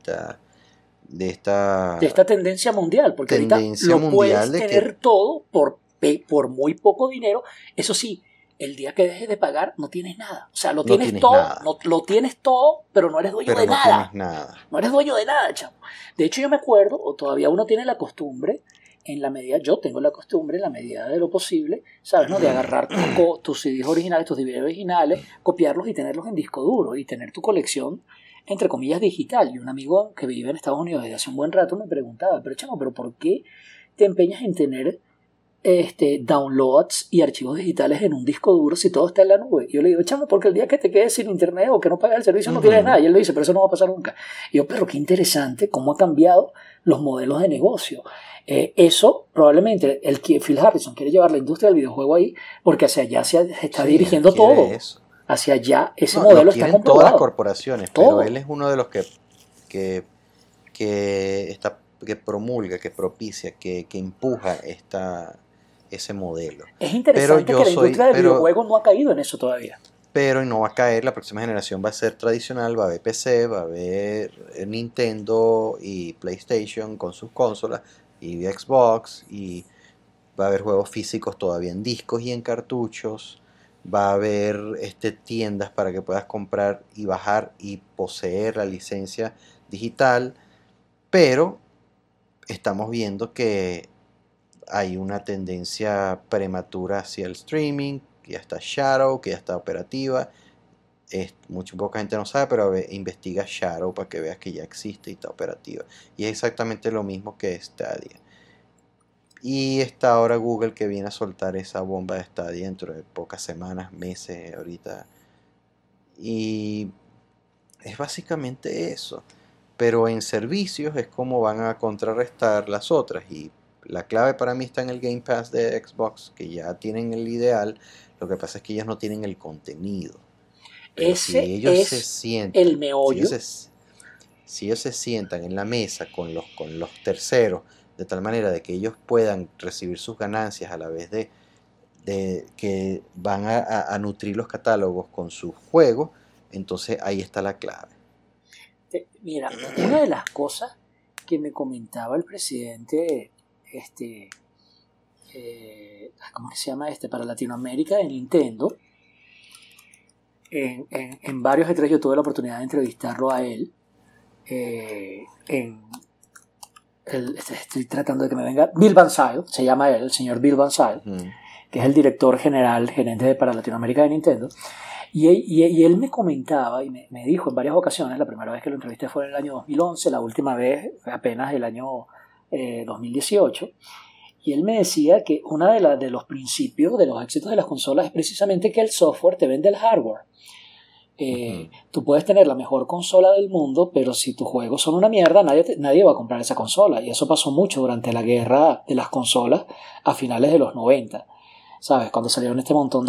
[SPEAKER 1] esta
[SPEAKER 2] tendencia mundial, porque ahorita lo puedes tener todo por muy poco dinero. Eso sí, el día que dejes de pagar no tienes nada. O sea, lo tienes todo, pero no eres dueño de nada. No eres dueño de nada, chamo. De hecho, yo me acuerdo, o todavía uno tiene la costumbre, yo tengo la costumbre, en la medida de lo posible, ¿sabes? ¿No? De agarrar tus CDs originales, tus DVD originales, copiarlos y tenerlos en disco duro y tener tu colección, entre comillas, digital. Y un amigo que vive en Estados Unidos desde hace un buen rato me preguntaba, pero ¿por qué te empeñas en tener downloads y archivos digitales en un disco duro si todo está en la nube? Y yo le digo, chamo, porque el día que te quedes sin internet o que no pagas el servicio no tienes nada. Y él le dice, pero eso no va a pasar nunca. Y yo, pero qué interesante cómo ha cambiado los modelos de negocio. Eso probablemente Phil Harrison quiere llevar la industria del videojuego ahí, porque hacia allá se está dirigiendo todo.
[SPEAKER 1] Eso.
[SPEAKER 2] Hacia allá ese modelo está comprobado.
[SPEAKER 1] Todas las corporaciones, pero él es uno de los que promulga, que propicia, que empuja ese modelo.
[SPEAKER 2] Es interesante que la industria del videojuego no ha caído en eso todavía.
[SPEAKER 1] Pero no va a caer, la próxima generación va a ser tradicional, va a haber PC, va a haber Nintendo y PlayStation con sus consolas, y Xbox, y va a haber juegos físicos todavía en discos y en cartuchos, va a haber tiendas para que puedas comprar y bajar y poseer la licencia digital, pero estamos viendo que hay una tendencia prematura hacia el streaming, que ya está Shadow, que ya está operativa. Poca gente no sabe, pero investiga Shadow para que veas que ya existe y está operativa. Y es exactamente lo mismo que Stadia. Y está ahora Google, que viene a soltar esa bomba de Stadia dentro de pocas semanas, meses ahorita. Y es básicamente eso. Pero en servicios es como van a contrarrestar las otras. Y la clave para mí está en el Game Pass de Xbox, que ya tienen el ideal. Lo que pasa es que ellos no tienen el contenido.
[SPEAKER 2] Ese si ellos es se sienten, el meollo.
[SPEAKER 1] si ellos se sientan en la mesa con los terceros, de tal manera de que ellos puedan recibir sus ganancias a la vez de que van a nutrir los catálogos con sus juegos, entonces ahí está la clave.
[SPEAKER 2] Mira, una de las cosas que me comentaba el presidente, ¿cómo que se llama para Latinoamérica de Nintendo? En varios E3 yo tuve la oportunidad de entrevistarlo a él. Estoy tratando de que me venga Bill Van Zyl, se llama él, el señor Bill Van Zyl, que es el director general, gerente para Latinoamérica de Nintendo. Y él me comentaba y me dijo en varias ocasiones, la primera vez que lo entrevisté fue en el año 2011, la última vez apenas el año 2018, y él me decía que uno de los principios de los éxitos de las consolas es precisamente que el software te vende el hardware. Tú puedes tener la mejor consola del mundo, pero si tus juegos son una mierda, nadie va a comprar esa consola, y eso pasó mucho durante la guerra de las consolas a finales de los 90, ¿sabes? Cuando salieron este montón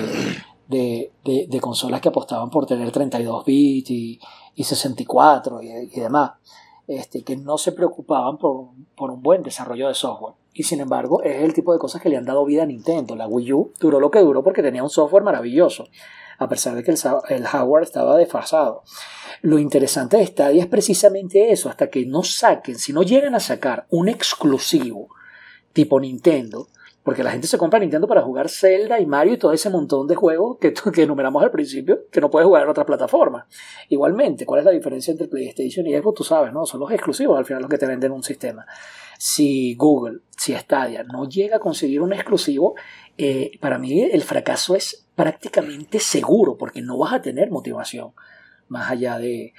[SPEAKER 2] de consolas que apostaban por tener 32 bits y 64 y demás, que no se preocupaban por un buen desarrollo de software. Y sin embargo, es el tipo de cosas que le han dado vida a Nintendo. La Wii U duró lo que duró porque tenía un software maravilloso, a pesar de que el hardware estaba desfasado. Lo interesante de Stadia es precisamente eso, hasta que no saquen, si no llegan a sacar un exclusivo tipo Nintendo, porque la gente se compra Nintendo para jugar Zelda y Mario y todo ese montón de juegos que enumeramos al principio, que no puedes jugar en otras plataformas. Igualmente, ¿cuál es la diferencia entre PlayStation y Xbox? Tú sabes, ¿no? Son los exclusivos al final los que te venden un sistema. Si Google, si Stadia no llega a conseguir un exclusivo, para mí el fracaso es prácticamente seguro, porque no vas a tener motivación más allá de...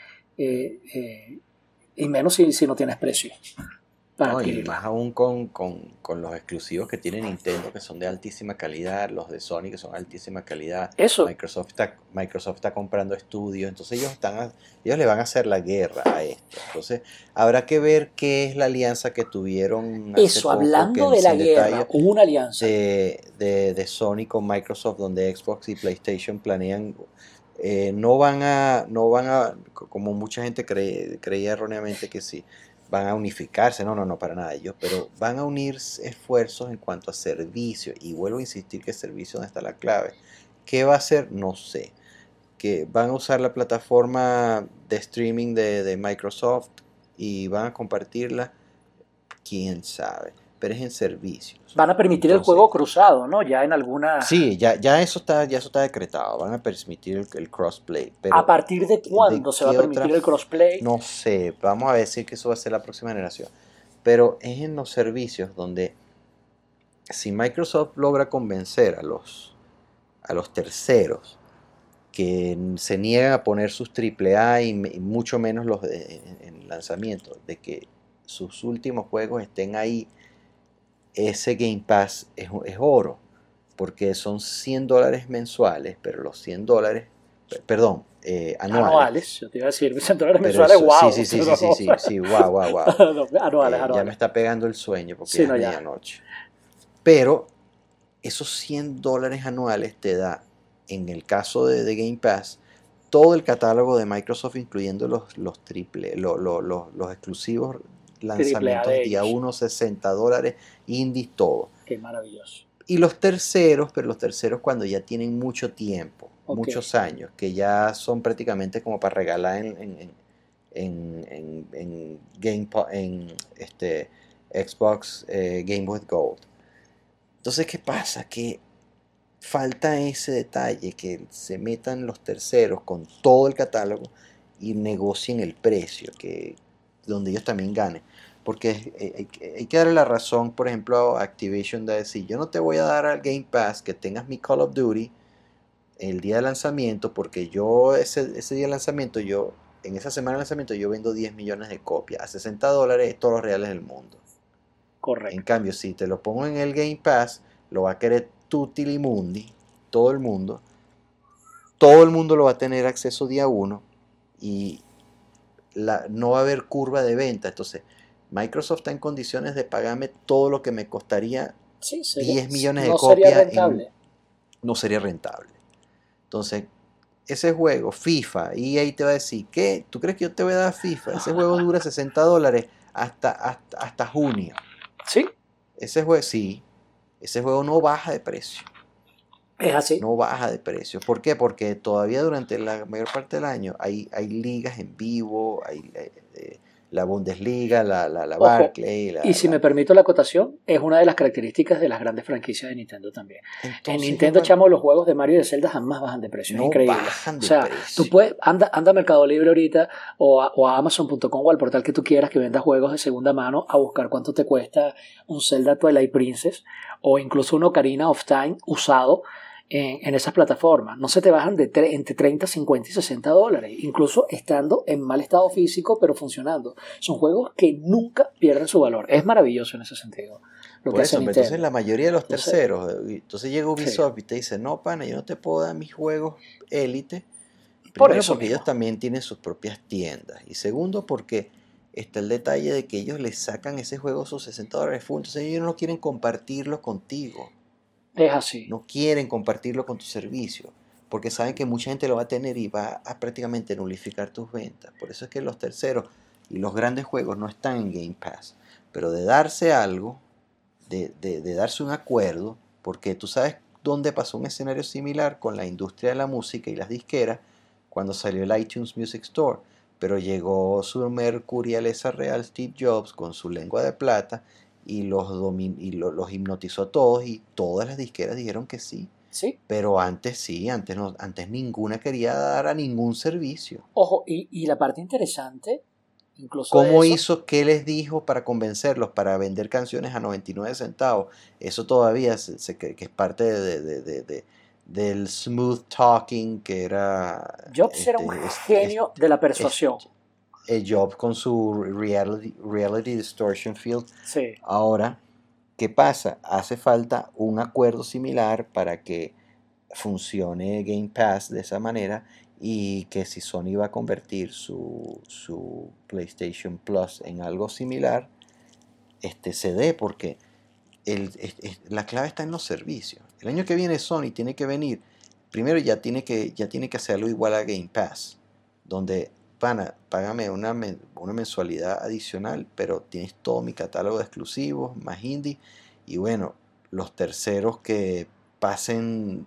[SPEAKER 2] y menos si no tienes precio.
[SPEAKER 1] No, y más aún con los exclusivos que tiene Nintendo, que son de altísima calidad, los de Sony, que son de altísima calidad.
[SPEAKER 2] Eso.
[SPEAKER 1] Microsoft está comprando estudios, entonces ellos le van a hacer la guerra a esto. Entonces habrá que ver qué es la alianza que tuvieron hace
[SPEAKER 2] eso,
[SPEAKER 1] poco,
[SPEAKER 2] hablando de la guerra, hubo una alianza
[SPEAKER 1] de Sony con Microsoft, donde Xbox y PlayStation planean... no van a, como mucha gente creía erróneamente que sí, van a unificarse, no, para nada ellos, pero van a unir esfuerzos en cuanto a servicio, y vuelvo a insistir que servicio donde está la clave. ¿Qué va a hacer? No sé. Que van a usar la plataforma de streaming de Microsoft y van a compartirla, quién sabe, pero es en servicios.
[SPEAKER 2] Van a permitir entonces, el juego cruzado, ¿no? Ya en alguna...
[SPEAKER 1] Sí, ya eso está decretado. Van a permitir el crossplay. Pero
[SPEAKER 2] ¿a partir de cuándo se va a permitir el crossplay?
[SPEAKER 1] No sé, vamos a decir que eso va a ser la próxima generación. Pero es en los servicios donde, si Microsoft logra convencer a los terceros que se niegan a poner sus AAA y mucho menos los en lanzamiento, de que sus últimos juegos estén ahí, ese Game Pass es oro, porque son $100 mensuales, pero los $100, perdón, anuales.
[SPEAKER 2] Yo te iba a decir, $100 mensuales,
[SPEAKER 1] eso,
[SPEAKER 2] wow.
[SPEAKER 1] Sí, wow.
[SPEAKER 2] Anuales.
[SPEAKER 1] Ya me está pegando el sueño porque ya es medianoche. Pero esos $100 anuales te da, en el caso de Game Pass, todo el catálogo de Microsoft, incluyendo los exclusivos lanzamientos día 1, $60, indies, todo.
[SPEAKER 2] Qué maravilloso.
[SPEAKER 1] Y los terceros, pero los terceros cuando ya tienen mucho tiempo, muchos años, que ya son prácticamente como para regalar en Xbox Game with Gold. Entonces, ¿qué pasa? Que falta ese detalle, que se metan los terceros con todo el catálogo y negocien el precio, que donde ellos también ganen. Porque hay que darle la razón, por ejemplo, a Activision, de decir, yo no te voy a dar al Game Pass que tengas mi Call of Duty el día de lanzamiento, porque yo ese día de lanzamiento, en esa semana de lanzamiento, yo vendo 10 millones de copias, a $60 todos los reales del mundo.
[SPEAKER 2] Correcto.
[SPEAKER 1] En cambio, si te lo pongo en el Game Pass, lo va a querer tutti li mundi, todo el mundo lo va a tener acceso día 1 y no va a haber curva de venta. Entonces Microsoft está en condiciones de pagarme todo lo que me costaría 10 millones de copias.
[SPEAKER 2] Sería
[SPEAKER 1] no sería rentable. Entonces, ese juego, FIFA, EA te va a decir, ¿qué? ¿Tú crees que yo te voy a dar FIFA? Ese juego dura $60 hasta junio.
[SPEAKER 2] ¿Sí?
[SPEAKER 1] Ese juego, sí, ese juego no baja de precio.
[SPEAKER 2] Es así.
[SPEAKER 1] No baja de precio. ¿Por qué? Porque todavía durante la mayor parte del año hay ligas en vivo, hay la Bundesliga, la
[SPEAKER 2] Ojo,
[SPEAKER 1] Barclay,
[SPEAKER 2] y si me permito la acotación, es una de las características de las grandes franquicias de Nintendo también. En
[SPEAKER 1] Entonces
[SPEAKER 2] Nintendo,
[SPEAKER 1] igual
[SPEAKER 2] chamo, los juegos de Mario y de Zelda jamás bajan de precio, es
[SPEAKER 1] no
[SPEAKER 2] increíble.
[SPEAKER 1] bajan de
[SPEAKER 2] O sea, tú
[SPEAKER 1] precio.
[SPEAKER 2] puedes, anda a Mercado Libre ahorita o a Amazon.com o al portal que tú quieras que venda juegos de segunda mano a buscar cuánto te cuesta un Zelda Twilight Princess o incluso un Ocarina of Time usado en esas plataformas. No se te bajan entre 30, 50 y $60, incluso estando en mal estado físico pero funcionando. Son juegos que nunca pierden su valor. Es maravilloso en ese sentido lo
[SPEAKER 1] Por
[SPEAKER 2] que
[SPEAKER 1] eso,
[SPEAKER 2] hace
[SPEAKER 1] pero
[SPEAKER 2] Nintendo.
[SPEAKER 1] entonces la mayoría de los
[SPEAKER 2] Entonces,
[SPEAKER 1] terceros, entonces llega
[SPEAKER 2] sí,
[SPEAKER 1] Ubisoft y te dice, no, pana, yo no te puedo dar mis juegos élite.
[SPEAKER 2] por
[SPEAKER 1] Primero
[SPEAKER 2] eso
[SPEAKER 1] porque
[SPEAKER 2] mismo.
[SPEAKER 1] ellos también tienen sus propias tiendas. Y segundo porque está el detalle de que ellos les sacan ese juego sus $60 full. Entonces ellos no quieren compartirlo contigo.
[SPEAKER 2] Es así.
[SPEAKER 1] No quieren compartirlo con tu servicio. Porque saben que mucha gente lo va a tener y va a prácticamente nulificar tus ventas. Por eso es que los terceros y los grandes juegos no están en Game Pass. Pero de darse algo, de darse un acuerdo, porque tú sabes dónde pasó un escenario similar con la industria de la música y las disqueras cuando salió el iTunes Music Store, pero llegó su mercurialeza real Steve Jobs con su lengua de plata y los hipnotizó a todos y todas las disqueras dijeron que sí.
[SPEAKER 2] Sí.
[SPEAKER 1] Pero antes sí, antes ninguna quería dar a ningún servicio.
[SPEAKER 2] Ojo, y la parte interesante, incluso de
[SPEAKER 1] ¿Cómo
[SPEAKER 2] eso,
[SPEAKER 1] hizo? ¿Qué les dijo para convencerlos? Para vender canciones a 99 centavos. Eso todavía que es parte del smooth talking que era
[SPEAKER 2] Jobs era un genio de la persuasión.
[SPEAKER 1] Jobs con su reality distortion field.
[SPEAKER 2] Sí.
[SPEAKER 1] Ahora, ¿qué pasa? Hace falta un acuerdo similar para que funcione Game Pass de esa manera y que si Sony va a convertir su PlayStation Plus en algo similar, se dé porque la clave está en los servicios. El año que viene Sony tiene que venir, primero ya tiene que hacerlo igual a Game Pass, donde, pana, págame una mensualidad adicional, pero tienes todo mi catálogo de exclusivos, más indie, y bueno, los terceros que pasen,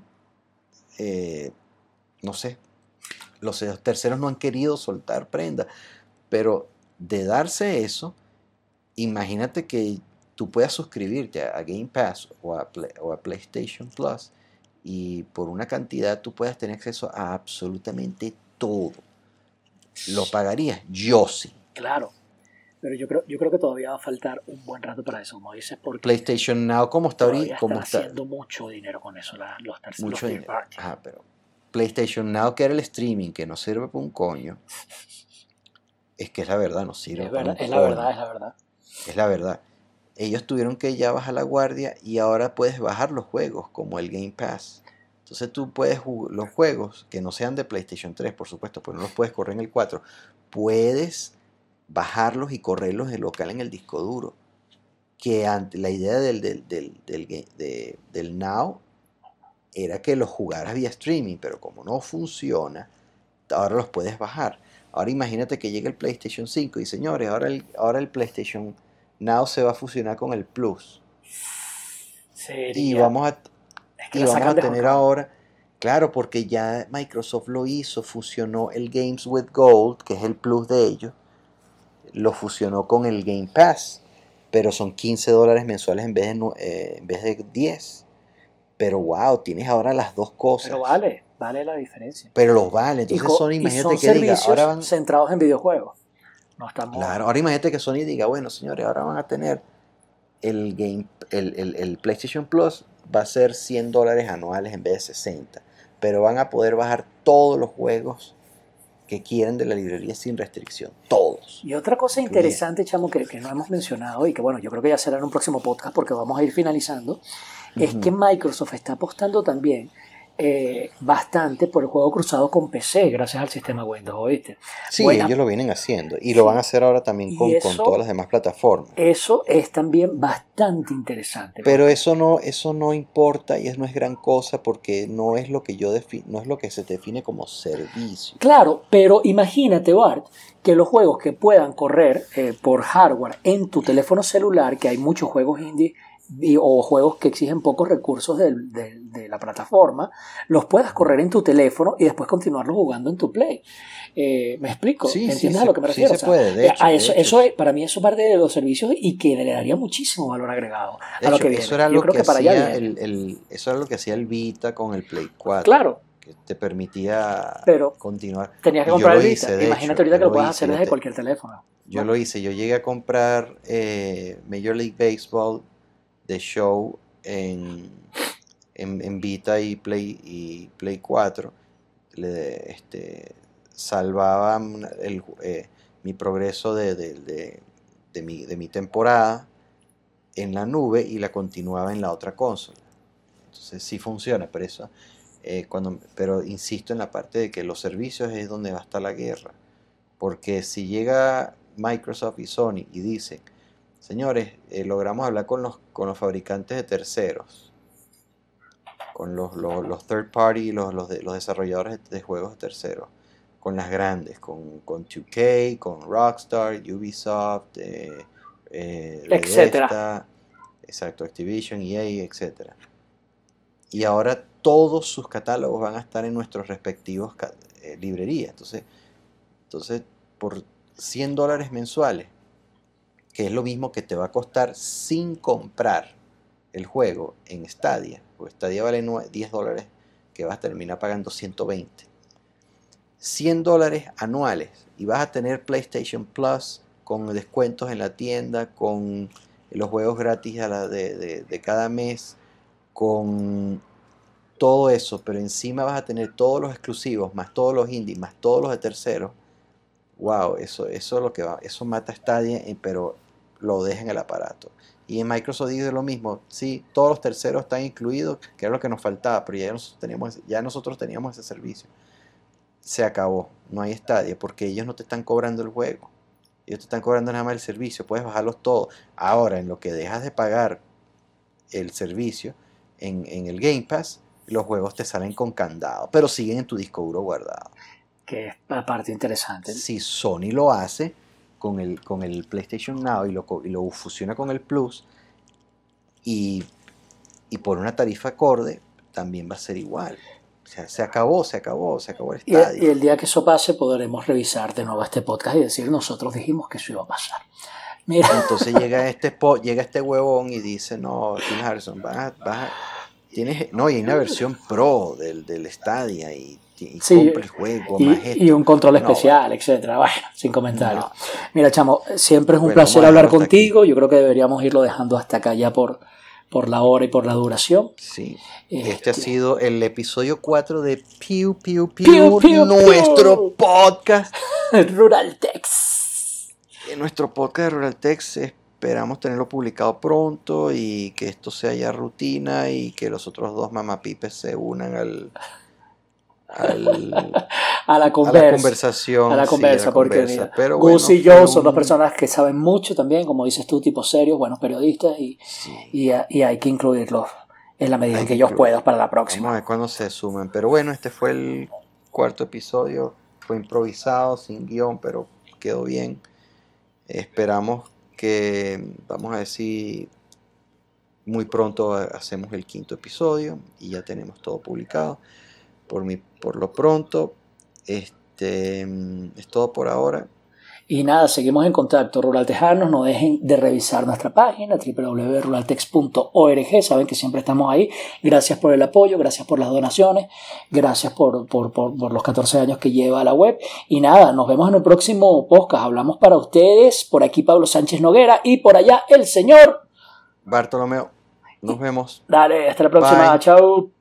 [SPEAKER 1] no sé, los terceros no han querido soltar prenda, pero de darse eso, imagínate que tú puedas suscribirte a Game Pass o a PlayStation Plus y por una cantidad tú puedas tener acceso a absolutamente todo. ¿Lo pagarías? Yo sí.
[SPEAKER 2] Claro, pero yo creo que todavía va a faltar un buen rato para eso, como dices, porque
[SPEAKER 1] PlayStation Now, ¿cómo está
[SPEAKER 2] todavía
[SPEAKER 1] ahorita? ¿Cómo
[SPEAKER 2] están
[SPEAKER 1] está?
[SPEAKER 2] haciendo mucho dinero con eso, los
[SPEAKER 1] Mucho
[SPEAKER 2] third
[SPEAKER 1] dinero.
[SPEAKER 2] party.
[SPEAKER 1] Ajá, pero PlayStation Now, que era el streaming, que no sirve para un coño, es que es la verdad, no sirve para un
[SPEAKER 2] Es la verdad,
[SPEAKER 1] coño.
[SPEAKER 2] es la verdad.
[SPEAKER 1] Es la verdad. Ellos tuvieron que ya bajar la guardia y ahora puedes bajar los juegos como el Game Pass. Entonces tú puedes jugar los juegos que no sean de PlayStation 3, por supuesto, pues no los puedes correr en el 4. Puedes bajarlos y correrlos de local en el disco duro. Que la idea del Now era que los jugaras vía streaming, pero como no funciona, ahora los puedes bajar. Ahora imagínate que llega el PlayStation 5 y señores, ahora el PlayStation Now se va a fusionar con el Plus. Y vamos a tener ahora, claro, porque ya Microsoft lo hizo, fusionó el Games with Gold, que es el Plus de ellos, lo fusionó con el Game Pass, pero son $15 mensuales en vez de 10. Pero wow, tienes ahora las dos cosas.
[SPEAKER 2] Pero vale la diferencia.
[SPEAKER 1] Pero los vale, entonces Sony, imagínate que diga, ahora van
[SPEAKER 2] centrados en videojuegos. No estamos...
[SPEAKER 1] Claro, ahora imagínate que Sony diga, bueno señores, ahora van a tener el PlayStation Plus va a ser $100 anuales en vez de 60, pero van a poder bajar todos los juegos que quieren de la librería sin restricción, todos.
[SPEAKER 2] Y otra cosa interesante, chamo, que no hemos mencionado y que bueno, yo creo que ya será en un próximo podcast porque vamos a ir finalizando, es que Microsoft está apostando también bastante por el juego cruzado con PC gracias al sistema Windows, ¿oíste?
[SPEAKER 1] Sí, ellos lo vienen haciendo y lo van a hacer ahora también con todas las demás plataformas.
[SPEAKER 2] Eso es también bastante interesante.
[SPEAKER 1] Pero eso no importa y no es gran cosa porque no es lo que no es lo que se define como servicio.
[SPEAKER 2] Claro, pero imagínate, Bart, que los juegos que puedan correr por hardware en tu teléfono celular, que hay muchos juegos indie o juegos que exigen pocos recursos de la plataforma, los puedas correr en tu teléfono y después continuarlos jugando en tu Play. ¿Me explico?
[SPEAKER 1] Sí,
[SPEAKER 2] ¿Entiendes a lo que me refiero?
[SPEAKER 1] Sí, se puede, de hecho,
[SPEAKER 2] eso es, para mí eso es parte de los servicios y que le daría muchísimo valor agregado a lo que viene.
[SPEAKER 1] Eso era
[SPEAKER 2] Yo creo que para allá
[SPEAKER 1] eso era lo que hacía el Vita con el Play 4.
[SPEAKER 2] Claro.
[SPEAKER 1] Que te permitía continuar.
[SPEAKER 2] Tenías que comprar el Vita. Imagínate ahorita que lo puedas hacer desde cualquier teléfono.
[SPEAKER 1] Yo lo hice. Yo llegué a comprar Major League Baseball The Show en Vita y Play 4. Salvaba mi progreso de mi temporada en la nube y la continuaba en la otra consola. Entonces sí funciona, pero eso pero insisto en la parte de que los servicios es donde va a estar la guerra, porque si llega Microsoft y Sony y dicen, señores, logramos hablar con los fabricantes de terceros, con los third party, los desarrolladores de juegos de terceros, con las grandes, con 2K, con Rockstar, Ubisoft,
[SPEAKER 2] etcétera.
[SPEAKER 1] Exacto, Activision, EA, etcétera. Y ahora todos sus catálogos van a estar en nuestros respectivos librerías. Entonces, por $100 mensuales, que es lo mismo que te va a costar sin comprar el juego en Stadia, porque Stadia vale $10, que vas a terminar pagando 120. $100 anuales y vas a tener PlayStation Plus con descuentos en la tienda, con los juegos gratis de cada mes, con todo eso, pero encima vas a tener todos los exclusivos, más todos los indies, más todos los de terceros. Wow, eso es lo que va, eso mata a Stadia, pero lo deja en el aparato. Y en Microsoft dice lo mismo, sí, todos los terceros están incluidos, que era lo que nos faltaba, pero ya nosotros teníamos ese servicio. Se acabó, no hay Stadia, porque ellos no te están cobrando el juego, ellos te están cobrando nada más el servicio, puedes bajarlos todos. Ahora, en lo que dejas de pagar el servicio, en el Game Pass, los juegos te salen con candado, pero siguen en tu disco duro guardado.
[SPEAKER 2] Que es la parte interesante.
[SPEAKER 1] Si Sony lo hace con el PlayStation Now y lo fusiona con el Plus y por una tarifa acorde, también va a ser igual. O sea, se acabó el Stadia.
[SPEAKER 2] Y el día que eso pase podremos revisar de nuevo este podcast y decir, nosotros dijimos que eso iba a pasar. Mira.
[SPEAKER 1] Entonces llega este huevón y dice, no, Tim Harrison, y hay una versión pro del Stadia y compra el juego
[SPEAKER 2] y un control especial, etcétera. Bueno, sin comentarios. Mira, chamo, siempre es un placer hablar contigo. Yo creo que deberíamos irlo dejando hasta acá ya por la hora y por la duración.
[SPEAKER 1] Sí. Este ha sido el episodio 4 de Piu Piu Piu, nuestro podcast
[SPEAKER 2] Ruraltex.
[SPEAKER 1] En nuestro podcast de Ruraltex esperamos tenerlo publicado pronto y que esto sea ya rutina y que los otros dos mamapipes se unan a la conversación.
[SPEAKER 2] A la conversa, porque mira,
[SPEAKER 1] pero
[SPEAKER 2] Gus y yo son dos personas que saben mucho también, como dices tú, tipos serios, buenos periodistas, y hay que incluirlos en la medida en que ellos puedan para la próxima.
[SPEAKER 1] Vamos a ver cuándo se sumen. Pero bueno, este fue el 4º episodio, fue improvisado, sin guión, pero quedó bien. Esperamos que, vamos a decir, muy pronto hacemos el 5º episodio y ya tenemos todo publicado. Por lo pronto, es todo por ahora.
[SPEAKER 2] Y nada, seguimos en contacto. Ruraltejanos, no dejen de revisar nuestra página www.ruraltex.org. Saben que siempre estamos ahí. Gracias por el apoyo, gracias por las donaciones, gracias por los 14 años que lleva la web. Y nada, nos vemos en el próximo podcast. Hablamos para ustedes. Por aquí Pablo Sánchez Noguera y por allá el señor
[SPEAKER 1] Bartolomeo. Nos vemos.
[SPEAKER 2] Dale, hasta la próxima.
[SPEAKER 1] Bye.
[SPEAKER 2] Chao.